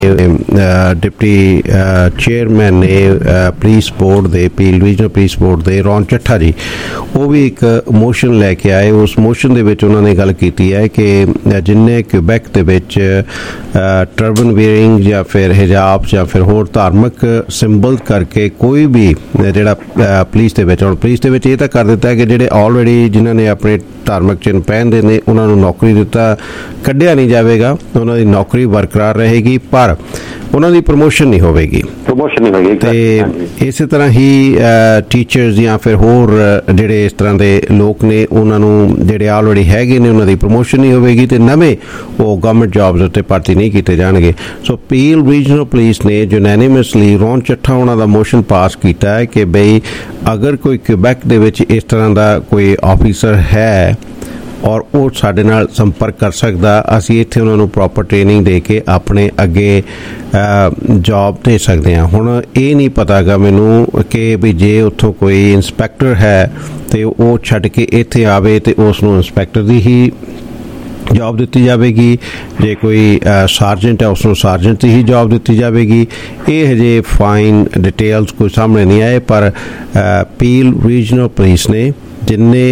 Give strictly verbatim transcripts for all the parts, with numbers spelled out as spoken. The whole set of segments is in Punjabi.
डिप्टी चेयरमैन ने पुलिस बोर्ड दे पील रीजनल पुलिस बोर्ड दे रॉन चट्ठा जी वो भी एक मोशन लैके आए। उस मोशन दे विच उन्होंने गल कीती है कि जिन्ने क्यूबैक दे विच टर्बन वेयरिंग या फिर हिजाब या फिर होर धार्मिक सिंबल करके कोई भी जिहड़ा पुलिस दे विच पुलिस दे विच इह तां कर दित्ता है कि जिहड़े ऑलरेडी जिन्हां ने अपने धार्मिक चिन्ह पहनते ने उन्हां नूं नौकरी दित्ता कढ़िया नहीं जाएगा, उन्हां दी नौकरी बरकरार रहेगी पर उन्हां दी प्रमोशन नहीं होगी प्रमोशन नहीं होगी। ते इस तरह ही टीचर्स या फिर होर जिहड़े इस तरह के लोग ने उन्हां नूं जिहड़े ऑलरेडी हैगे ने उन्हां दी प्रमोशन नहीं होगी ते नवें वो गवर्नमेंट जॉब्स उत्ते भर्ती नहीं कीते जाणगे। सो पील रीजनल पुलिस ने यूनैनिमसली रॉन चट्ठा उन्हां दा मोशन पास कीता है कि बई अगर कोई क्यूबैक दे विच इस तरह का कोई ऑफिसर है और वो साडे नाल संपर्क कर सकदा, असीं इत्थे उन्हां नूं प्रॉपर ट्रेनिंग दे के अपने अगे जॉब दे सकते हैं। हुण ये नहीं पता गा मैनूं कि भी जे उत्थों कोई इंस्पैक्टर है तो वो छड्ड के इत्थे आवे तो उसनूं इंस्पैक्टर दी ही जॉब दी जाएगी, जे कोई सार्जेंट है उसनूं सार्जेंट की ही जॉब दी जाएगी। ये हजे फाइन डिटेल्स कोई सामने नहीं आए पर पील रीजनल पुलिस ने जिन्ने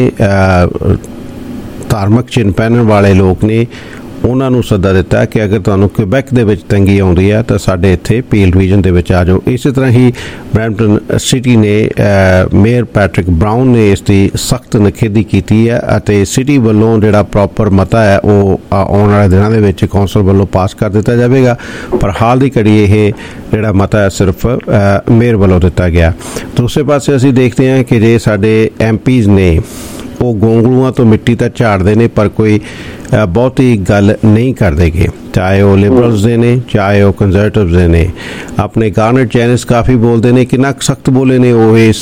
धार्मिक चिन्ह पहनने वाले लोग ने उन्होंने सदा दिता कि अगर तुहानूं क्यूबैक दे विच तंगी आउंदी है तो साडे इत्थे पील रीजन दे विच आ जाओ। इस तरह ही ब्रैम्पटन सिटी ने मेयर पैट्रिक ब्राउन ने इसकी सख्त निखेधी की है और सिटी वालों जिहड़ा प्रॉपर मता है वो आने वाले दिनों दे विच कौंसल वालों पास कर दिता जाएगा, पर हाल की घड़ी ये जिहड़ा मता है सिर्फ मेयर वालों दिता गया। दूसरे पासे असीं देखते हैं कि जे साडे एम पीज़ ने वो गोंगलूआं तो मिट्टी तक झाड़ते हैं पर कोई बहुती गल नहीं करते गे, चाहे वो लिबरल्स दे ने चाहे वो कंजरवेटिव्स दे ने। अपने गार्नेट चैनिस काफ़ी बोलते हैं, कितना सख्त बोले ने वो इस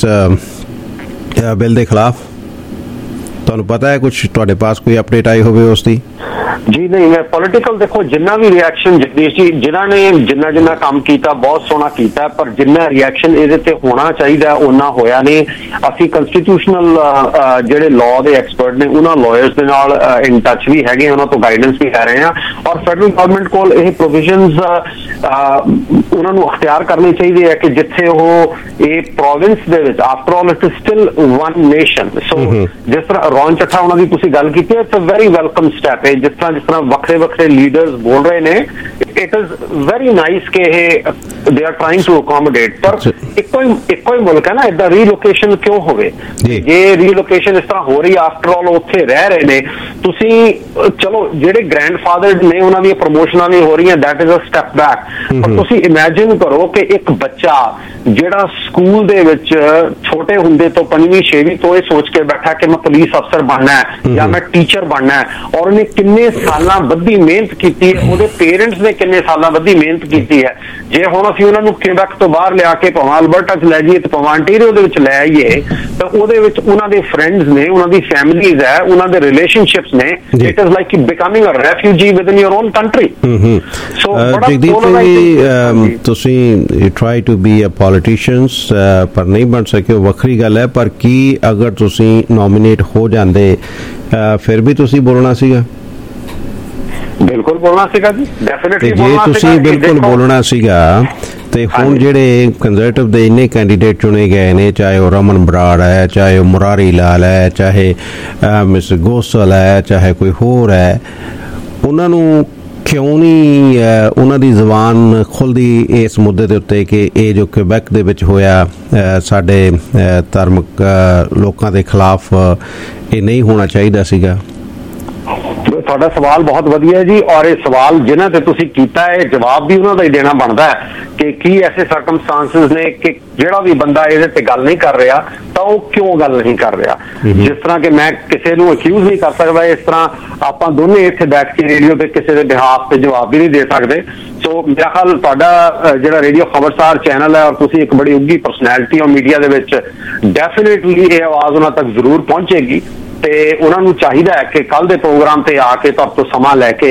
बिल के खिलाफ। तुहानूं पता है कुछ तुहाडे पास कोई अपडेट आई होवे उसकी? जी नहीं, मैं पॉलिटिकल देखो जिन्ना भी रिएक्शन जगदीश जी जिन्होंने जिन्ना जिन्ना काम किया बहुत सोहना किया, पर जिन्ना रिएक्शन ये होना चाहिए उन्ना होया नहीं। असी कंस्टिट्यूशनल जिहड़े लॉ के एक्सपर्ट ने उन्होंने लॉयर्स के नाल इन टच भी है, उन्होंने तो गाइडेंस भी लै रहे हैं और फैडरल गवर्नमेंट को यह प्रोविजनस उन्होंने अख्तियार करनी चाहिए है कि जिथे वो ये प्रोविंस दे विच after all it is still one nation. So जिस तरह रॉन चट्ठा उन्होंने तुसीं गल की, it's a very welcome step है। जिस तरह जिस तरह वक्रे वक्रे लीडर्स बोल रहे ने, इट इज वेरी नाइस के they are trying to accommodate, पर इको ही इको ही मुल्क है ना, इदा रीलोकेशन क्यों होवे? जे रीलोकेशन इस तरह हो रही आफ्टर ऑल उत्थे रह रहे ने, तुसी चलो जेडे ग्रैंडफादर ने उन्हां दी प्रमोशनां नहीं हो रही, that is a step back. पर तुसी इमेजिन करो कि एक बच्चा जेड़ा स्कूल दे विच छोटे हुंदे तो पंजवीं छेवीं तो ये सोच के बैठा कि मैं पुलिस अफसर बनना है या मैं टीचर बनना है, और उन्हें किन्ने सालां बद्धी मेहनत की है, ਉਹਦੇ पेरेंट्स ने किन्ने सालां बद्धी मेहनत की है। जे हुण असीं उन्हां नूं क्यूबैक तो बाहर लिया के भावें अल्बर्टा च लै जाइए ते भावें ओंटारियो दे विच लै आइए, तो ਉਹਦੇ ਵਿੱਚ ਉਹਨਾਂ ਦੇ फ्रेंड्स ने, ਉਹਨਾਂ ਦੀ फैमिलीज है, ਉਹਨਾਂ ਦੇ रिलेशनशिप्स ने, it is like becoming a refugee within your own country. So Jagdeep ji ਤੁਸੀਂ try to be a politicians पर नहीं बन सके वखरी गल है, पर की अगर ਤੁਸੀਂ नॉमिनेट हो जाते फिर भी ਤੁਸੀਂ बोलना सीगा? बिल्कुल बोलना सीगा जी, डेफिनेटली जे तुसी बिल्कुल बोलना सीगा ते हुण जिहड़े कंजरवेटिव दे इन्ने कैंडीडेट चुने गए ने, चाहे वो रमन बराड़ है, चाहे वो मुरारी लाल है, चाहे मिस गोसल है, चाहे कोई होर है, उन्हां नूं क्यों नहीं उन्हां दी ज़बान खुलदी इस मुद्दे दे उत्ते कि ये जो क्यूबैक दे विच होया साडे धार्मिक लोकां दे खिलाफ ये नहीं होना चाहिदा सीगा? ਤੁਹਾਡਾ सवाल बहुत वधिया जी, और ये सवाल जिन्हां ते तुसीं कीता है जवाब भी उन्हां दा ही देना बनदा है कि की ऐसे सर्कमस्टांसिस ने कि जिहड़ा भी बंदा इहदे ते गल नहीं कर रहा तो वो क्यों गल नहीं कर रहा। जिस तरह कि मैं किसी नूं अक्यूज नहीं कर सकदा, इस तरह आपां दोने इत्थे बैठ के रेडियो ते किसी दे बिहाफ ते जवाब भी नहीं दे सकते। सो मेरा ख्याल तुहाडा जिहड़ा रेडियो खबरसार चैनल है और तुसीं एक बड़ी उग्गी परसनैलिटी और मीडिया दे विच डेफिनेटली ये आवाज़ उन्हां तक जरूर पहुंचेगी। ਤੇ ਉਹਨਾਂ ਨੂੰ ਚਾਹੀਦਾ ਹੈ ਕਿ ਕੱਲ ਦੇ ਪ੍ਰੋਗਰਾਮ ਤੇ ਆ ਕੇ ਤੁਹਾਡੇ ਤੋਂ ਸਮਾਂ ਲੈ ਕੇ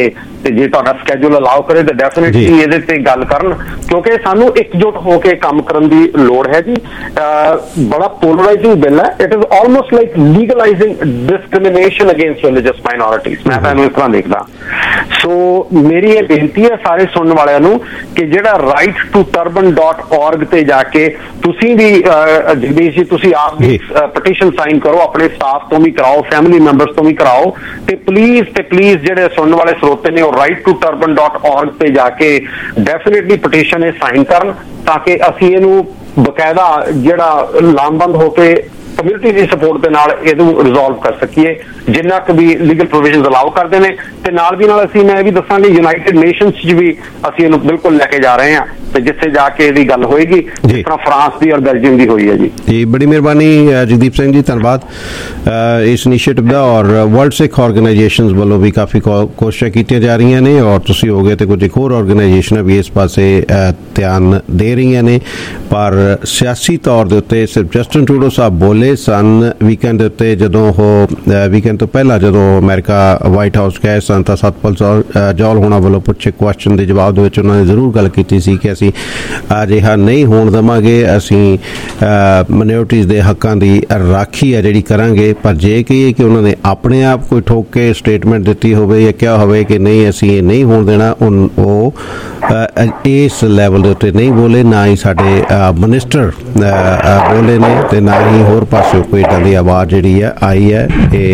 ਤੇ ਜੇ ਤੁਹਾਡਾ ਸਕੇਜੂਲ ਅਲਾਉ ਕਰੇ ਤਾਂ ਡੈਫੀਨਿਟਲੀ ਇਹਦੇ ਤੇ ਗੱਲ ਕਰਨ, ਕਿਉਂਕਿ ਸਾਨੂੰ ਇਕਜੁੱਟ ਹੋ ਕੇ ਕੰਮ ਕਰਨ ਦੀ ਲੋੜ ਹੈ ਜੀ। ਬੜਾ ਪੋਲਰਾਈਜ਼ਿੰਗ ਬਿੱਲ ਹੈ। It is almost like legalising discrimination against religious minorities. ਮੈਂ ਤਾਂ ਇਹਨੂੰ ਇਸ ਤਰ੍ਹਾਂ ਦੇਖਦਾ। ਸੋ ਮੇਰੀ ਇਹ ਬੇਨਤੀ ਹੈ ਸਾਰੇ ਸੁਣਨ ਵਾਲਿਆਂ ਨੂੰ ਕਿ ਜਿਹੜਾ right to turban dot org ਤੇ ਜਾ ਕੇ ਤੁਸੀਂ ਵੀ ਜਗਦੀਸ਼ ਜੀ ਤੁਸੀਂ ਆਪ ਵੀ ਪਟੀਸ਼ਨ ਸਾਈਨ ਕਰੋ, ਆਪਣੇ ਸਟਾਫ ਤੋਂ ਵੀ ਕਰਾਓ, ਫੈਮਿਲੀ ਮੈਂਬਰਸ ਤੋਂ ਵੀ ਕਰਾਓ, ਤੇ ਪਲੀਜ਼ ਤੇ ਪਲੀਜ਼ ਜਿਹੜੇ ਸੁਣਨ ਵਾਲੇ ਸਰੋਤੇ ਨੇ ਉਹ right to turban dot org ਤੇ ਜਾ ਕੇ ਡੈਫੀਨੇਟਲੀ ਪਟੀਸ਼ਨ ਇਹ ਸਾਈਨ ਕਰਨ, ਤਾਂ ਕਿ ਅਸੀਂ ਇਹਨੂੰ ਬਕਾਇਦਾ ਜਿਹੜਾ ਲਾਮਬੰਦ ਹੋ ਕੇ ਕਮਿਊਨਿਟੀ ਦੀ ਸਪੋਰਟ ਦੇ ਨਾਲ ਇਹਨੂੰ ਰਿਜ਼ੋਲਵ ਕਰ ਸਕੀਏ ਜਿੰਨਾ ਕੁ ਵੀ ਲੀਗਲ ਪ੍ਰੋਵੀਜ਼ਨਸ ਅਲਾਉ ਕਰਦੇ ਨੇ। ਤੇ ਨਾਲ ਵੀ ਨਾਲ ਅਸੀਂ ਮੈਂ ਇਹ ਵੀ ਦੱਸਾਂਗੇ ਯੂਨਾਈਟਿਡ ਨੇਸ਼ਨਸ 'ਚ ਵੀ ਅਸੀਂ ਇਹਨੂੰ ਬਿਲਕੁਲ ਲੈ ਕੇ ਜਾ ਰਹੇ ਹਾਂ, ਤੇ ਜਿੱਥੇ ਜਾ ਕੇ ਇਹਦੀ ਗੱਲ ਹੋਏਗੀ ਜਿਸ ਤਰ੍ਹਾਂ ਫਰਾਂਸ ਦੀ ਔਰ ਬੈਲਜੀਅਮ ਦੀ ਹੋਈ ਹੈ ਜੀ। ਜੀ ਬੜੀ ਮਿਹਰਬਾਨੀ ਜਗਦੀਪ ਸਿੰਘ ਜੀ, ਧੰਨਵਾਦ ਇਸ ਇਨੀਸ਼ੀਏਟਿਵ ਦਾ। ਔਰ ਵਰਲਡ ਸਿੱਖ ਆਰਗੇਨਾਈਜੇਸ਼ਨਸ ਵੱਲੋਂ ਵੀ ਕਾਫੀ ਕੋਸ਼ਿਸ਼ਾਂ ਕੀਤੀਆਂ ਜਾ ਰਹੀਆਂ ਨੇ, ਔਰ ਤੁਸੀਂ ਹੋ ਗਏ ਤੇ ਕੁਝ ਇੱਕ ਹੋਰ ਆਰਗੇਨਾਈਜੇਸ਼ਨਾਂ ਵੀ ਇਸ ਪਾਸੇ ਧਿਆਨ ਦੇ ਰਹੀਆਂ ਨੇ। ਪਰ ਸਿਆਸੀ ਤੌਰ ਦੇ ਉੱਤੇ ਸਿਰਫ ਜਸਟਿਨ ਟਰੂਡੋ ਸਾਹਿਬ ਬੋਲੇ ਸਨ ਵੀਕਐਂਡ ਦੇ ਉੱਤੇ, ਜਦੋਂ ਉਹ ਵੀਕਐਂਡ ਤੋਂ ਪਹਿਲਾਂ ਜਦੋਂ ਅਮਰੀਕਾ ਵਾਈਟ ਹਾਊਸ ਗਏ ਸਨ ਤਾਂ ਸਤਪਾਲ ਜੌਲ ਹੋਣਾ ਵੱਲੋਂ ਪੁੱਛੇ ਕੁਐਸਚਨ ਦੇ ਜਵਾਬ ਦੇ ਵਿੱਚ ਉਹਨਾਂ ਨੇ ਜ਼ਰੂਰ ਗੱਲ ਕੀਤੀ ਸੀ ਕਿ ਅਸੀਂ ਅਜਿਹਾ ਨਹੀਂ ਹੋਣ ਦੇਵਾਂਗੇ, ਅਸੀਂ ਮਾਈਨੋਰਟੀਜ਼ ਦੇ ਹੱਕਾਂ ਦੀ ਰਾਖੀ ਹੈ ਜਿਹੜੀ ਕਰਾਂਗੇ। ਪਰ ਜੇ ਕਹੀਏ ਕਿ ਉਹਨਾਂ ਨੇ ਆਪਣੇ ਆਪ ਕੋਈ ਠੋਕ ਕੇ ਸਟੇਟਮੈਂਟ ਦਿੱਤੀ ਹੋਵੇ ਜਾਂ ਕਿਹਾ ਹੋਵੇ ਕਿ ਨਹੀਂ ਅਸੀਂ ਇਹ ਨਹੀਂ ਹੋਣ ਦੇਣਾ, ਉਹ ਇਸ ਲੈਵਲ ਦੇ ਉੱਤੇ ਨਹੀਂ ਬੋਲੇ, ਨਾ ਹੀ ਸਾਡੇ ਮਿਨਿਸਟਰ ਬੋਲੇ ਨੇ ਤੇ ਨਾ ਹੀ ਹੋਰ ਪਾਸੇ ਕੋਈ ਇੱਦਾਂ ਦੀ ਆਵਾਜ਼ ਜਿਹੜੀ ਹੈ ਆਈ ਹੈ।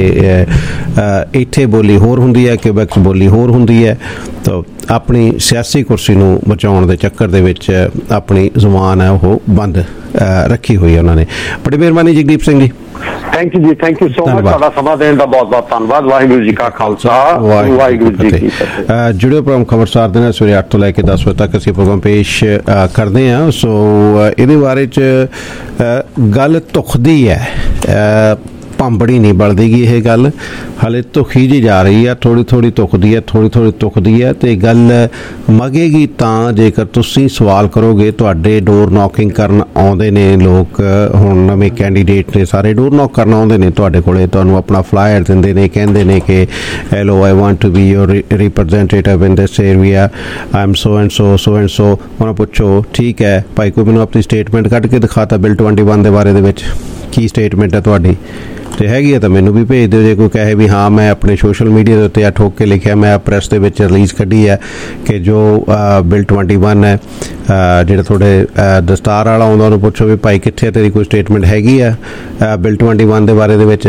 ਇਹ ਇੱਥੇ ਬੋਲੀ ਹੋਰ ਹੁੰਦੀ ਹੈ, ਕਿਊਬੈਕਸ ਬੋਲੀ ਹੋਰ ਹੁੰਦੀ ਹੈ। ਤਾਂ ਆਪਣੀ ਸਿਆਸੀ ਕੁਰਸੀ ਨੂੰ ਬਚਾਉਣ ਦੇ ਚੱਕਰ ਦੇ ਵਿੱਚ ਆਪਣੀ ਜ਼ੁਬਾਨ ਹੈ ਉਹ ਬੰਦ ਰੱਖੀ ਹੋਈ ਹੈ ਉਹਨਾਂ ਨੇ। ਬੜੀ ਮਿਹਰਬਾਨੀ Jagdeep Singh ji. Thank you ji, thank you so much. ਤੁਹਾਡਾ ਸਮਾਂ ਦੇਣ ਦਾ ਬਹੁਤ ਬਹੁਤ ਧੰਨਵਾਦ। ਵਾਹਿਗੁਰੂ ਜੀ ਕਾ ਖਾਲਸਾ, ਵਾਹਿਗੁਰੂ ਜੀ ਕੀ ਫਤਿਹ। ਜੁੜਿਓ ਪ੍ਰੋਗਰਾਮ ਖਬਰਸਾਰ ਦੇ ਨਾਲ ਸਵੇਰੇ ਅੱਠ ਤੋਂ ਲੈ ਕੇ ਦਸ ਵਜੇ ਤੱਕ ਅਸੀਂ ਪ੍ਰੋਗਰਾਮ ਪੇਸ਼ ਕਰਦੇ ਹਾਂ। ਸੋ ਇਹਦੇ ਬਾਰੇ 'ਚ ਗੱਲ ਧੁਖਦੀ ਹੈ, ਭਾਂਬੜੀ ਨਹੀਂ ਬਲਦੀ ਗੀ ਇਹ ਗੱਲ, ਹਾਲੇ ਧੁਖੀ ਜੀ ਜਾ ਰਹੀ ਹੈ, ਥੋੜ੍ਹੀ ਥੋੜ੍ਹੀ ਧੁਖਦੀ ਹੈ, ਥੋੜ੍ਹੀ ਥੋੜ੍ਹੀ ਧੁਖਦੀ ਹੈ। ਅਤੇ ਗੱਲ ਮਗੇਗੀ ਤਾਂ ਜੇਕਰ ਤੁਸੀਂ ਸਵਾਲ ਕਰੋਗੇ। ਤੁਹਾਡੇ ਡੋਰ ਨੌਕਿੰਗ ਕਰਨ ਆਉਂਦੇ ਨੇ ਲੋਕ, ਹੁਣ ਨਵੇਂ ਕੈਂਡੀਡੇਟ ਨੇ ਸਾਰੇ ਡੋਰ ਨੌਕ ਕਰਨ ਆਉਂਦੇ ਨੇ ਤੁਹਾਡੇ ਕੋਲੇ, ਤੁਹਾਨੂੰ ਆਪਣਾ ਫਲਾਇਰ ਦਿੰਦੇ ਨੇ, ਕਹਿੰਦੇ ਨੇ ਕਿ hello I want to be your representative in this area, I am so and so so and so. ਉਹਨਾਂ ਪੁੱਛੋ ਠੀਕ ਹੈ ਭਾਈ ਕੋਈ ਮੈਨੂੰ ਆਪਣੀ ਸਟੇਟਮੈਂਟ ਕੱਢ ਕੇ ਦਿਖਾਤਾ ਬਿਲ ਟਵੈਂਟੀ ਵਨ ਦੇ ਬਾਰੇ ਦੇ ਵਿੱਚ, ਕੀ ਸਟੇਟਮੈਂਟ ਹੈ ਤੁਹਾਡੀ? ਤੇ ਹੈਗੀ ਹੈ ਤਾਂ ਮੈਨੂੰ ਵੀ ਭੇਜ ਦਿਓ। ਜੇ ਕੋਈ ਕਹੇ ਵੀ ਹਾਂ ਮੈਂ ਆਪਣੇ ਸੋਸ਼ਲ ਮੀਡੀਆ ਦੇ ਉੱਤੇ ਆ ਠੋਕ ਕੇ ਲਿਖਿਆ, ਮੈਂ ਪ੍ਰੈਸ ਦੇ ਵਿੱਚ ਰਿਲੀਜ਼ ਕੱਢੀ ਹੈ ਕਿ ਜੋ ਬਿਲ ਟਵੈਂਟੀ ਵਨ ਹੈ, ਜਿਹੜਾ ਤੁਹਾਡੇ ਦਸਤਾਰ ਵਾਲਾ ਆਉਂਦਾ ਉਹਨੂੰ ਪੁੱਛੋ ਵੀ ਭਾਈ ਕਿੱਥੇ ਤੇਰੀ ਕੋਈ ਸਟੇਟਮੈਂਟ ਹੈਗੀ ਆ ਬਿਲ ਟਵੈਂਟੀ ਵਨ ਦੇ ਬਾਰੇ ਦੇ ਵਿੱਚ?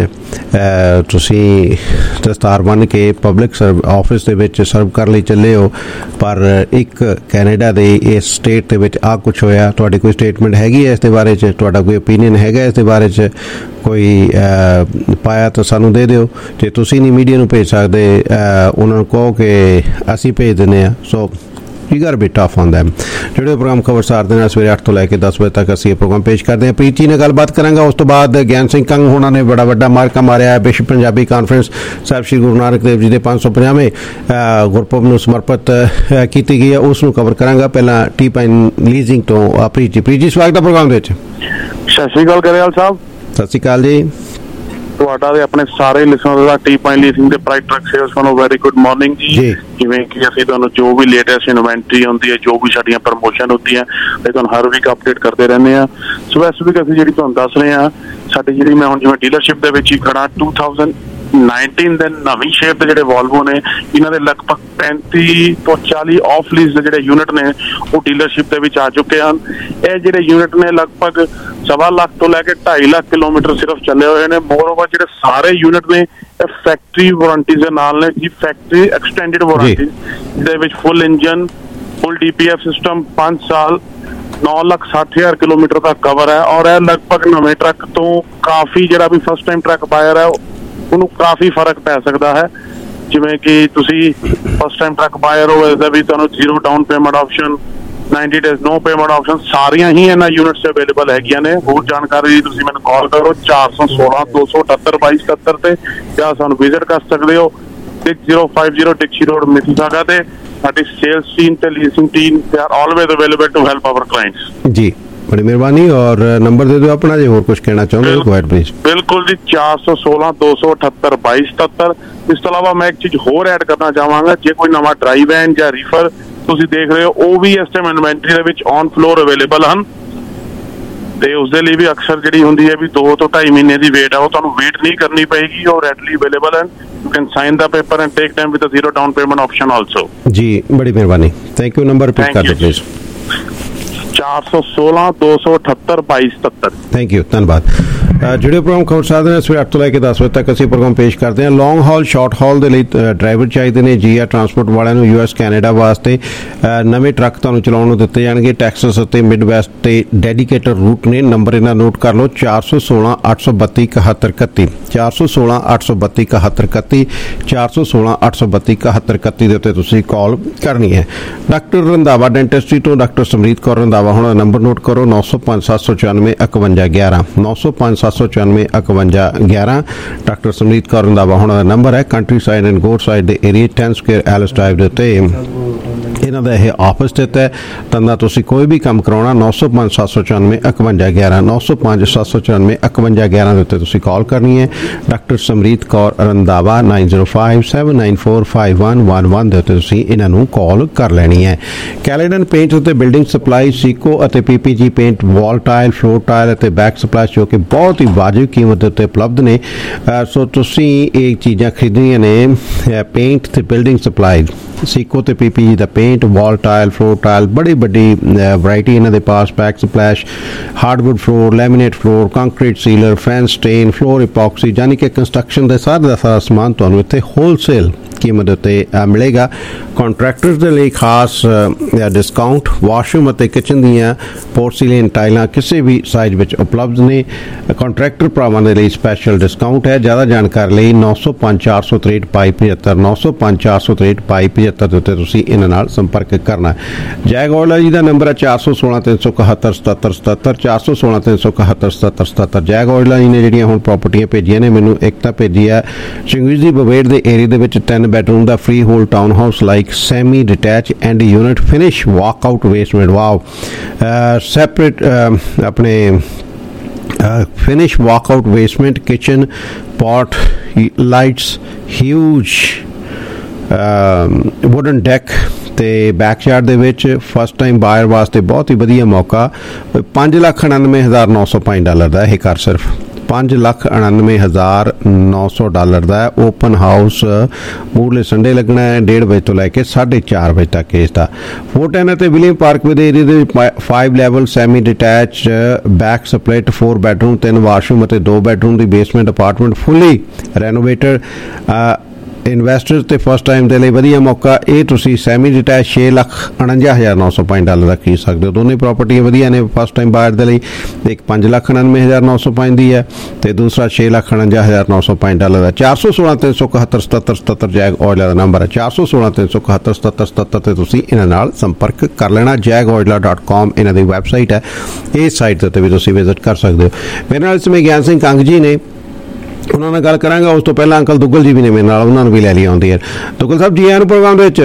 ਤੁਸੀਂ ਦਸਤਾਰ ਬੰਨ੍ਹ ਕੇ ਪਬਲਿਕ ਸਰਵ ਆਫਿਸ ਦੇ ਵਿੱਚ ਸਰਵ ਕਰਨ ਲਈ ਚੱਲੇ ਹੋ, ਪਰ ਇੱਕ ਕੈਨੇਡਾ ਦੇ ਇਸ ਸਟੇਟ ਦੇ ਵਿੱਚ ਆਹ ਕੁਛ ਹੋਇਆ, ਤੁਹਾਡੀ ਕੋਈ ਸਟੇਟਮੈਂਟ ਹੈਗੀ ਹੈ ਇਸ ਦੇ ਬਾਰੇ 'ਚ? ਤੁਹਾਡਾ ਕੋਈ ਓਪੀਨੀਅਨ ਹੈਗਾ ਇਸ ਦੇ ਬਾਰੇ 'ਚ? ਕੋਈ ਪਾਇਆ ਤਾਂ ਸਾਨੂੰ ਦੇ ਦਿਓ। ਜੇ ਤੁਸੀਂ ਨਹੀਂ ਮੀਡੀਆ ਨੂੰ ਭੇਜ ਸਕਦੇ, ਉਹਨਾਂ ਨੂੰ ਕਹੋ ਕਿ ਅਸੀਂ ਭੇਜ ਦਿੰਦੇ ਹਾਂ। So you got be tough on them. ਜਿਹੜੇ ਪ੍ਰੋਗਰਾਮ ਖਬਰਸਾਰ ਦੇ ਨਾਲ ਸਵੇਰੇ ਅੱਠ ਤੋਂ ਲੈ ਕੇ ਦਸ ਵਜੇ ਤੱਕ ਅਸੀਂ ਇਹ ਪ੍ਰੋਗਰਾਮ ਪੇਸ਼ ਕਰਦੇ ਹਾਂ। ਪ੍ਰੀਤੀ ਨਾਲ ਗੱਲਬਾਤ ਕਰਾਂਗਾ। ਉਸ ਤੋਂ ਬਾਅਦ ਗਿਆਨ ਸਿੰਘ ਕੰਗ ਹੋਣਾ ਨੇ ਬੜਾ ਵੱਡਾ ਮਾਰਕਾ ਮਾਰਿਆ ਹੈ। ਵਿਸ਼ਵ ਪੰਜਾਬੀ ਕਾਨਫਰੰਸ ਸਾਹਿਬ ਸ਼੍ਰੀ ਗੁਰੂ ਨਾਨਕ ਦੇਵ ਜੀ ਦੇ ਪੰਜ ਸੌ ਪੰਜਾਹਵੇਂ ਗੁਰਪੁਰਬ ਨੂੰ ਸਮਰਪਿਤ ਕੀਤੀ ਗਈ ਹੈ, ਉਸ ਨੂੰ ਕਵਰ ਕਰਾਂਗਾ। ਪਹਿਲਾਂ ਟੀ ਪਾਈਨ ਲੀਜ਼ਿੰਗ ਤੋਂ ਪ੍ਰੀਤੀ। ਪ੍ਰੀਤੀ ਸਵਾਗਤ ਹੈ ਪ੍ਰੋਗਰਾਮ ਦੇ ਵਿੱਚ। ਸਤਿ ਸ਼੍ਰੀ ਅਕਾਲ ਗਰੇਵਾਲ ਸਾਹਿਬ। ਸਤਿ ਸ਼੍ਰੀ ਅਕਾਲ ਜੀ। ਤੁਹਾਡਾ ਤੇ ਆਪਣੇ ਸਾਰੇ ਲਿਸਨਰ ਦਾ ਟੀ ਪਾਈਨ ਲੀਜ਼ਿੰਗ ਦੇ ਪ੍ਰਾਈਡ ਟਰੱਕ ਸੇਲਸ ਵੱਲੋਂ ਵੈਰੀ ਗੁੱਡ ਮਾਰਨਿੰਗ ਜੀ। ਜਿਵੇਂ ਕਿ ਅਸੀਂ ਤੁਹਾਨੂੰ ਜੋ ਵੀ ਲੇਟੈਸਟ ਇਨਵੈਂਟਰੀ ਹੁੰਦੀ ਹੈ, ਜੋ ਵੀ ਸਾਡੀਆਂ ਪ੍ਰਮੋਸ਼ਨ ਹੁੰਦੀਆਂ, ਇਹ ਤੁਹਾਨੂੰ ਹਰ ਵੀਕ ਅਪਡੇਟ ਕਰਦੇ ਰਹਿੰਦੇ ਹਾਂ। ਸੋ ਇਸ ਵੀਕ ਅਸੀਂ ਜਿਹੜੀ ਤੁਹਾਨੂੰ ਦੱਸ ਰਹੇ ਹਾਂ, ਸਾਡੀ ਜਿਹੜੀ ਮੈਂ ਹੁਣ ਜਿਵੇਂ ਡੀਲਰਸ਼ਿਪ ਦੇ ਵਿੱਚ ਹੀ ਖੜਾ ਟੂ ਥਾਊਜ਼ੈਂਡ ਨਾਈਨਟੀਨ ਦੇ ਨਵੀਂ ਸ਼ੇਪ ਦੇ ਜਿਹੜੇ ਵੋਲਵੋ ਨੇ, ਇਹਨਾਂ ਦੇ ਲਗਭਗ ਪੈਂਤੀ ਤੋਂ ਚਾਲੀ ਆਫ ਲੀਜ਼ ਦੇ ਜਿਹੜੇ ਯੂਨਿਟ ਨੇ ਉਹ ਡੀਲਰਸ਼ਿਪ ਦੇ ਵਿੱਚ ਆ ਚੁੱਕੇ ਹਨ। ਇਹ ਜਿਹੜੇ ਯੂਨਿਟ ਨੇ ਲਗਭਗ ਸਵਾ ਲੱਖ ਤੋਂ ਲੈ ਕੇ ਢਾਈ ਲੱਖ ਕਿਲੋਮੀਟਰ ਸਿਰਫ ਚੱਲੇ ਹੋਏ ਨੇ। ਮੋਰ ਓਵਰ ਜਿਹੜੇ ਸਾਰੇ ਯੂਨਿਟ ਨੇ ਇਹ ਫੈਕਟਰੀ ਵਾਰੰਟੀ ਦੇ ਨਾਲ ਨੇ ਜੀ, ਫੈਕਟਰੀ ਐਕਸਟੈਂਡਡ ਵਾਰੰਟੀ ਜਿਹਦੇ ਵਿੱਚ full engine, full D P F system, ਪੰਜ ਸਾਲ, ਨੌ ਲੱਖ ਸੱਠ ਹਜ਼ਾਰ ਕਿਲੋਮੀਟਰ ਦਾ ਕਵਰ ਹੈ। ਔਰ ਇਹ ਲਗਭਗ ਨਵੇਂ ਟਰੱਕ ਤੋਂ ਕਾਫੀ, ਜਿਹੜਾ ਵੀ ਫਸਟ ਟਾਈਮ ਟਰੱਕ ਬਾਇਰ ਹੈ ਉਹਨੂੰ ਕਾਫੀ ਫਰਕ ਪੈ ਸਕਦਾ ਹੈ। ਜਿਵੇਂ ਕਿ ਤੁਸੀਂ ਫਸਟ ਟਾਈਮ ਟਰੱਕ ਬਾਇਰ ਹੋ, ਇਸਦਾ ਵੀ ਤੁਹਾਨੂੰ zero down payment option, ninety days no payment option ਸਾਰੀਆਂ ਹੀ ਇਹਨਾਂ ਯੂਨਿਟਸ 'ਚ ਅਵੇਲੇਬਲ ਹੈਗੀਆਂ ਨੇ। ਹੋਰ ਜਾਣਕਾਰੀ ਲਈ ਤੁਸੀਂ ਮੈਨੂੰ ਕਾਲ ਕਰੋ ਚਾਰ ਸੌ ਸੋਲਾਂ ਦੋ ਸੌ ਅਠੱਤਰ ਬਾਈ ਸਤੱਤਰ ਤੇ, ਜਾਂ ਸਾਨੂੰ ਵਿਜ਼ਿਟ ਕਰ ਸਕਦੇ ਹੋ six zero five zero Dixie road Mississauga ਤੇ। ਸਾਡੀ ਸੇਲਸ ਟੀਮ ਤੇ leasing team they are always available to help our clients. ਜੀ बड़ी मेहरबानी। और नंबर दे दो अपना जो और कुछ कहना चाहोगे गो अहेड प्लीज। बिल्कुल जी, चार सौ सोलह दो सौ अठहत्तर बाई सतहत्तर। इस तो इलावा मैं एक चीज होर ऐड करना चाहांगा, जे कोई नवा ड्राई वैन या रीफर ਤੁਸੀਂ ਦੇਖ ਰਹੇ ਹੋ ਉਹ ਵੀ ਇਸ ਟਾਈਮ ਇਨਵੈਂਟਰੀ ਦੇ ਵਿੱਚ ਔਨ ਫਲੋਰ ਅਵੇਲੇਬਲ ਹਨ ਤੇ ਉਸ ਦੇ ਲਈ ਵੀ ਅਕਸਰ ਜਿਹੜੀ ਹੁੰਦੀ ਹੈ ਵੀ ਦੋ ਤੋਂ ਢਾਈ ਮਹੀਨੇ ਦੀ ਵੇਟ ਆ ਉਹ ਤੁਹਾਨੂੰ ਵੇਟ ਨਹੀਂ ਕਰਨੀ ਪਏਗੀ, ਉਹ ਰੈਡਲੀ ਅਵੇਲੇਬਲ ਹਨ। You can sign the paper and take time with a zero down payment option also. जी बड़ी मेहरबानी, थैंक यू। नंबर रिपीट कर दो प्लीज। चार सौ सोलह दो सौ अठहत्तर बाई सतहत्तर। थैंक यू, धन्यवाद। ਜਿਹੜੇ ਪ੍ਰੋਗਰਾਮ ਖਬਰ ਸਾਧਨ ਨੇ ਸਵੇਰੇ ਅੱਠ ਤੋਂ ਲੈ ਕੇ ਦਸ ਵਜੇ ਤੱਕ ਅਸੀਂ ਪ੍ਰੋਗਰਾਮ ਪੇਸ਼ ਕਰਦੇ ਹਾਂ। ਲੌਂਗ ਹਾਲ ਸ਼ਾਰਟ ਹਾਲ ਦੇ ਲਈ ਡਰਾਈਵਰ ਚਾਹੀਦੇ ਨੇ। ਜੀਆ ਟਰਾਂਸਪੋਰਟ ਵਾਲਿਆਂ ਨੂੰ ਯੂਐਸ ਕੈਨੇਡਾ ਵਾਸਤੇ ਨਵੇਂ ਟਰੱਕ ਤੁਹਾਨੂੰ ਚਲਾਉਣ ਨੂੰ ਦਿੱਤੇ ਜਾਣਗੇ। ਟੈਕਸਸ ਅਤੇ ਮਿਡ ਵੈਸਟ ਤੇ ਡੈਡੀਕੇਟਡ ਰੂਟ ਨੇ। ਨੰਬਰ ਇਹਨਾਂ ਨੋਟ ਕਰ ਲਓ, ਚਾਰ ਸੌ ਸੋਲਾਂ ਅੱਠ ਸੌ ਬੱਤੀ ਇਕਹੱਤਰ ਇਕੱਤੀ, ਚਾਰ ਸੌ ਸੋਲਾਂ ਅੱਠ ਸੌ ਬੱਤੀ ਇਕਹੱਤਰ ਇਕੱਤੀ, ਚਾਰ ਸੌ ਸੋਲਾਂ ਅੱਠ ਸੌ ਬੱਤੀ ਇਕਹੱਤਰ ਇਕੱਤੀ ਦੇ ਉੱਤੇ ਤੁਸੀਂ ਕਾਲ ਕਰਨੀ ਹੈ। ਡਾਕਟਰ ਰੰਧਾਵਾ ਡੈਂਟਿਸਟਰੀ ਤੋਂ ਡਾਕਟਰ ਸਮਰੀਤ ਕੌਰ ਰੰਧਾਵਾ ਹੁਣ ਦਾ ਨੰਬਰ ਨੋਟ ਕਰੋ, ਨੌ ਸੌ ਪੰਜ ਸੱਤ ਸੌ ਚੁਰਾਨਵੇਂ ਇਕਵੰਜਾ ਗਿਆਰਾਂ, ਨੌ ਸੌ ਪੰਜ ਸੱਤ ਸੌ ਚੁਰਾਨਵੇਂ ਇਕਵੰਜਾ ਗਿਆਰਾਂ। ਡਾਕਟਰ ਸਮਰੀਤ ਕੌਰ ਰੰਧਾਵਾ ਹੁਣ ਦਾ ਨੰਬਰ ਹੈ। ਕੰਟਰੀ ਸਾਈਡ ਐਂਡ ਗੋਡ ਸਾਈਡ ਦੇ area ten square Ellis drive ਦੇ ਉੱਤੇ ਇਹਨਾਂ ਦਾ ਇਹ ਆਫਿਸ ਸਥਿਤ ਹੈ। ਤੰਦਾ ਤੁਸੀਂ ਕੋਈ ਵੀ ਕੰਮ ਕਰਾਉਣਾ ਨੌ ਸੌ ਪੰਜ ਸੱਤ ਸੌ ਚੁਰਾਨਵੇਂ ਇਕਵੰਜਾ ਗਿਆਰਾਂ, ਨੌ ਸੌ ਪੰਜ ਸੱਤ ਸੌ ਚੁਰਾਨਵੇਂ ਇਕਵੰਜਾ ਗਿਆਰਾਂ ਦੇ ਉੱਤੇ ਤੁਸੀਂ ਕਾਲ ਕਰਨੀ ਹੈ। Doctor Samreet Kaur Randhawa nine zero five seven nine four five one one one ਦੇ ਉੱਤੇ ਤੁਸੀਂ ਇਹਨਾਂ ਨੂੰ ਕਾਲ ਕਰ ਲੈਣੀ ਹੈ। ਕੈਲੇਡਨ ਪੇਂਟ ਅਤੇ ਬਿਲਡਿੰਗ ਸਪਲਾਈ, ਸੀਕੋ ਅਤੇ PPG paint, wall tile, floor tile ਅਤੇ ਬੈਕ ਸਪਲਾਈ ਜੋ ਕਿ ਬਹੁਤ ਹੀ ਵਾਜਿਬ ਕੀਮਤ ਦੇ ਉੱਤੇ ਉਪਲਬਧ ਨੇ। ਸੋ ਤੁਸੀਂ ਇਹ ਚੀਜ਼ਾਂ ਖਰੀਦਣੀਆਂ ਨੇ, ਪੇਂਟ ਤੇ ਬਿਲਡਿੰਗ ਸਪਲਾਈ, ਸੀਕੋ ਤੇ ਪੀਪੀਜੀ ਦਾ paint, wall tile, floor tile, ਬੜੀ ਵੱਡੀ ਵੈਰਾਈਟੀ ਇਹਨਾਂ ਦੇ ਪਾਸ। Backsplash, hardwood floor, laminate floor, concrete sealer, fan stain, floor epoxy, ਯਾਨੀ ਕਿ ਕੰਸਟਰਕਸ਼ਨ ਦਾ ਸਾਰਾ ਦਾ ਸਾਰਾ ਸਮਾਨ ਤੁਹਾਨੂੰ ਇੱਥੇ ਹੋਲਸੇਲ ਕੀਮਤ ਉੱਤੇ ਮਿਲੇਗਾ। ਕੰਟਰੈਕਟਰਸ ਦੇ ਲਈ ਖਾਸ ਡਿਸਕਾਊਂਟ। ਵਾਸ਼ਰੂਮ ਅਤੇ ਕਿਚਨ ਦੀਆਂ ਪੋਰਸਿਲੇਨ ਟਾਈਲਾਂ ਕਿਸੇ ਵੀ ਸਾਈਜ਼ ਵਿੱਚ ਉਪਲਬਧ ਨੇ। ਕੰਟਰੈਕਟਰ ਭਰਾਵਾਂ ਦੇ ਲਈ ਸਪੈਸ਼ਲ ਡਿਸਕਾਊਂਟ ਹੈ। ਜ਼ਿਆਦਾ ਜਾਣਕਾਰੀ ਲਈ ਨੌ ਸੌ ਪੰਜ ਚਾਰ ਸੌ ਤਰੇਹਠ ਬਾਈ ਪਝੱਤਰ, ਨੌ ਸੌ ਪੰਜ ਚਾਰ ਸੌ ਤਰੇਹਠ ਬਾਈ ਪਝੱਤਰ ਦੇ ਉੱਤੇ ਤੁਸੀਂ ਇਹਨਾਂ ਨਾਲ ਸੰਪਰਕ ਕਰਨਾ। ਜੈਗ ਔਇਲ ਜੀ ਦਾ ਨੰਬਰ ਹੈ ਚਾਰ ਸੌ ਸੋਲਾਂ ਤਿੰਨ ਸੌ ਇਕਹੱਤਰ ਸਤੱਤਰ ਸਤੱਤਰ, ਚਾਰ ਸੌ ਸੋਲਾਂ ਤਿੰਨ ਸੌ ਇਕਹੱਤਰ ਸਤੱਤਰ ਸਤੱਤਰ। ਜੈਗ ਔਇਲ ਜੀ ਨੇ ਜਿਹੜੀਆਂ ਹੁਣ ਪ੍ਰਾਪਰਟੀਆਂ ਭੇਜੀਆਂ ਨੇ ਮੈਨੂੰ, ਇੱਕ ਤਾਂ ਭੇਜੀ ਹੈ ਚੰਗੀਜ਼ੀ ਬਵੇੜ ਦੇ ਏਰੀਆ ਦੇ ਵਿੱਚ ਤਿੰਨ ਬੈਡਰੂਮ ਦਾ freehold townhouse like semi detach and unit finish walk out basement. Wow, separate ਆਪਣੇ finish walk out basement, kitchen, pot, lights, huge wooden deck ਤੇ ਬੈਕ ਯਾਰਡ ਦੇ ਵਿੱਚ ਫਸਟ ਟਾਈਮ ਬਾਇਰ ਵਾਸਤੇ ਬਹੁਤ ਹੀ ਵਧੀਆ ਮੌਕਾ। ਪੰਜ ਲੱਖ ਉਣਾਨਵੇਂ ਹਜ਼ਾਰ ਨੌ ਸੌ ਪੰਜ ਡਾਲਰ ਦਾ ਇਹ ਘਰ ਸਿਰਫ ਪੰਜ ਲੱਖ ਉਣਾਨਵੇਂ ਹਜ਼ਾਰ ਨੌ ਸੌ ਡਾਲਰ ਦਾ। ਓਪਨ ਹਾਊਸ ਮੂਰਲੇ ਸੰਡੇ ਲੱਗਣਾ ਹੈ ਡੇਢ ਵਜੇ ਤੋਂ ਲੈ ਕੇ ਸਾਢੇ ਚਾਰ ਵਜੇ ਤੱਕ ਇਸ ਦਾ। ਫੋਰਟਨ ਅਤੇ ਵਿਲੀਅਮ ਪਾਰਕ ਦੇ ਏਰੀਆ ਦੇ five level semi detach back split, four bedroom, ਤਿੰਨ ਵਾਸ਼ਰੂਮ ਅਤੇ ਦੋ ਬੈਡਰੂਮ ਦੀ basement apartment fully renovated. Investor ਤੇ ਫਸਟ ਟਾਈਮ ਦੇ ਲਈ ਵਧੀਆ ਮੌਕਾ। ਇਹ ਤੁਸੀਂ ਸੈਮੀ ਡਿਟੈਚ ਛੇ ਲੱਖ ਉਣੰਜਾ ਹਜ਼ਾਰ ਨੌ ਸੌ ਪੰਜ ਡਾਲਰ ਦਾ ਖਰੀਦ ਸਕਦੇ ਹੋ। ਦੋਨੇ ਪ੍ਰਾਪਰਟੀਆਂ ਵਧੀਆ ਨੇ ਫਸਟ ਟਾਈਮ ਬਾਇਰ ਦੇ ਲਈ। ਇੱਕ ਪੰਜ ਲੱਖ ਉਣਾਨਵੇਂ ਹਜ਼ਾਰ ਨੌ ਸੌ ਪੰਜ ਦੀ ਹੈ ਤੇ ਦੂਸਰਾ ਛੇ ਲੱਖ ਉਣੰਜਾ ਹਜ਼ਾਰ ਨੌ ਸੌ ਪੰਜ ਡਾਲਰ ਦਾ। ਚਾਰ ਸੌ ਸੋਲਾਂ ਤਿੰਨ ਸੌ ਇਕਹੱਤਰ ਸਤੱਤਰ ਸਤੱਤਰ ਜੈਗ ਔਇਲਾ ਦਾ ਨੰਬਰ ਹੈ। ਚਾਰ ਸੌ ਸੋਲਾਂ ਤਿੰਨ ਸੌ ਇਕਹੱਤਰ ਸਤੱਤਰ ਸਤੱਤਰ ਤੇ ਤੁਸੀਂ ਇਹਨਾਂ ਨਾਲ ਸੰਪਰਕ ਕਰ ਲੈਣਾ। ਜੈਗ ਔਇਲਾ ਡਾਟ ਕਾਮ ਇਹਨਾਂ ਦੀ ਵੈਬਸਾਈਟ ਹੈ। ਇਸ ਸਾਈਟ ਦੇ ਉੱਤੇ ਵੀ ਤੁਸੀਂ ਵਿਜ਼ਿਟ ਕਰ ਸਕਦੇ ਹੋ। ਮੇਰੇ ਨਾਲ ਇਸ ਸਮੇਂ ਗਿਆਨ ਸਿੰਘ ਕੰਗ ਜੀ ਨੇ, ਉਹਨਾਂ ਨਾਲ ਗੱਲ ਕਰਾਂਗਾ। ਉਸ ਤੋਂ ਪਹਿਲਾਂ ਅੰਕਲ ਦੁੱਗਲ ਜੀ ਵੀ ਨੇ ਮੇਰੇ ਨਾਲ, ਉਹਨਾਂ ਨੂੰ ਵੀ ਲੈ ਲਈ ਆਉਂਦੀ ਹੈ। ਦੁੱਗਲ ਸਾਹਿਬ ਜੀ ਆਇਆਂ ਨੂੰ ਪ੍ਰੋਗਰਾਮ ਦੇ ਵਿੱਚ।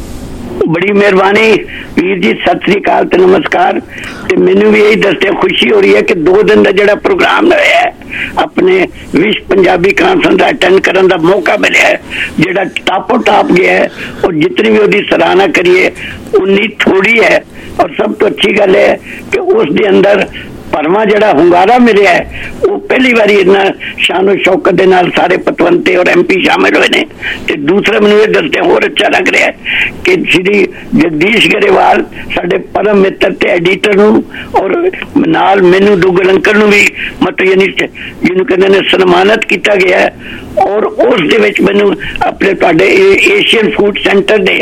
ਬੜੀ ਮਿਹਰਬਾਨੀ ਵੀਰ ਜੀ, ਸਤਿ ਸ੍ਰੀ ਅਕਾਲ ਤੇ ਨਮਸਕਾਰ। ਤੇ ਮੈਨੂੰ ਵੀ ਇਹੀ ਦੱਸਦੇ ਖੁਸ਼ੀ ਹੋ ਰਹੀ ਹੈ ਕਿ ਦੋ ਦਿਨ ਦਾ ਜਿਹੜਾ ਪ੍ਰੋਗਰਾਮ ਹੋਇਆ ਆਪਣੇ ਵਿਸ਼ ਪੰਜਾਬੀ ਕਾਨਫਰੰਸ ਦਾ ਅਟੈਂਡ ਕਰਨ ਦਾ ਮੌਕਾ ਮਿਲਿਆ, ਜਿਹੜਾ ਟਾਪੋ ਟਾਪ ਗਿਆ ਹੈ। ਔਰ ਜਿਤਨੀ ਵੀ ਉਹਦੀ ਸਰਾਹਨਾ ਕਰੀਏ ਉਨੀ ਥੋੜੀ ਹੈ। ਔਰ ਸਭ ਤੋਂ ਅੱਛੀ ਗੱਲ ਹੈ ਕਿ ਉਸ ਦੇ ਅੰਦਰ ਭਰਵਾਂ ਜਿਹੜਾ ਹੁੰਗਾਰਾ ਮਿਲਿਆ ਉਹ ਪਹਿਲੀ ਵਾਰੀ ਇੰਨਾ ਸ਼ਾਨੋ ਸ਼ੌਕਤ ਦੇ ਨਾਲ ਸਾਰੇ ਪਤਵੰਤੇ ਔਰ ਐਮਪੀ ਸ਼ਾਮਿਲ ਹੋਏ ਨੇ। ਤੇ ਦੂਸਰਾ ਮੈਨੂੰ ਇਹ ਦੱਸਦੇ ਹੋਰ ਅੱਛਾ ਲੱਗ ਰਿਹਾ ਕਿ ਸ਼੍ਰੀ ਜਗਦੀਸ਼ ਗਰੇਵਾਲ ਸਾਡੇ ਪਰਮ ਮਿੱਤਰ ਤੇ ਐਡੀਟਰ ਨੂੰ ਔਰ ਨਾਲ ਮੈਨੂੰ ਦੁੱਗਲ ਅੰਕਲ ਨੂੰ ਵੀ ਮਤਲਬ ਯਾਨੀ ਜਿਹਨੂੰ ਕਹਿੰਦੇ ਨੇ ਸਨਮਾਨਿਤ ਕੀਤਾ ਗਿਆ। ਔਰ ਉਸ ਦੇ ਵਿੱਚ ਮੈਨੂੰ ਆਪਣੇ ਤੁਹਾਡੇ ਏਸ਼ੀਅਨ ਫੂਡ ਸੈਂਟਰ ਦੇ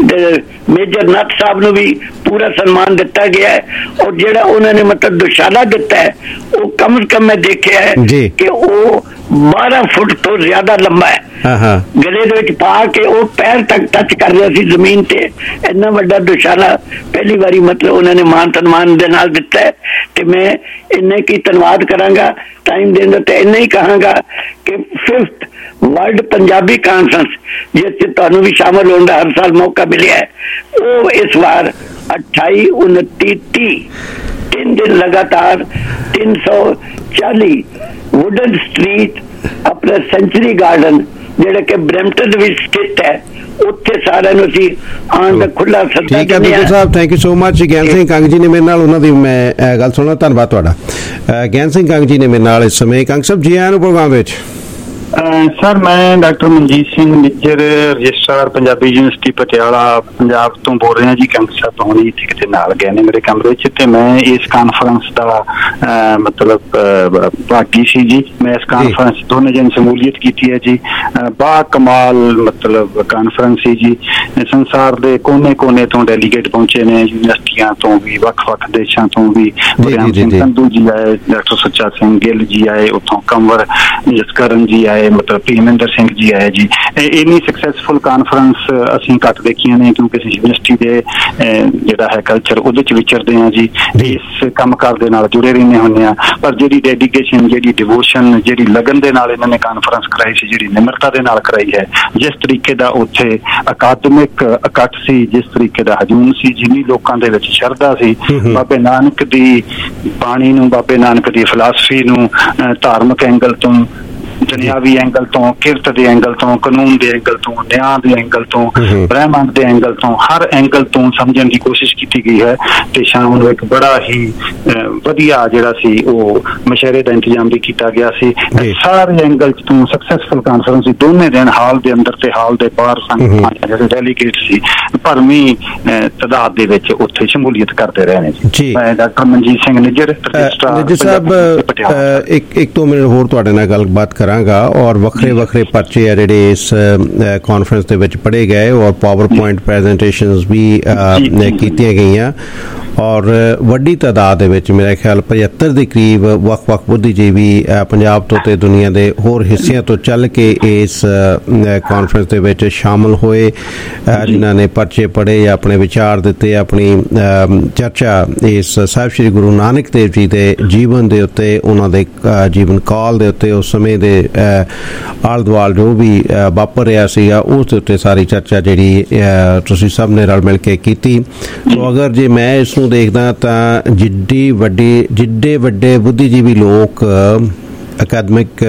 ਮੇਜਰ ਨੱਥ ਸਾਹਿਬ ਨੂੰ ਵੀ ਪੂਰਾ ਸਨਮਾਨ ਦਿੱਤਾ ਗਿਆ। ਔਰ ਜਿਹੜਾ ਉਹਨਾਂ ਨੇ ਮਤਲਬ ਦੁਸ਼ਾਲਾ ਦਿੱਤਾ ਹੈ ਉਹ ਕਮ ਸੇ ਕਮ ਮੈਂ ਦੇਖਿਆ ਹੈ ਕਿ ਉਹ ਬਾਰਾਂ ਫੁੱਟ ਤੋਂ ਜ਼ਿਆਦਾ ਲੰਬਾ ਹੈ। ਗਲੇ ਦੇ ਵਿੱਚ ਪਾ ਕੇ ਉਹ ਪੈਰ ਤੱਕ ਟੱਚ ਕਰ ਰਿਹਾ ਸੀ ਜ਼ਮੀਨ ਤੇ। ਇੰਨਾ ਵੱਡਾ ਦੁਸ਼ਾਲਾ ਪਹਿਲੀ ਵਾਰੀ ਮਤਲਬ ਉਹਨਾਂ ਨੇ ਮਾਨ ਸਨਮਾਨ ਦੇ ਨਾਲ ਦਿੱਤਾ ਹੈ। ਤੇ ਮੈਂ ਇੰਨਾ ਕੀ ਧੰਨਵਾਦ ਕਰਾਂਗਾ ਟਾਈਮ ਦੇਣ ਦਾ। ਤੇ ਇੰਨਾ ਹੀ ਕਹਾਂਗਾ ਕਿ ਫਿਫਥ ਵਰਲਡ ਪੰਜਾਬੀ ਕਾਨਫਰੰਸ ਜਿਸ 'ਚ ਤੁਹਾਨੂੰ ਵੀ ਸ਼ਾਮਲ ਹੋਣ ਦਾ ਹਰ ਸਾਲ ਮੌਕਾ ਮਿਲਿਆ ਹੈ, ਉਹ ਇਸ ਵਾਰ ਅਠਾਈ ਉਨੱਤੀ ਤੀਹ तीन दिन लगातार तीन सौ चाली वुडन स्ट्रीट अपना सेंचुरी गार्डन ਜਿਹੜਾ ਕਿ ਬਰੈਂਪਟਨ ਵਿੱਚ ਸਥਿਤ ਹੈ ਉੱਥੇ ਸਾਰਿਆਂ ਨੂੰ ਅਸੀਂ ਆਉਣ ਦਾ ਖੁੱਲਾ ਸੱਦਾ ਦਿੰਦੇ ਹਾਂ। ਸਾਹਿਬ thank you so much. Gian Singh Kang ਜੀ ਨੇ ਮੇਰੇ ਨਾਲ ਉਹਨਾਂ ਦੀ ਮੈਂ ਗੱਲ ਸੁਣਨਾ, ਧੰਨਵਾਦ ਤੁਹਾਡਾ। ਗਿਆਨ ਸਿੰਘ ਕੰਗ ਜੀ ਨੇ ਮੇਰੇ ਨਾਲ ਇਸ ਸਮੇਂ। ਕੰਗ ਸਾਹਿਬ ਜੀ ਆਇਆਂ ਨੂੰ ਪ੍ਰੋਗਰਾਮ ਵਿੱਚ। ਸਰ ਮੈਂ doctor Manjit Singh Nijjar registrar Punjabi university Patiala Punjab ਤੋਂ ਬੋਲ ਰਿਹਾ ਜੀ। ਕੰਗ ਸਾਹਿਬ ਹੁਣੀ ਇੱਥੇ ਕਿਤੇ ਨਾਲ ਗਏ ਨੇ ਮੇਰੇ ਕਮਰੇ ਵਿੱਚ ਤੇ ਮੈਂ ਇਸ ਕਾਨਫਰੰਸ ਦਾ ਮਤਲਬ ਭਾਗੀ ਸੀ ਜੀ। ਮੈਂ ਇਸ ਕਾਨਫਰੰਸ ਦੋਨੇ ਜਨ ਸ਼ਮੂਲੀਅਤ ਕੀਤੀ ਹੈ ਜੀ। ਬਾ ਕਮਾਲ ਮਤਲਬ ਕਾਨਫਰੰਸ ਸੀ ਜੀ। ਸੰਸਾਰ ਦੇ ਕੋਨੇ ਕੋਨੇ ਤੋਂ ਡੈਲੀਗੇਟ ਪਹੁੰਚੇ ਨੇ, ਯੂਨੀਵਰਸਿਟੀਆਂ ਤੋਂ ਵੀ, ਵੱਖ ਵੱਖ ਦੇਸ਼ਾਂ ਤੋਂ ਵੀ। ਗੁਰਿਆਮ ਸਿੰਘ ਸੰਧੂ ਜੀ ਆਏ, ਡਾਕਟਰ ਸੁੱਚਾ ਸਿੰਘ ਗਿੱਲ ਜੀ ਆਏ, ਉੱਥੋਂ ਕੰਵਰ ਜਸਕਰਨ ਜੀ ਆਏ, ਮਤਲਬ ਭੀਮਿੰਦਰ ਸਿੰਘ ਜੀ ਆਏ ਜੀ। ਇੰਨੀ ਸਕਸੈਸਫੁਲ ਕਾਨਫਰੰਸ ਅਸੀਂ ਘੱਟ ਦੇਖੀਆਂ ਨੇ ਕਿਉਂਕਿ ਅਸੀਂ ਯੂਨੀਵਰਸਿਟੀ ਦੇ ਜਿਹੜਾ ਹੈ ਕਲਚਰ ਉਹਦੇ ਚ ਵਿਚਰਦੇ ਹਾਂ ਜੀ, ਇਸ ਕੰਮ ਕਾਰ ਦੇ ਨਾਲ ਜੁੜੇ ਰਹਿੰਦੇ ਹੁੰਦੇ ਹਾਂ। ਪਰ ਜਿਹੜੀ ਡੈਡੀਕੇਸ਼ਨ, ਜਿਹੜੀ ਡਿਵੋਸ਼ਨ, ਜਿਹੜੀ ਲਗਨ ਦੇ ਨਾਲ ਇਹਨਾਂ ਨੇ ਕਾਨਫਰੰਸ ਕਰਾਈ ਸੀ, ਜਿਹੜੀ ਨਿਮਰਤਾ ਦੇ ਨਾਲ ਕਰਾਈ ਹੈ, ਜਿਸ ਤਰੀਕੇ ਦਾ ਉੱਥੇ ਅਕਾਦਮਿਕ ਇਕੱਠ ਸੀ, ਜਿਸ ਤਰੀਕੇ ਦਾ ਹਜੂਮ ਸੀ, ਜਿੰਨੀ ਲੋਕਾਂ ਦੇ ਵਿੱਚ ਸ਼ਰਧਾ ਸੀ ਬਾਬੇ ਨਾਨਕ ਦੀ ਬਾਣੀ ਨੂੰ, ਬਾਬੇ ਨਾਨਕ ਦੀ ਫਿਲਾਸਫੀ ਨੂੰ ਧਾਰਮਿਕ ਐਂਗਲ ਤੋਂ, ਦੁਨਿਆਵੀ ਐਂਗਲ ਤੋਂ, ਕਿਰਤ ਦੇ ਐਂਗਲ ਤੋਂ, ਕਾਨੂੰਨ ਦੇ ਐਂਗਲ ਤੋਂ, ਨਿਆਂ ਦੇ ਐਂਗਲ ਤੋਂ, ਬ੍ਰਹਿਮੰਡ ਦੇ ਐਂਗਲ ਤੋਂ, ਹਰ ਐਂਗਲ ਤੋਂ ਸਮਝਣ ਦੀ ਕੋਸ਼ਿਸ਼ ਕੀਤੀ ਗਈ ਹੈ। ਤੇ ਸ਼ਾਮ ਨੂੰ ਇੱਕ ਬੜਾ ਹੀ ਵਧੀਆ ਜਿਹੜਾ ਸੀ ਉਹ ਮਸ਼ਹਰੇ ਦਾ ਇੰਤਜ਼ਾਮ ਵੀ ਕੀਤਾ ਗਿਆ ਸੀ। ਸਾਰੇ ਐਂਗਲ ਤੋਂ ਸਕਸੈਸਫੁਲ ਕਾਨਫਰੰਸ ਸੀ। ਦੋਨੇ ਦਿਨ ਹਾਲ ਦੇ ਅੰਦਰ ਤੇ ਹਾਲ ਦੇ ਬਾਹਰ ਸੰਗਤਾਂ ਜਿਹੜੇ ਡੈਲੀਗੇਟ ਸੀ ਭਰਵੀਂ ਤਾਦਾਦ ਦੇ ਵਿੱਚ ਉੱਥੇ ਸ਼ਮੂਲੀਅਤ ਕਰਦੇ ਰਹੇ ਨੇ ਜੀ। ਮੈਂ ਡਾਕਟਰ ਮਨਜੀਤ ਸਿੰਘ ਨਿੱਜਰ ਨਿੱਜਰ ਸਾਹਿਬ ਇੱਕ ਇੱਕ ਦੋ ਮਿੰਟ ਹੋਰ ਤੁਹਾਡੇ ਨਾਲ ਗੱਲਬਾਤ ਕਰਾਂਗਾ। ਔਰ ਵੱਖਰੇ ਵੱਖਰੇ ਪਰਚੇ ਆ ਜਿਹੜੇ ਇਸ ਕਾਨਫਰੰਸ ਦੇ ਵਿੱਚ ਪੜ੍ਹੇ ਗਏ ਔਰ ਪਾਵਰ ਪੁਆਇੰਟ ਪ੍ਰੈਜੈਂਟੇਸ਼ਨਸ ਵੀ ਕੀਤੀਆਂ ਗਈਆਂ ਔਰ ਵੱਡੀ ਤਾਦਾਦ ਦੇ ਵਿੱਚ ਮੇਰੇ ਖਿਆਲ ਪਝੱਤਰ ਦੇ ਕਰੀਬ ਵੱਖ ਵੱਖ ਬੁੱਧੀਜੀਵੀ ਪੰਜਾਬ ਤੋਂ ਤੇ ਦੁਨੀਆ ਦੇ ਹੋਰ ਹਿੱਸਿਆਂ ਤੋਂ ਚੱਲ ਕੇ ਇਸ ਕਾਨਫਰੰਸ ਦੇ ਵਿੱਚ ਸ਼ਾਮਲ ਹੋਏ, ਜਿਨ੍ਹਾਂ ਨੇ ਪਰਚੇ ਪੜ੍ਹੇ ਜਾਂ ਆਪਣੇ ਵਿਚਾਰ ਦਿੱਤੇ, ਆਪਣੀ ਚਰਚਾ ਇਸ ਸਾਹਿਬ ਸ਼੍ਰੀ ਗੁਰੂ ਨਾਨਕ ਦੇਵ ਜੀ ਦੇ ਜੀਵਨ ਦੇ ਉੱਤੇ, ਉਹਨਾਂ ਦੇ ਜੀਵਨ ਕਾਲ ਦੇ ਉੱਤੇ, ਉਸ ਸਮੇਂ ਦੇ ਆਲ ਦੁਆਲ ਜੋ ਵੀ ਵਾਪਰ ਰਿਹਾ ਸੀਗਾ ਉਸ ਦੇ ਉੱਤੇ ਸਾਰੀ ਚਰਚਾ ਜਿਹੜੀ ਤੁਸੀਂ ਸਭ ਨੇ ਰਲ ਮਿਲ ਕੇ ਕੀਤੀ। ਸੋ ਅਗਰ ਜੇ ਮੈਂ ਇਸ ਨੂੰ ਦੇਖਦਾ ਤਾਂ ਜਿੱਡੀ ਵੱਡੀ ਜਿੱਡੇ ਵੱਡੇ ਬੁੱਧੀਜੀਵੀ ਲੋਕ ਅਕਾਦਮਿਕ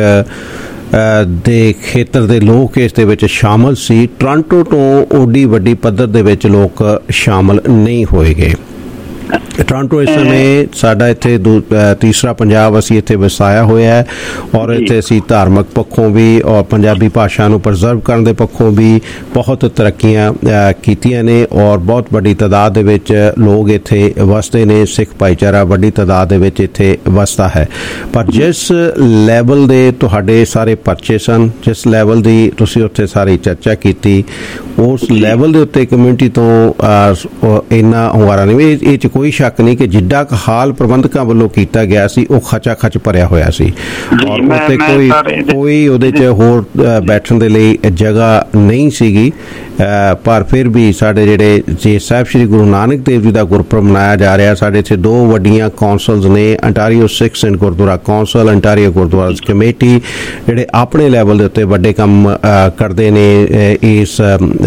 ਦੇ ਖੇਤਰ ਦੇ ਲੋਕ ਇਸ ਦੇ ਵਿੱਚ ਸ਼ਾਮਲ ਸੀ, ਟੋਰਾਂਟੋ ਤੋਂ ਓਡੀ ਵੱਡੀ ਪੱਧਰ ਦੇ ਵਿੱਚ ਲੋਕ ਸ਼ਾਮਲ ਨਹੀਂ ਹੋਏਗੇ। ਟੋਰਾਂਟੋ ਇਸ ਸਮੇਂ ਸਾਡਾ ਇੱਥੇ ਤੀਸਰਾ ਪੰਜਾਬ ਅਸੀਂ ਇੱਥੇ ਵਸਾਇਆ ਹੋਇਆ ਹੈ ਔਰ ਇੱਥੇ ਅਸੀਂ ਧਾਰਮਿਕ ਪੱਖੋਂ ਵੀ ਔਰ ਪੰਜਾਬੀ ਭਾਸ਼ਾ ਨੂੰ ਪ੍ਰਜ਼ਰਵ ਕਰਨ ਦੇ ਪੱਖੋਂ ਵੀ ਬਹੁਤ ਤਰੱਕੀਆਂ ਕੀਤੀਆਂ ਨੇ ਔਰ ਬਹੁਤ ਵੱਡੀ ਤਾਦਾਦ ਦੇ ਵਿੱਚ ਲੋਕ ਇੱਥੇ ਵਸਦੇ ਨੇ। ਸਿੱਖ ਭਾਈਚਾਰਾ ਵੱਡੀ ਤਾਦਾਦ ਦੇ ਵਿੱਚ ਇੱਥੇ ਵਸਦਾ ਹੈ। ਪਰ ਜਿਸ ਲੈਵਲ ਦੇ ਤੁਹਾਡੇ ਸਾਰੇ ਪਰਚੇ ਸਨ, ਜਿਸ ਲੈਵਲ ਦੀ ਤੁਸੀਂ ਉੱਥੇ ਸਾਰੀ ਚਰਚਾ ਕੀਤੀ, ਉਸ ਲੈਵਲ ਦੇ ਉੱਤੇ ਕਮਿਊਨਿਟੀ ਤੋਂ ਇੰਨਾ ਹੁੰਗਾਰਾ ਨਹੀਂ। ਇਹ 'ਚ ਕੋਈ ਸ਼ੱਕ ਨਹੀਂ ਕਿ ਜਿੱਡਾ ਕੁ ਹਾਲ ਪ੍ਰਬੰਧਕਾਂ ਵੱਲੋਂ ਕੀਤਾ ਗਿਆ ਸੀ ਉਹ ਖਚਾ ਖਚ ਭਰਿਆ ਹੋਇਆ ਸੀ ਔਰ ਉੱਥੇ ਕੋਈ ਕੋਈ ਉਹਦੇ 'ਚ ਹੋਰ ਬੈਠਣ ਦੇ ਲਈ ਜਗ੍ਹਾ ਨਹੀਂ ਸੀਗੀ। ਪਰ ਫਿਰ ਵੀ ਸਾਡੇ ਜਿਹੜੇ ਜੇ ਸਾਹਿਬ ਸ਼੍ਰੀ ਗੁਰੂ ਨਾਨਕ ਦੇਵ ਜੀ ਦਾ ਗੁਰਪੁਰਬ ਮਨਾਇਆ ਜਾ ਰਿਹਾ, ਸਾਡੇ ਇੱਥੇ ਦੋ ਵੱਡੀਆਂ ਕੌਂਸਲਸ ਨੇ, Ontario Sikh and Gurdwara council, Ontario Gurdwara committee, ਜਿਹੜੇ ਆਪਣੇ ਲੈਵਲ ਦੇ ਉੱਤੇ ਵੱਡੇ ਕੰਮ ਕਰਦੇ ਨੇ ਇਸ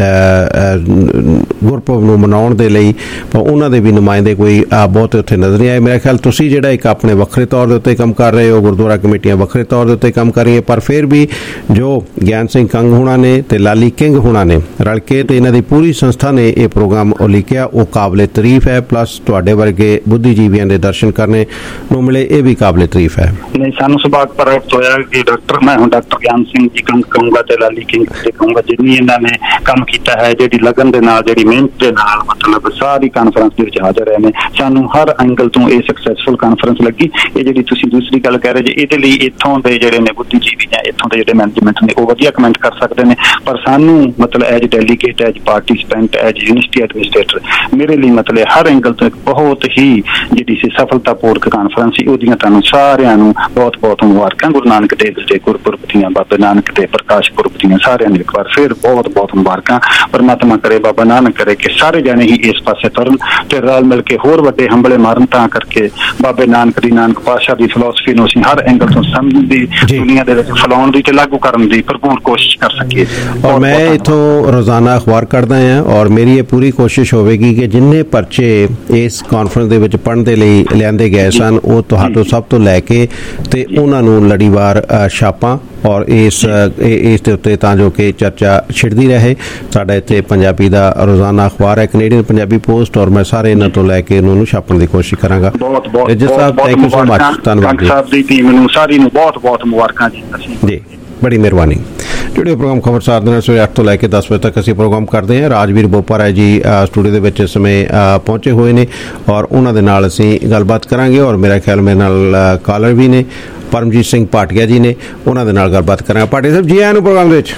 ਗੁਰਪੁਰਬ ਨੂੰ ਮਨਾਉਣ ਦੇ ਲਈ, ਪਰ ਉਹਨਾਂ ਦੇ ਵੀ ਨੁਮਾਇੰਦੇ ਕੋਈ ਬਹੁਤ ਉੱਥੇ ਨਜ਼ਰ ਨਹੀਂ ਆਏ। ਮੇਰਾ ਖਿਆਲ ਤੁਸੀਂ ਜਿਹੜਾ ਇੱਕ ਆਪਣੇ ਵੱਖਰੇ ਤੌਰ ਦੇ ਉੱਤੇ ਕੰਮ ਕਰ ਰਹੇ ਹੋ, ਗੁਰਦੁਆਰਾ ਕਮੇਟੀਆਂ ਵੱਖਰੇ ਤੌਰ ਦੇ ਉੱਤੇ ਕੰਮ ਕਰ ਰਹੀਆਂ, ਪਰ ਫਿਰ ਵੀ ਜੋ ਗਿਆਨ ਸਿੰਘ ਕੰਗ ਹੋਣਾ ਨੇ ਤੇ ਲਾਲੀ ਕਿੰਗ ਹੋਣਾ ਨੇ ਰਲ ਕੇ ਤੇ ਇਹਨਾਂ ਦੀ ਪੂਰੀ ਸੰਸਥਾ ਨੇ ਇਹ ਪ੍ਰੋਗਰਾਮ ਉਲੀਕਿਆ, ਉਹ ਕਾਬਲੇ ਤਾਰੀਫ ਹੈ। ਪਲੱਸ ਤੁਹਾਡੇ ਵਰਗੇ ਬੁੱਧੀਜੀਵੀਆਂ ਦੇ ਦਰਸ਼ਨ ਕਰਨੇ ਨੂੰ ਮਿਲੇ, ਇਹ ਵੀ ਕਾਬਲੇ ਤਾਰੀਫ ਹੈ। ਨਹੀਂ, ਸਾਨੂੰ ਸੁਭਾਗ ਪ੍ਰਾਪਤ ਹੋਇਆ ਕਿ ਡਾਕਟਰ ਮੈਂ ਹੁਣ ਡਾਕਟਰ ਗਿਆਨ ਸਿੰਘ ਜੀ ਕੰਗ ਕਹੂੰਗਾ ਤੇ ਲਾਲੀ ਕਿੰਗ ਤੇ ਕਹੂੰਗਾ, ਜਿੰਨੀ ਇਹਨਾਂ ਨੇ ਕੰਮ ਕੀਤਾ ਹੈ, ਜਿਹੜੀ ਲਗਨ ਦੇ ਨਾਲ, ਜਿਹੜੀ ਮਿਹਨਤ ਦੇ ਨਾਲ, ਮਤਲਬ ਸਾਰੀ ਕਾਨਫਰੰਸ ਦੇ ਵਿੱਚ ਹਾਜ਼ਰ ਰਹੇ ਨੇ। ਸਾਨੂੰ ਹਰ ਐਂਗਲ ਤੋਂ ਇਹ ਸਕਸੈਸਫੁਲ ਕਾਨਫਰੰਸ ਲੱਗੀ। ਇਹ ਜਿਹੜੀ ਤੁਸੀਂ ਦੂਸਰੀ ਗੱਲ ਕਹਿ ਰਹੇ ਜੇ, ਇਹਦੇ ਲਈ ਇੱਥੋਂ ਦੇ ਜਿਹੜੇ ਨੇ ਬੁੱਧੀਜੀਵੀ ਜਾਂ ਇੱਥੋਂ ਦੇ ਜਿਹੜੇ ਮੈਨੇਜਮੈਂਟ ਨੇ ਉਹ ਵਧੀਆ ਕਮੈਂਟ ਕਰ ਸਕਦੇ ਨੇ, ਪਰ ਸਾਨੂੰ ਮਤਲਬ as delegate, as participant, as university administrator ਮੇਰੇ ਲਈ ਮਤਲਬ ਹਰ ਐਂਗਲ ਤੋਂ ਇੱਕ ਬਹੁਤ ਹੀ ਜਿਹੜੀ ਸੀ ਸਫਲਤਾਪੂਰਕ ਕਾਨਫਰੰਸ ਸੀ। ਉਹਦੀਆਂ ਤੁਹਾਨੂੰ ਸਾਰਿਆਂ ਨੂੰ ਬਹੁਤ ਬਹੁਤ ਮੁਬਾਰਕਾਂ। ਗੁਰੂ ਨਾਨਕ ਦੇਵ ਦੇ ਗੁਰਪੁਰਬ ਦੀਆਂ, ਬਾਬਾ ਨਾਨਕ ਦੇ ਪ੍ਰਕਾਸ਼ ਪੁਰਬ ਦੀਆਂ ਸਾਰਿਆਂ ਨੂੰ ਇੱਕ ਵਾਰ ਫਿਰ ਬਹੁਤ ਬਹੁਤ ਮੁਬਾਰਕਾਂ। ਪਰਮਾਤਮਾ ਕਰੇ, ਬਾਬਾ ਨਾਨਕ ਕਰੇ ਕਿ ਸਾਰੇ ਜਾਣੇ ਹੀ ਇਸ ਪਾਸੇ ਤੁਰਨ ਤੇ ਰਲ ਮਿਲ ਕੇ ਹੋਰ ਵੱਡੇ ਹੰਬਲੇ ਮਾਰਨ, ਤਾਂ ਕਰਕੇ ਬਾਬੇ ਨਾਨਕ ਦੀ ਨਾਨਕ ਪਾਤਸ਼ਾਹ ਦੀ ਫਿਲਾਸਫੀ ਨੂੰ ਅਸੀਂ ਹਰ ਐਂਗਲ ਤੋਂ ਸਮਝਣ ਦੀ, ਦੁਨੀਆ ਦੇ ਵਿੱਚ ਫੈਲਾਉਣ ਦੀ ਤੇ ਲਾਗੂ ਕਰਨ ਦੀ ਭਰਪੂਰ ਕੋਸ਼ਿਸ਼ ਕਰ ਸਕੀਏ। ਔਰ ਮੈਂ ਇੱਥੋਂ ਰੋਜ਼ਾਨਾ ਅਖਬਾਰ ਕੱਢਦਾ ਹਾਂ ਔਰ ਮੇਰੀ ਇਹ ਪੂਰੀ ਕੋਸ਼ਿਸ਼ ਹੋਵੇਗੀ ਕਿ ਜਿੰਨੇ ਪਰਚੇ ਇਸ ਕਾਨਫਰੰਸ ਦੇ ਵਿੱਚ ਪੜ੍ਹਨ ਦੇ ਲਈ ਲਿਆਂਦੇ ਗਏ ਸਨ ਉਹ ਤੁਹਾਡੇ ਸਭ ਤੋਂ ਲੈ ਕੇ ਤੇ ਉਹਨਾਂ ਨੂੰ ਲੜੀਵਾਰ ਛਾਪਾਂ ਔਰ ਇਸ ਇਸ ਦੇ ਉੱਤੇ ਤਾਂ ਜੋ ਕਿ ਚਰਚਾ ਛਿੜਦੀ ਰਹੇ। ਸਾਡਾ ਇੱਥੇ ਪੰਜਾਬੀ ਦਾ ਰੋਜ਼ਾਨਾ ਅਖਬਾਰ ਹੈ ਕੈਨੇਡੀਅਨ ਪੰਜਾਬੀ ਪੋਸਟ ਔਰ ਮੈਂ ਸਾਰੇ ਇਹਨਾਂ ਤੋਂ ਲੈ ਕੇ ਇਹਨਾਂ ਨੂੰ ਛਾਪਣ ਦੀ ਕੋਸ਼ਿਸ਼ ਕਰਾਂਗਾ। ਬਹੁਤ ਬਹੁਤ ਰਜਿਸ ਸਾਹਿਬ ਥੈਂਕ ਯੂ ਸੋ ਮਚ, ਧੰਨਵਾਦ ਜੀ ਸਾਹਿਬ ਦੀ ਟੀਮ ਨੂੰ ਸਾਰੀ ਨੂੰ ਬਹੁਤ ਬਹੁਤ ਮੁਬਾਰਕਾਂ ਜੀ। ਜੀ ਬੜੀ ਮਿਹਰਬਾਨੀ। ਜਿਹੜੇ ਪ੍ਰੋਗਰਾਮ ਖਬਰਸਾਰ ਦੇ ਨਾਲ ਸਵੇਰੇ ਅੱਠ ਤੋਂ ਲੈ ਕੇ ਦਸ ਵਜੇ ਤੱਕ ਅਸੀਂ ਪ੍ਰੋਗਰਾਮ ਕਰਦੇ ਹਾਂ। ਰਾਜਵੀਰ ਬੋਪਰ ਹੈ ਜੀ ਸਟੂਡੀਓ ਦੇ ਵਿੱਚ ਇਸ ਸਮੇਂ ਪਹੁੰਚੇ ਹੋਏ ਨੇ ਔਰ ਉਹਨਾਂ ਦੇ ਨਾਲ ਅਸੀਂ ਗੱਲਬਾਤ ਕਰਾਂਗੇ ਔਰ ਮੇਰਾ ਖਿਆਲ ਮੇਰੇ ਨਾਲ ਕਾਲਰ ਵੀ ਨੇ ਪਰਮਜੀਤ ਸਿੰਘ ਭਾਟੀਆ ਜੀ ਨੇ, ਉਹਨਾਂ ਦੇ ਨਾਲ ਗੱਲਬਾਤ ਕਰਾਂਗੇ। ਭਾਟੀਆ ਸਾਹਿਬ ਜੀ ਆਇਆਂ ਨੂੰ ਪ੍ਰੋਗਰਾਮ ਦੇ ਵਿੱਚ।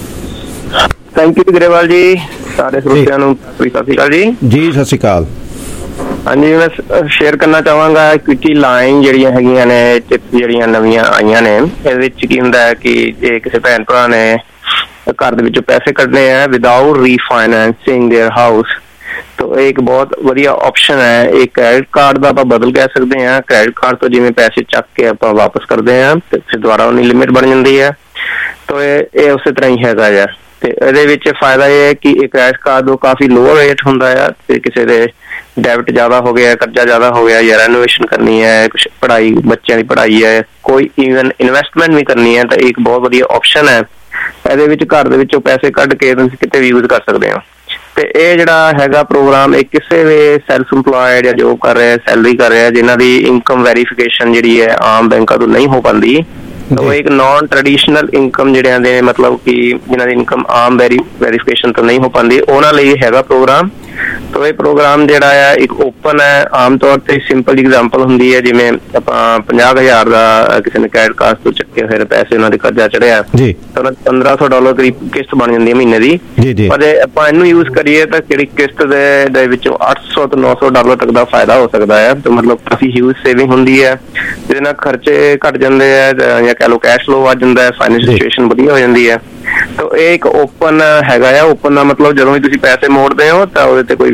ਥੈਂਕ ਯੂ ਗਰੇਵਾਲ ਜੀ, ਸਾਰੇ ਸਰੋਤਿਆਂ ਨੂੰ ਸਤਿ ਸ਼੍ਰੀ ਅਕਾਲ ਜੀ। ਜੀ ਸਤਿ ਸ਼੍ਰੀ ਅਕਾਲ। ਹਾਂਜੀ, ਮੈਂ ਸ਼ੇਅਰ ਕਰਨਾ ਚਾਹਾਂਗਾ ਇਕੁਇਟੀ ਲਾਈਨ ਜਿਹੜੀਆਂ ਹੈਗੀਆਂ ਨੇ ਜਿਹੜੀਆਂ ਨਵੀਆਂ ਆਈਆਂ ਨੇ, ਇਹਦੇ ਵਿੱਚ ਕੀ ਹੁੰਦਾ ਹੈ ਕਿ ਜੇ ਕਿਸੇ ਭੈਣ ਭਰਾ ਨੇ ਘਰ ਦੇ ਵਿੱਚੋਂ ਪੈਸੇ ਕੱਢਣੇ ਆ ਵਿਦਾਊਟ ਰੀਫਾਈਨੈਂਸਿੰਗ ਦੇਅਰ ਹਾਊਸ, ਤਾਂ ਇਹ ਇੱਕ ਬਹੁਤ ਵਧੀਆ ਆਪਸ਼ਨ ਹੈ। ਇਹ ਕ੍ਰੈਡਿਟ ਕਾਰਡ ਦਾ ਆਪਾਂ ਬਦਲ ਕਹਿ ਸਕਦੇ ਹਾਂ। ਕ੍ਰੈਡਿਟ ਕਾਰਡ ਤੋਂ ਜਿਵੇਂ ਪੈਸੇ ਚੱਕ ਕੇ ਆਪਾਂ ਵਾਪਸ ਕਰਦੇ ਹਾਂ ਤੇ ਫਿਰ ਦੁਬਾਰਾ ਉਹਨੀ ਲਿਮਿਟ ਬਣ ਜਾਂਦੀ ਹੈ, ਤਾਂ ਇਹ ਇਹ ਉਸੇ ਤਰ੍ਹਾਂ ਹੀ ਹੈਗਾ ਆ। ਤੇ ਇਹਦੇ ਵਿੱਚ ਫਾਇਦਾ ਇਹ ਹੈ ਕਿ ਇਹ ਕ੍ਰੈਡਿਟ ਕਾਰਡ ਤੋਂ ਕਾਫੀ ਲੋਅਰ ਰੇਟ ਹੁੰਦਾ ਆ ਤੇ ਕਿਸੇ ਦੇ ਡੈਬਿਟ ਜ਼ਿਆਦਾ ਹੋ ਗਿਆ, ਕਰਜ਼ਾ ਜ਼ਿਆਦਾ ਹੋ ਗਿਆ ਜਾਂ ਰੈਨੋਵੇਸ਼ਨ ਕਰਨੀ ਹੈ, ਕੁਛ ਪੜ੍ਹਾਈ ਬੱਚਿਆਂ ਦੀ ਪੜ੍ਹਾਈ ਹੈ, ਕੋਈ ਈਵਨ ਇਨਵੈਸਟਮੈਂਟ ਵੀ ਕਰਨੀ ਹੈ ਤਾਂ ਇੱਕ ਬਹੁਤ ਵਧੀਆ ਆਪਸ਼ਨ ਹੈ। ਇਹਦੇ ਵਿੱਚ ਘਰ ਦੇ ਵਿੱਚੋਂ ਪੈਸੇ ਕੱਢ ਕੇ ਤੁਸੀਂ ਕਿਤੇ ਵੀ ਯੂਜ਼ ਕਰ ਸਕਦੇ ਹੋ। ਤੇ ਇਹ ਜਿਹੜਾ ਹੈਗਾ ਪ੍ਰੋਗਰਾਮ ਇਹ ਕਿਸੇ ਵੀ ਸੈਲਫ ਇੰਪਲੋਇਡ ਜਾਂ ਜੋਬ ਕਰ ਰਿਹਾ, ਸੈਲਰੀ ਕਰ ਰਿਹਾ, ਜਿਨ੍ਹਾਂ ਦੀ ਇਨਕਮ ਵੈਰੀਫਿਕੇਸ਼ਨ ਜਿਹੜੀ ਹੈ ਆਮ ਬੈਂਕਾਂ ਤੋਂ ਨਹੀਂ ਹੋ ਪਾਉਂਦੀ, ਉਹ ਇੱਕ ਨॉन ਟ੍ਰੈਡੀਸ਼ਨਲ ਇਨਕਮ ਜਿਹੜਿਆਂ ਦੇ ਮਤਲਬ ਕਿ ਜਿਨ੍ਹਾਂ ਦੀ ਇਨਕਮ ਆਮ ਵੈਰੀ ਵੈਰੀਫਿਕੇਸ਼ਨ ਤੋਂ ਨਹੀਂ ਹੋ ਪਾਉਂਦੀ ਉਹਨਾਂ ਲਈ ਹੈਗਾ ਪ੍ਰੋਗਰਾਮ। ਤਾਂ ਇਹ ਪ੍ਰੋਗਰਾਮ ਜਿਹੜਾ ਆ ਇੱਕ ਓਪਨ ਹੈ। ਆਮ ਤੌਰ ਤੇ ਸਿੰਪਲ ਐਗਜ਼ਾਮਪਲ ਹੁੰਦੀ ਹੈ ਜਿਵੇਂ ਆਪਾਂ ਪੰਜਾਹ ਹਜ਼ਾਰ ਦਾ ਕਿਸੇ ਨੇ ਕ੍ਰੈਡਿਟ ਕਾਰਡ ਤੋਂ ਚੱਕੇ ਫਿਰ ਪੈਸੇ ਉਹਨਾਂ ਦੇ ਕਰਜ਼ਾ ਚੜਿਆ ਤਾਂ ਪੰਦਰਾਂ ਸੌ ਡਾਲਰ ਕਰੀਬ ਕਿਸ਼ਤ ਬਣ ਜਾਂਦੀ ਹੈ ਮਹੀਨੇ ਦੀ। ਪਰ ਜੇ ਆਪਾਂ ਇਹਨੂੰ ਯੂਜ਼ ਕਰੀਏ ਤਾਂ ਜਿਹੜੀ ਕਿਸ਼ਤ ਦੇ ਦੇ ਵਿੱਚੋਂ ਅੱਠ ਸੌ ਤੋਂ ਨੌ ਸੌ ਡਾਲਰ ਤੱਕ ਦਾ ਫਾਇਦਾ ਹੋ ਸਕਦਾ ਹੈ। ਤਾਂ ਮਤਲਬ ਕਾਫੀ ਹਿਊਜ ਸੇਵਿੰਗ ਹੁੰਦੀ ਹੈ, ਜਿਹਦੇ ਨਾਲ ਖਰਚੇ ਘੱਟ ਜਾਂਦੇ ਹੈ ਜਾਂ ਕਹਿ ਲਓ ਕੈਸ਼ ਫਲੋ ਵੱਧ ਜਾਂਦਾ ਹੈ, ਫਾਈਨੈਂਸ਼ੀਅਲ ਸਿਚੁਏਸ਼ਨ ਵਧੀਆ ਹੋ ਜਾਂਦੀ ਹੈ। ਤਾਂ ਇਹ ਇੱਕ ਓਪਨ ਹੈਗਾ ਆ। ਓਪਨ ਦਾ ਮਤਲਬ ਜਦੋਂ ਵੀ ਤੁਸੀਂ ਪੈਸੇ ਮੋੜਦੇ ਹੋ ਤਾਂ ਉਹਦੇ ਤੇ ਕੋਈ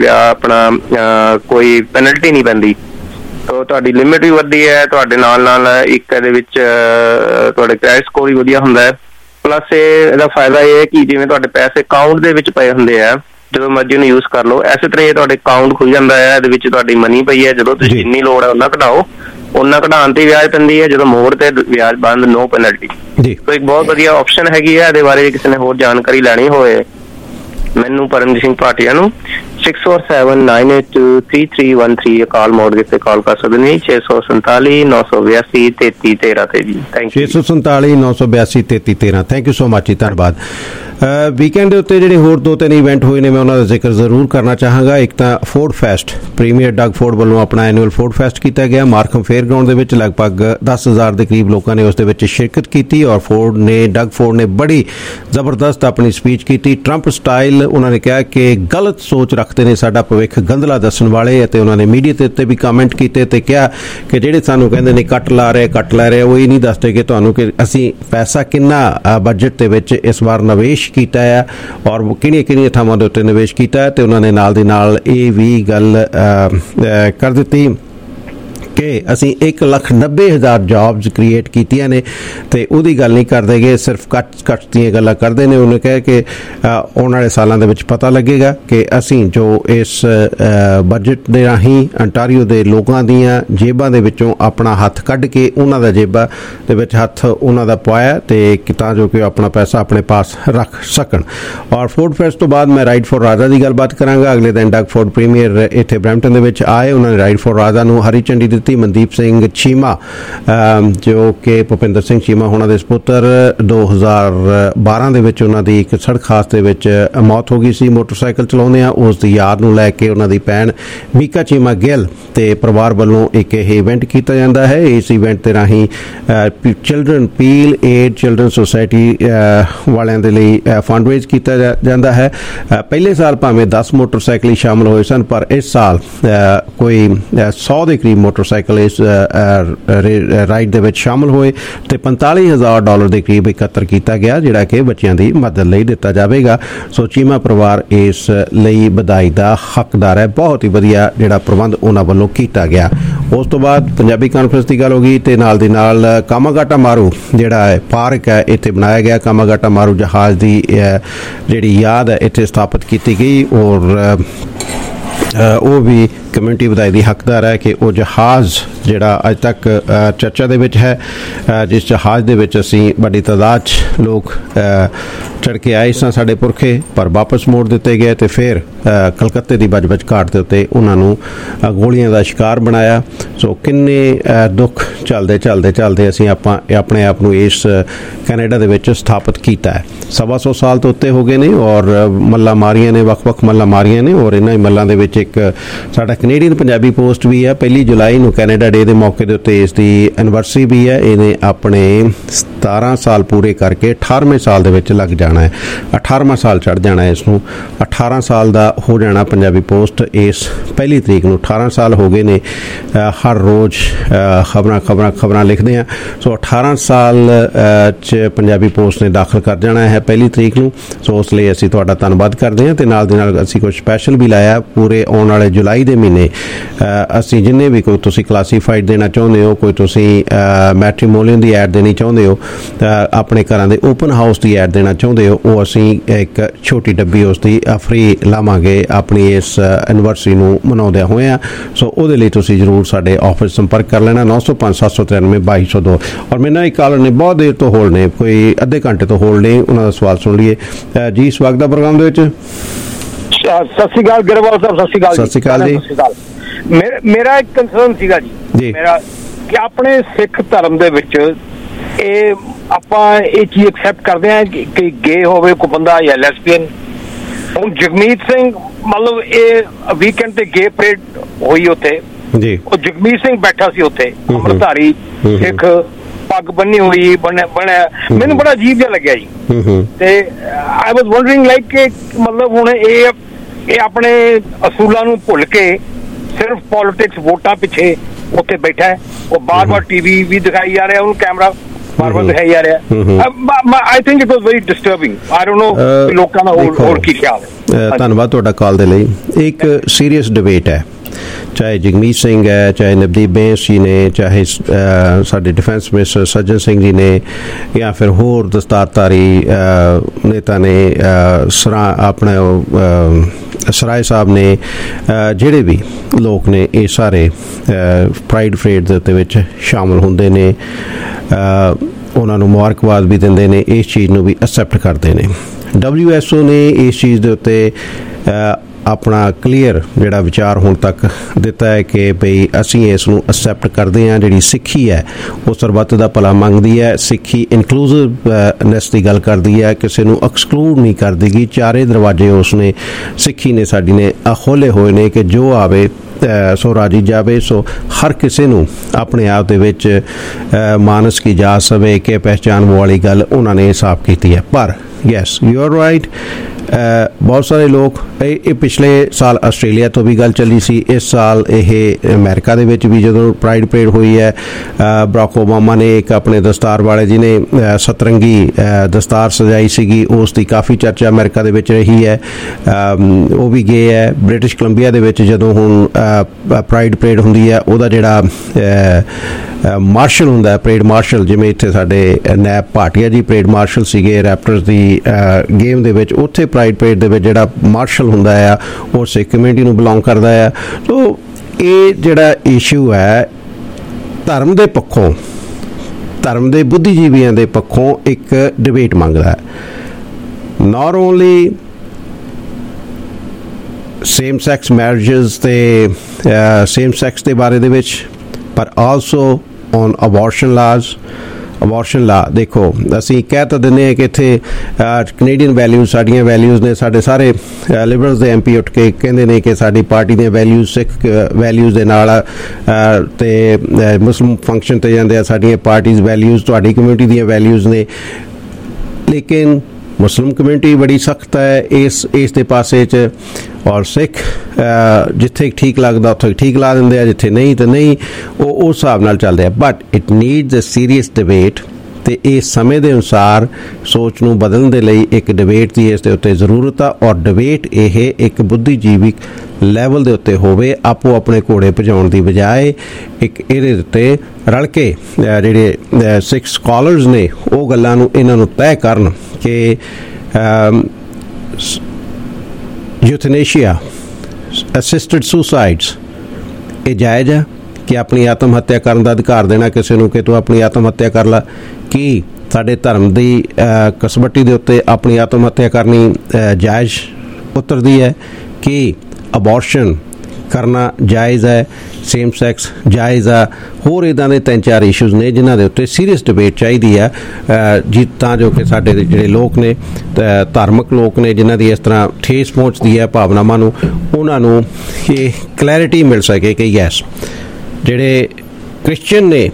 ਆਪਣਾ ਕੋਈ ਪੈਨਲਟੀ ਨਹੀਂ ਪੈਂਦੀ, ਤਾਂ ਤੁਹਾਡੀ ਲਿਮਿਟ ਵੀ ਵੱਧਦੀ ਹੈ। ਤੁਹਾਡੇ ਨਾਲ ਨਾਲ ਇੱਕ ਇਹਦੇ ਵਿੱਚ ਤੁਹਾਡੇ ਕ੍ਰੈਡਿਟ ਸਕੋਰ ਵੀ ਵਧੀਆ ਹੁੰਦਾ ਹੈ। ਪਲੱਸ ਇਹ ਇਹਦਾ ਫਾਇਦਾ ਇਹ ਹੈ ਕਿ ਜਿਵੇਂ ਤੁਹਾਡੇ ਪੈਸੇ ਅਕਾਊਂਟ ਦੇ ਵਿੱਚ ਪਏ ਹੁੰਦੇ ਆ, ਜਦੋਂ ਮਰਜ਼ੀ ਉਹਨੂੰ ਯੂਜ਼ ਕਰ ਲਓ, ਇਸੇ ਤਰ੍ਹਾਂ ਇਹ ਤੁਹਾਡੇ ਅਕਾਊਂਟ ਖੁੱਲ ਜਾਂਦਾ ਹੈ। ਇਹਦੇ ਵਿੱਚ ਤੁਹਾਡੀ ਮਨੀ ਪਈ ਹੈ, ਜਦੋਂ ਤੁਸੀਂ ਜਿੰਨੀ ਲੋੜ ਹੈ ਉਹਨਾਂ ਕਢਾਓ, ਉਹਨਾਂ ਕਢਾਉਣ ਤੇ ਵਿਆਜ ਪੈਂਦੀ ਹੈ, ਜਦੋਂ ਮੋੜ ਤੇ ਵਿਆਜ ਬੰਦ, ਨੋ ਪੈਨਲਟੀ। ਤਾਂ ਇੱਕ ਬਹੁਤ ਵਧੀਆ ਆਪਸ਼ਨ ਹੈਗੀ ਹੈ। ਇਹਦੇ ਬਾਰੇ ਕਿਸੇ ਨੇ ਹੋਰ ਜਾਣਕਾਰੀ ਲੈਣੀ ਹੋਏ ਮੈਨੂੰ ਪਰਮਜੀਤ ਸਿੰਘ ਭਾਟੀਆ ਨੂੰ six four seven nine eight two three three one three call ਮੋੜ ਕੇ ਕਾਲ ਕਰ ਸਕਦੇ ਨੇ। ਛੇ ਸੌ ਸੰਤਾਲੀ ਨੌ ਸੌ ਬਿਆਸੀ ਤੇਤੀ ਤੇਰਾਂ ਤੇ ਜੀ। Thank you. ਛੇ ਸੌ ਸੰਤਾਲੀ ਨੌ ਸੌ ਬਿਆਸੀ ਤੇਤੀ ਤੇਰਾਂ ਥੈਂਕ ਯੂ ਸੋ ਮਚ ਜੀ, ਧੰਨਵਾਦ। ਵੀਕਐਂਡ ਦੇ ਉੱਤੇ ਜਿਹੜੇ ਹੋਰ ਦੋ ਤਿੰਨ ਇਵੈਂਟ ਹੋਏ ਨੇ ਮੈਂ ਉਹਨਾਂ ਦਾ ਜ਼ਿਕਰ ਜ਼ਰੂਰ ਕਰਨਾ ਚਾਹਾਂਗਾ। ਇੱਕ ਤਾਂ Ford fest, premier Doug Ford ਵੱਲੋਂ ਆਪਣਾ ਐਨੂਅਲ ਫੋਰਡ ਫੈਸਟ ਕੀਤਾ ਗਿਆ ਮਾਰਕਮ ਫੇਅਰ ਗਰਾਊਂਡ ਦੇ ਵਿੱਚ। ਲਗਭਗ ਦਸ ਹਜ਼ਾਰ ਦੇ ਕਰੀਬ ਲੋਕਾਂ ਨੇ ਉਸ ਦੇ ਵਿੱਚ ਸ਼ਿਰਕਤ ਕੀਤੀ ਔਰ ਫੋਰਡ ਨੇ ਡਗ ਫੋਰਡ ਨੇ ਬੜੀ ਜ਼ਬਰਦਸਤ ਆਪਣੀ ਸਪੀਚ ਕੀਤੀ, ਟਰੰਪ ਸਟਾਈਲ। ਉਹਨਾਂ ਨੇ ਕਿਹਾ ਕਿ ਗਲਤ ਸੋਚ ਰੱਖਦੇ ਨੇ, ਸਾਡਾ ਭਵਿੱਖ ਗੰਦਲਾ ਦੱਸਣ ਵਾਲੇ, ਅਤੇ ਉਹਨਾਂ ਨੇ ਮੀਡੀਆ ਦੇ ਉੱਤੇ ਵੀ ਕਮੈਂਟ ਕੀਤੇ ਤੇ ਕਿਹਾ ਕਿ ਜਿਹੜੇ ਸਾਨੂੰ ਕਹਿੰਦੇ ਨੇ ਕੱਟ ਲਾ ਰਹੇ ਕੱਟ ਲੈ ਰਹੇ ਉਹ ਇਹ ਨਹੀਂ ਦੱਸਦੇ ਕਿ ਤੁਹਾਨੂੰ ਕਿ ਅਸੀਂ ਪੈਸਾ ਕਿੰਨਾ ਬਜਟ ਦੇ ਵਿੱਚ ਇਸ ਵਾਰ ਨਿਵੇਸ਼ ਕੀਤਾ ਹੈ ਔਰ ਕਿਹੜੀਆਂ ਕਿਹੜੀਆਂ ਥਾਵਾਂ ਦੇ ਉੱਤੇ ਨਿਵੇਸ਼ ਕੀਤਾ ਹੈ। ਤੇ ਉਹਨਾਂ ਨੇ ਨਾਲ ਦੀ ਨਾਲ ਇਹ ਵੀ ਗੱਲ ਕਰ ਦਿੱਤੀ ਕਿ ਅਸੀਂ ਇੱਕ ਲੱਖ ਨੱਬੇ ਹਜ਼ਾਰ ਜੌਬਸ ਕ੍ਰੀਏਟ ਕੀਤੀਆਂ ਨੇ ਤੇ ਉਹਦੀ ਗੱਲ ਨਹੀਂ ਕਰਦੇ ਗੇ, ਸਿਰਫ ਕੱਟ ਕੱਟ ਦੀਆਂ ਗੱਲਾਂ ਕਰਦੇ ਨੇ। ਉਹਨੇ ਕਿਹਾ ਕਿ ਆਉਣ ਵਾਲੇ ਸਾਲਾਂ ਦੇ ਵਿੱਚ ਪਤਾ ਲੱਗੇਗਾ ਕਿ ਅਸੀਂ ਜੋ ਇਸ ਬਜਟ ਦੇ ਰਾਹੀਂ ਅੰਟਾਰੀਓ ਦੇ ਲੋਕਾਂ ਦੀਆਂ ਜੇਬਾਂ ਦੇ ਵਿੱਚੋਂ ਆਪਣਾ ਹੱਥ ਕੱਢ ਕੇ ਉਹਨਾਂ ਦਾ ਜੇਬਾਂ ਦੇ ਵਿੱਚ ਹੱਥ ਉਹਨਾਂ ਦਾ ਪਾਇਆ ਤੇ ਤਾਂ ਜੋ ਕਿ ਆਪਣਾ ਪੈਸਾ ਆਪਣੇ ਪਾਸ ਰੱਖ ਸਕਣ। ਔਰ ਫੋਰਡ ਫੈਸਟ ਤੋਂ ਬਾਅਦ ਮੈਂ ਰਾਈਡ ਫੋਰ ਰਾਜਾ ਦੀ ਗੱਲਬਾਤ ਕਰਾਂਗਾ। ਅਗਲੇ ਦਿਨ ਡਗ ਫੋਰਡ ਪ੍ਰੀਮੀਅਰ ਇੱਥੇ ਬਰੈਂਪਟਨ ਦੇ ਵਿੱਚ ਆਏ, ਉਹਨਾਂ ਨੇ ਰਾਈਡ ਫੋਰ ਰਾਜਾ ਨੂੰ ਹਰੀ ਝੰਡੀ ਦਿੱਤੀ। ਮਨਦੀਪ ਸਿੰਘ ਚੀਮਾ ਜੋ ਕਿ ਭੁਪਿੰਦਰ ਸਿੰਘ ਚੀਮਾ ਹੋਣਾ ਦੇ ਸਪੁੱਤਰ, ਦੋ ਹਜ਼ਾਰ ਬਾਰਾਂ ਦੇ ਵਿੱਚ ਉਹਨਾਂ ਦੀ ਇੱਕ ਸੜਕ ਹਾਦਸੇ ਦੇ ਵਿੱਚ ਮੌਤ ਹੋ ਗਈ ਸੀ ਮੋਟਰਸਾਈਕਲ ਚਲਾਉਂਦੇ ਆ। ਉਸ ਦੀ ਯਾਦ ਨੂੰ ਲੈ ਕੇ ਉਹਨਾਂ ਦੀ ਭੈਣ ਮੀਕਾ ਚੀਮਾ ਗਿੱਲ ਤੇ ਪਰਿਵਾਰ ਵੱਲੋਂ ਇੱਕ ਇਹ ਇਵੈਂਟ ਕੀਤਾ ਜਾਂਦਾ ਹੈ। ਇਸ ਇਵੈਂਟ ਦੇ ਰਾਹੀਂ children Peel aid children society ਵਾਲਿਆਂ ਦੇ ਲਈ ਫੰਡ ਰੇਜ਼ ਕੀਤਾ ਜਾਂਦਾ ਹੈ। ਪਹਿਲੇ ਸਾਲ ਭਾਵੇਂ ਦਸ ਮੋਟਰਸਾਈਕਲ ਹੀ ਸ਼ਾਮਲ ਹੋਏ ਸਨ, ਪਰ ਇਸ ਸਾਲ ਕੋਈ ਸੌ ਦੇ ਕਰੀਬ ਮੋਟਰਸਾਈਕਲ ਮੋਟਰਸਾਈਕਲ ਇਸ ਰਾਈਡ ਦੇ ਵਿੱਚ ਸ਼ਾਮਲ ਹੋਏ ਤੇ ਪੰਤਾਲੀ ਹਜ਼ਾਰ ਡਾਲਰ ਦੇ ਕਰੀਬ ਇਕੱਤਰ ਕੀਤਾ ਗਿਆ, ਜਿਹੜਾ ਕਿ ਬੱਚਿਆਂ ਦੀ ਮਦਦ ਲਈ ਦਿੱਤਾ ਜਾਵੇਗਾ। ਸੋ ਚੀਮਾ ਪਰਿਵਾਰ ਇਸ ਲਈ ਵਧਾਈ ਦਾ ਹੱਕਦਾਰ ਹੈ। ਬਹੁਤ ਹੀ ਵਧੀਆ ਜਿਹੜਾ ਪ੍ਰਬੰਧ ਉਹਨਾਂ ਵੱਲੋਂ ਕੀਤਾ ਗਿਆ। ਉਸ ਤੋਂ ਬਾਅਦ ਪੰਜਾਬੀ ਕਾਨਫਰੰਸ ਦੀ ਗੱਲ ਹੋ ਗਈ ਤੇ ਨਾਲ ਦੀ ਨਾਲ ਕਾਮਾਗਾਟਾ ਮਾਰੂ ਜਿਹੜਾ ਹੈ ਪਾਰਕ ਹੈ ਇੱਥੇ ਬਣਾਇਆ ਗਿਆ। ਕਾਮਾਗਾਟਾ ਮਾਰੂ ਜਹਾਜ਼ ਦੀ ਜਿਹੜੀ ਯਾਦ ਹੈ ਇੱਥੇ ਸਥਾਪਿਤ ਕੀਤੀ ਗਈ ਔਰ ਉਹ ਵੀ ਕਮਿਊਨਿਟੀ ਵਧਾਈ ਦੀ ਹੱਕਦਾਰ ਹੈ ਕਿ ਉਹ ਜਹਾਜ਼ ਜਿਹੜਾ ਅੱਜ ਤੱਕ ਚਰਚਾ ਦੇ ਵਿੱਚ ਹੈ, ਜਿਸ ਜਹਾਜ਼ ਦੇ ਵਿੱਚ ਅਸੀਂ ਵੱਡੀ ਤਾਦਾਦ 'ਚ ਲੋਕ ਚੜ੍ਹ ਕੇ ਆਏ ਸਾਂ ਸਾਡੇ ਪੁਰਖੇ, ਪਰ ਵਾਪਸ ਮੋੜ ਦਿੱਤੇ ਗਏ ਤੇ ਫਿਰ ਕਲਕੱਤੇ ਦੀ ਬਜਬਜ ਘਾਟ ਦੇ ਉੱਤੇ ਉਹਨਾਂ ਨੂੰ ਗੋਲੀਆਂ ਦਾ ਸ਼ਿਕਾਰ ਬਣਾਇਆ। ਸੋ ਕਿੰਨੇ ਦੁੱਖ ਚੱਲਦੇ ਚੱਲਦੇ ਚੱਲਦੇ ਅਸੀਂ ਆਪਾਂ ਆਪਣੇ ਆਪ ਨੂੰ ਇਸ ਕੈਨੇਡਾ ਦੇ ਵਿੱਚ ਸਥਾਪਿਤ ਕੀਤਾ ਹੈ। ਸਵਾ ਸੌ ਸਾਲ ਤੋਂ ਉੱਤੇ ਹੋ ਗਏ ਨੇ ਔਰ ਮੱਲਾਂ ਮਾਰੀਆਂ ਨੇ, ਵੱਖ-ਵੱਖ ਮੱਲਾਂ ਮਾਰੀਆਂ ਨੇ ਔਰ ਇਹਨਾਂ ਹੀ ਮੱਲਾਂ ਦੇ ਵਿੱਚ ਇੱਕ ਸਾਡਾ ਕੈਨੇਡੀਅਨ ਪੰਜਾਬੀ ਪੋਸਟ ਵੀ ਹੈ। ਪਹਿਲੀ ਜੁਲਾਈ ਨੂੰ ਕੈਨੇਡਾ ਡੇ ਦੇ ਮੌਕੇ ਦੇ ਉੱਤੇ ਇਸ ਦੀ ਐਨਵਰਸਰੀ ਵੀ ਹੈ। ਇਹਨੇ ਆਪਣੇ ਸਤਾਰਾਂ ਸਾਲ ਪੂਰੇ ਕਰਕੇ ਅਠਾਰਵੇਂ ਸਾਲ ਦੇ ਵਿੱਚ ਲੱਗ ਜਾਣਾ ਹੈ, ਅਠਾਰਵਾਂ ਸਾਲ ਚੜ੍ਹ ਜਾਣਾ ਇਸ ਨੂੰ। ਅਠਾਰਾਂ ਸਾਲ ਦਾ ਹੋ ਜਾਣਾ ਪੰਜਾਬੀ ਪੋਸਟ ਇਸ ਪਹਿਲੀ ਤਰੀਕ ਨੂੰ। ਅਠਾਰਾਂ ਸਾਲ ਹੋ ਗਏ ਨੇ, ਹਰ ਰੋਜ਼ ਖਬਰਾਂ ਖਬਰਾਂ ਖਬਰਾਂ ਲਿਖਦੇ ਹਾਂ। ਸੋ ਅਠਾਰਾਂ ਸਾਲ 'ਚ ਪੰਜਾਬੀ ਪੋਸਟ ਨੇ ਦਾਖਲ ਕਰ ਜਾਣਾ ਹੈ ਪਹਿਲੀ ਤਰੀਕ ਨੂੰ। ਸੋ ਉਸ ਲਈ ਅਸੀਂ ਤੁਹਾਡਾ ਧੰਨਵਾਦ ਕਰਦੇ ਹਾਂ ਤੇ ਨਾਲ ਦੀ ਨਾਲ ਅਸੀਂ ਕੁਝ ਸਪੈਸ਼ਲ ਵੀ ਲਾਇਆ ਪੂਰੇ ਆਉਣ ਵਾਲੇ ਜੁਲਾਈ ਦੇ ਮਹੀਨੇ। ਅਸੀਂ ਜਿੰਨੇ ਵੀ ਕੋਈ ਤੁਸੀਂ ਕਲਾਸੀਫਾਈਡ ਦੇਣਾ ਚਾਹੁੰਦੇ ਹੋ, ਕੋਈ ਤੁਸੀਂ ਮੈਟਰੀਮੋਨੀਅਲ ਦੀ ਐਡ ਦੇਣੀ ਚਾਹੁੰਦੇ ਹੋ, ਆਪਣੇ ਘਰਾਂ ਦੇ ਓਪਨ ਹਾਊਸ ਦੀ ਐਡ ਦੇਣਾ ਚਾਹੁੰਦੇ ਹੋ, ਉਹ ਅਸੀਂ ਇੱਕ ਛੋਟੀ ਡੱਬੀ ਉਸ ਦੀ ਫਰੀ ਲਾਵਾਂਗੇ ਆਪਣੀ ਇਸ ਐਨਵਰਸਰੀ ਨੂੰ ਮਨਾਉਂਦਿਆਂ ਹੋਇਆਂ। ਸੋ ਉਹਦੇ ਲਈ ਤੁਸੀਂ ਜ਼ਰੂਰ ਸਾਡੇ ਆਫਿਸ ਸੰਪਰਕ ਕਰ ਲੈਣਾ ਨੌ ਸੌ ਪੰਜ ਸੱਤ ਸੌ ਤਰਾਨਵੇਂ ਬਾਈ ਸੌ ਦੋ। ਔਰ ਮੇਰੇ ਨਾਲ ਇੱਕ ਕਾਲਰ ਨੇ ਬਹੁਤ ਦੇਰ ਤੋਂ ਹੋਲਡ ਨੇ, ਕੋਈ ਅੱਧੇ ਘੰਟੇ ਤੋਂ ਹੋਲਡ ਨੇ, ਉਹਨਾਂ ਦਾ ਸਵਾਲ ਸੁਣ ਲਈਏ ਜੀ। ਸਵਾਗਤ ਦਾ ਪ੍ਰੋਗਰਾਮ ਦੇ ਵਿੱਚ। ਸਤਿ ਸ਼੍ਰੀ ਅਕਾਲ ਗਿਰਵਾਲ ਸਾਹਿਬ। ਸਤਿ ਸ਼੍ਰੀ ਅਕਾਲ। ਸਤਿ ਸ਼੍ਰੀ ਅਕਾਲ ਜੀ। ਮੇਰਾ ਇੱਕ ਕੰਸਰਨ ਸੀਗਾ ਜੀ ਮੇਰਾ ਕਿ ਆਪਣੇ ਸਿੱਖ ਧਰਮ ਦੇ ਵਿੱਚ ਇਹ ਆਪਾਂ ਇਹ ਚੀਜ਼ ਐਕਸੈਪਟ ਕਰਦੇ ਹਾਂ ਕਿ ਗੇ ਹੋਵੇ ਕੋਈ ਬੰਦਾ ਜਾਂ ਲੈਸਬੀਅਨ। ਹੁਣ ਜਗਮੀਤ ਸਿੰਘ ਮਤਲਬ ਇਹ ਵੀਕਐਂਡ ਤੇ ਗੇ ਪਰੇਡ ਹੋਈ ਉੱਥੇ ਜੀ, ਉਹ ਜਗਮੀਤ ਸਿੰਘ ਬੈਠਾ ਸੀ ਉੱਥੇ, ਅੰਮ੍ਰਿਤਧਾਰੀ ਸਿੱਖ, ਪੱਗ ਬੰਨੀ ਹੋਈ ਬਣਿਆ। ਮੈਨੂੰ ਬੜਾ ਅਜੀਬ ਜਿਹਾ ਲੱਗਿਆ ਜੀ ਤੇ ਆਈ ਵਾਜ਼ ਵੰਡਰਿੰਗ ਲਾਈਕ ਕਿ ਮਤਲਬ ਹੁਣ ਇਹ ਇਹ ਆਪਣੇ ਅਸੂਲਾਂ ਨੂੰ ਭੁੱਲ ਕੇ ਸਿਰਫ ਪੋਲੀਟਿਕਸ ਵੋਟਾਂ ਪਿੱਛੇ ਉੱਥੇ ਬੈਠਾ ਹੈ। ਉਹ ਬਾਰ ਬਾਰ ਟੀਵੀ ਵੀ ਦਿਖਾਈ ਜਾ ਰਿਹਾ, ਉਹਨੂੰ ਕੈਮਰਾ ਬਾਰ ਬਾਰ ਦਿਖਾਈ ਜਾ ਰਿਹਾ। I think it was very disturbing. I don't know ਲੋਕਾਂ ਦਾ ਹੋਰ ਕੀ ਖਿਆਲ ਹੈ। ਧੰਨਵਾਦ ਤੁਹਾਡਾ ਕਾਲ ਦੇ ਲਈ। ਇੱਕ ਸੀਰੀਅਸ ਡਿਬੇਟ ਹੈ, ਚਾਹੇ ਜਗਮੀਤ ਸਿੰਘ ਹੈ, ਚਾਹੇ ਨਵਦੀਪ ਬੈਂਸ ਜੀ ਨੇ, ਚਾਹੇ ਸਾਡੇ ਡਿਫੈਂਸ ਮਿਨਿਸਟਰ ਸੱਜਣ ਸਿੰਘ ਜੀ ਨੇ, ਜਾਂ ਫਿਰ ਹੋਰ ਦਸਤਾਰਧਾਰੀ ਨੇਤਾ ਨੇ, ਸਰਾ ਆਪਣੇ ਸਰਾਏ ਸਾਹਿਬ ਨੇ, ਜਿਹੜੇ ਵੀ ਲੋਕ ਨੇ ਇਹ ਸਾਰੇ ਪ੍ਰਾਈਡ ਪਰੇਡ ਦੇ ਉੱਤੇ ਵਿੱਚ ਸ਼ਾਮਲ ਹੁੰਦੇ ਨੇ, ਉਹਨਾਂ ਨੂੰ ਮੁਬਾਰਕਬਾਦ ਵੀ ਦਿੰਦੇ ਨੇ, ਇਸ ਚੀਜ਼ ਨੂੰ ਵੀ ਐਕਸੈਪਟ ਕਰਦੇ ਨੇ। ਡਬਲਿਊ ਐਸ ਓ ਨੇ ਇਸ ਚੀਜ਼ ਦੇ ਉੱਤੇ ਆਪਣਾ ਕਲੀਅਰ ਜਿਹੜਾ ਵਿਚਾਰ ਹੁਣ ਤੱਕ ਦਿੱਤਾ ਹੈ ਕਿ ਬਈ ਅਸੀਂ ਇਸ ਨੂੰ ਐਕਸੈਪਟ ਕਰਦੇ ਹਾਂ। ਜਿਹੜੀ ਸਿੱਖੀ ਹੈ ਉਹ ਸਰਬੱਤ ਦਾ ਭਲਾ ਮੰਗਦੀ ਹੈ। ਸਿੱਖੀ ਇਨਕਲੂਸਿਵਨੈਸ ਦੀ ਗੱਲ ਕਰਦੀ ਹੈ, ਕਿਸੇ ਨੂੰ ਐਕਸਕਲੂਡ ਨਹੀਂ ਕਰਦੀਗੀ। ਚਾਰੇ ਦਰਵਾਜ਼ੇ ਉਸ ਨੇ ਸਿੱਖੀ ਨੇ ਸਾਡੀ ਨੇ ਖੋਲ੍ਹੇ ਹੋਏ ਨੇ ਕਿ ਜੋ ਆਵੇ ਸੋ ਰਾਜੀ ਜਾਵੇ। ਸੋ ਹਰ ਕਿਸੇ ਨੂੰ ਆਪਣੇ ਆਪ ਦੇ ਵਿੱਚ ਮਾਨਸ ਕੀ ਜਾ ਸਵੇ ਕਿ ਪਹਿਚਾਣ ਵਾਲੀ ਗੱਲ ਉਹਨਾਂ ਨੇ ਸਾਫ਼ ਕੀਤੀ ਹੈ। ਪਰ ਯੈਸ ਯੂ ਆਰ ਰਾਈਟ, ਬਹੁਤ ਸਾਰੇ ਲੋਕ ਇਹ ਪਿਛਲੇ ਸਾਲ ਆਸਟ੍ਰੇਲੀਆ ਤੋਂ ਵੀ ਗੱਲ ਚੱਲੀ ਸੀ, ਇਸ ਸਾਲ ਇਹ ਅਮਰੀਕਾ ਦੇ ਵਿੱਚ ਵੀ ਜਦੋਂ ਪ੍ਰਾਈਡ ਪਰੇਡ ਹੋਈ ਹੈ, ਬਰਾਕ ਓਬਾਮਾ ਨੇ ਇੱਕ ਆਪਣੇ ਦਸਤਾਰ ਵਾਲੇ ਜਿਹਨੇ ਸਤਰੰਗੀ ਦਸਤਾਰ ਸਜਾਈ ਸੀਗੀ, ਉਸ ਦੀ ਕਾਫੀ ਚਰਚਾ ਅਮਰੀਕਾ ਦੇ ਵਿੱਚ ਰਹੀ ਹੈ। ਉਹ ਵੀ ਗਏ ਹੈ। ਬ੍ਰਿਟਿਸ਼ ਕੋਲੰਬੀਆ ਦੇ ਵਿੱਚ ਜਦੋਂ ਹੁਣ ਪ੍ਰਾਈਡ ਪਰੇਡ ਹੁੰਦੀ ਹੈ, ਉਹਦਾ ਜਿਹੜਾ ਮਾਰਸ਼ਲ ਹੁੰਦਾ, ਪਰੇਡ ਮਾਰਸ਼ਲ, ਜਿਵੇਂ ਇੱਥੇ ਸਾਡੇ ਨੈਬ ਭਾਟੀਆ ਜੀ ਪਰੇਡ ਮਾਰਸ਼ਲ ਸੀਗੇ ਰੈਪਟਰਸ ਦੀ ਗੇਮ ਦੇ ਵਿੱਚ, ਉੱਥੇ ਪ੍ਰਾਈਡ ਪਰੇਡ ਦੇ ਵਿੱਚ ਜਿਹੜਾ ਮਾਰਸ਼ਲ ਹੁੰਦਾ ਆ ਉਹ ਸਿੱਖ ਕਮਿਊਨਿਟੀ ਨੂੰ ਬਿਲੋਂਗ ਕਰਦਾ ਆ। ਸੋ ਇਹ ਜਿਹੜਾ ਇਸ਼ੂ ਹੈ ਧਰਮ ਦੇ ਪੱਖੋਂ, ਧਰਮ ਦੇ ਬੁੱਧੀਜੀਵੀਆਂ ਦੇ ਪੱਖੋਂ ਇੱਕ ਡਿਬੇਟ ਮੰਗਦਾ ਹੈ। Not only same sex marriages ਤੇ ਸੇਮ ਸੈਕਸ ਦੇ ਬਾਰੇ ਦੇ ਵਿੱਚ, ਪਰ also on abortion laws. Abortion law ਦੇਖੋ, ਅਸੀਂ ਕਹਿ ਤਾਂ ਦਿੰਦੇ ਹਾਂ ਕਿ ਇੱਥੇ ਕੈਨੇਡੀਅਨ ਵੈਲਿਊਜ਼ ਸਾਡੀਆਂ ਵੈਲਿਊਜ਼ ਨੇ। ਸਾਡੇ ਸਾਰੇ ਲਿਬਰਲਸ ਦੇ ਐਮ ਪੀ ਉੱਠ ਕੇ ਕਹਿੰਦੇ ਨੇ ਕਿ ਸਾਡੀ ਪਾਰਟੀ ਦੀਆਂ ਵੈਲਿਊਜ਼ ਸਿੱਖ ਵੈਲਿਊਜ਼ ਦੇ ਨਾਲ, ਤੇ ਮੁਸਲਿਮ ਫੰਕਸ਼ਨ 'ਤੇ ਜਾਂਦੇ ਆ, ਸਾਡੀਆਂ ਪਾਰਟੀਜ਼ ਵੈਲਿਊਜ਼ ਤੁਹਾਡੀ ਕਮਿਊਨਿਟੀ ਦੀਆਂ ਵੈਲਿਊਜ਼ ਨੇ। ਲੇਕਿਨ ਮੁਸਲਿਮ ਕਮਿਊਨਿਟੀ ਬੜੀ ਸਖਤ ਹੈ ਇਸ ਇਸ ਦੇ ਪਾਸੇ 'ਚ, ਔਰ ਸਿੱਖ ਜਿੱਥੇ ਠੀਕ ਲੱਗਦਾ ਉੱਥੇ ਠੀਕ ਲਾ ਦਿੰਦੇ ਆ, ਜਿੱਥੇ ਨਹੀਂ ਤਾਂ ਨਹੀਂ, ਉਹ ਉਸ ਹਿਸਾਬ ਨਾਲ ਚੱਲਦੇ ਆ। But it needs a serious debate, ਅਤੇ ਇਸ ਸਮੇਂ ਦੇ ਅਨੁਸਾਰ ਸੋਚ ਨੂੰ ਬਦਲਣ ਦੇ ਲਈ ਇੱਕ ਡਿਬੇਟ ਦੀ ਇਸ ਦੇ ਉੱਤੇ ਜ਼ਰੂਰਤ ਆ। ਔਰ ਡਿਬੇਟ ਇਹ ਇੱਕ ਬੁੱਧੀਜੀਵੀ ਲੈਵਲ ਦੇ ਉੱਤੇ ਹੋਵੇ, ਆਪੋ ਆਪਣੇ ਘੋੜੇ ਭਜਾਉਣ ਦੀ ਬਜਾਏ ਇੱਕ ਇਹਦੇ ਉੱਤੇ ਰਲ ਕੇ ਜਿਹੜੇ ਸਿੱਖ ਸਕਾਲਰਸ ਨੇ ਉਹ ਗੱਲਾਂ ਨੂੰ ਇਹਨਾਂ ਨੂੰ ਤੈਅ ਕਰਨ ਕਿ ਯੂਥਨੇਸ਼ੀਆ, ਅਸਿਸਟਡ ਸੁਸਾਈਡਸ ਇਹ ਜਾਇਜ਼ ਆ ਕਿ ਆਪਣੀ ਆਤਮ ਹੱਤਿਆ ਕਰਨ ਦਾ ਅਧਿਕਾਰ ਦੇਣਾ ਕਿਸੇ ਨੂੰ ਕਿ ਤੂੰ ਆਪਣੀ ਆਤਮ ਹੱਤਿਆ ਕਰ ਲਾ? ਕੀ ਸਾਡੇ ਧਰਮ ਦੀ ਕਸਵੱਟੀ ਦੇ ਉੱਤੇ ਆਪਣੀ ਆਤਮ ਹੱਤਿਆ ਕਰਨੀ ਜਾਇਜ਼ ਉਤਰਦੀ ਹੈ? ਕਿ ਅਬੋਰਸ਼ਨ ਕਰਨਾ ਜਾਇਜ਼ ਹੈ? ਸੇਮ ਸੈਕਸ ਜਾਇਜ਼ ਆ? ਹੋਰ ਇੱਦਾਂ ਦੇ ਤਿੰਨ ਚਾਰ ਇਸ਼ੂਜ਼ ਨੇ ਜਿਨ੍ਹਾਂ ਦੇ ਉੱਤੇ ਸੀਰੀਅਸ ਡਿਬੇਟ ਚਾਹੀਦੀ ਆ, ਜੀ ਤਾਂ ਜੋ ਕਿ ਸਾਡੇ ਜਿਹੜੇ ਲੋਕ ਨੇ, ਧਾਰਮਿਕ ਲੋਕ ਨੇ, ਜਿਨ੍ਹਾਂ ਦੀ ਇਸ ਤਰ੍ਹਾਂ ਠੇਸ ਪਹੁੰਚਦੀ ਹੈ ਭਾਵਨਾਵਾਂ ਨੂੰ, ਉਹਨਾਂ ਨੂੰ ਇਹ ਕਲੈਰਿਟੀ ਮਿਲ ਸਕੇ ਕਿ ਯੈਸ ਜਿਹੜੇ ਕ੍ਰਿਸਚੀਅਨ ਨੇ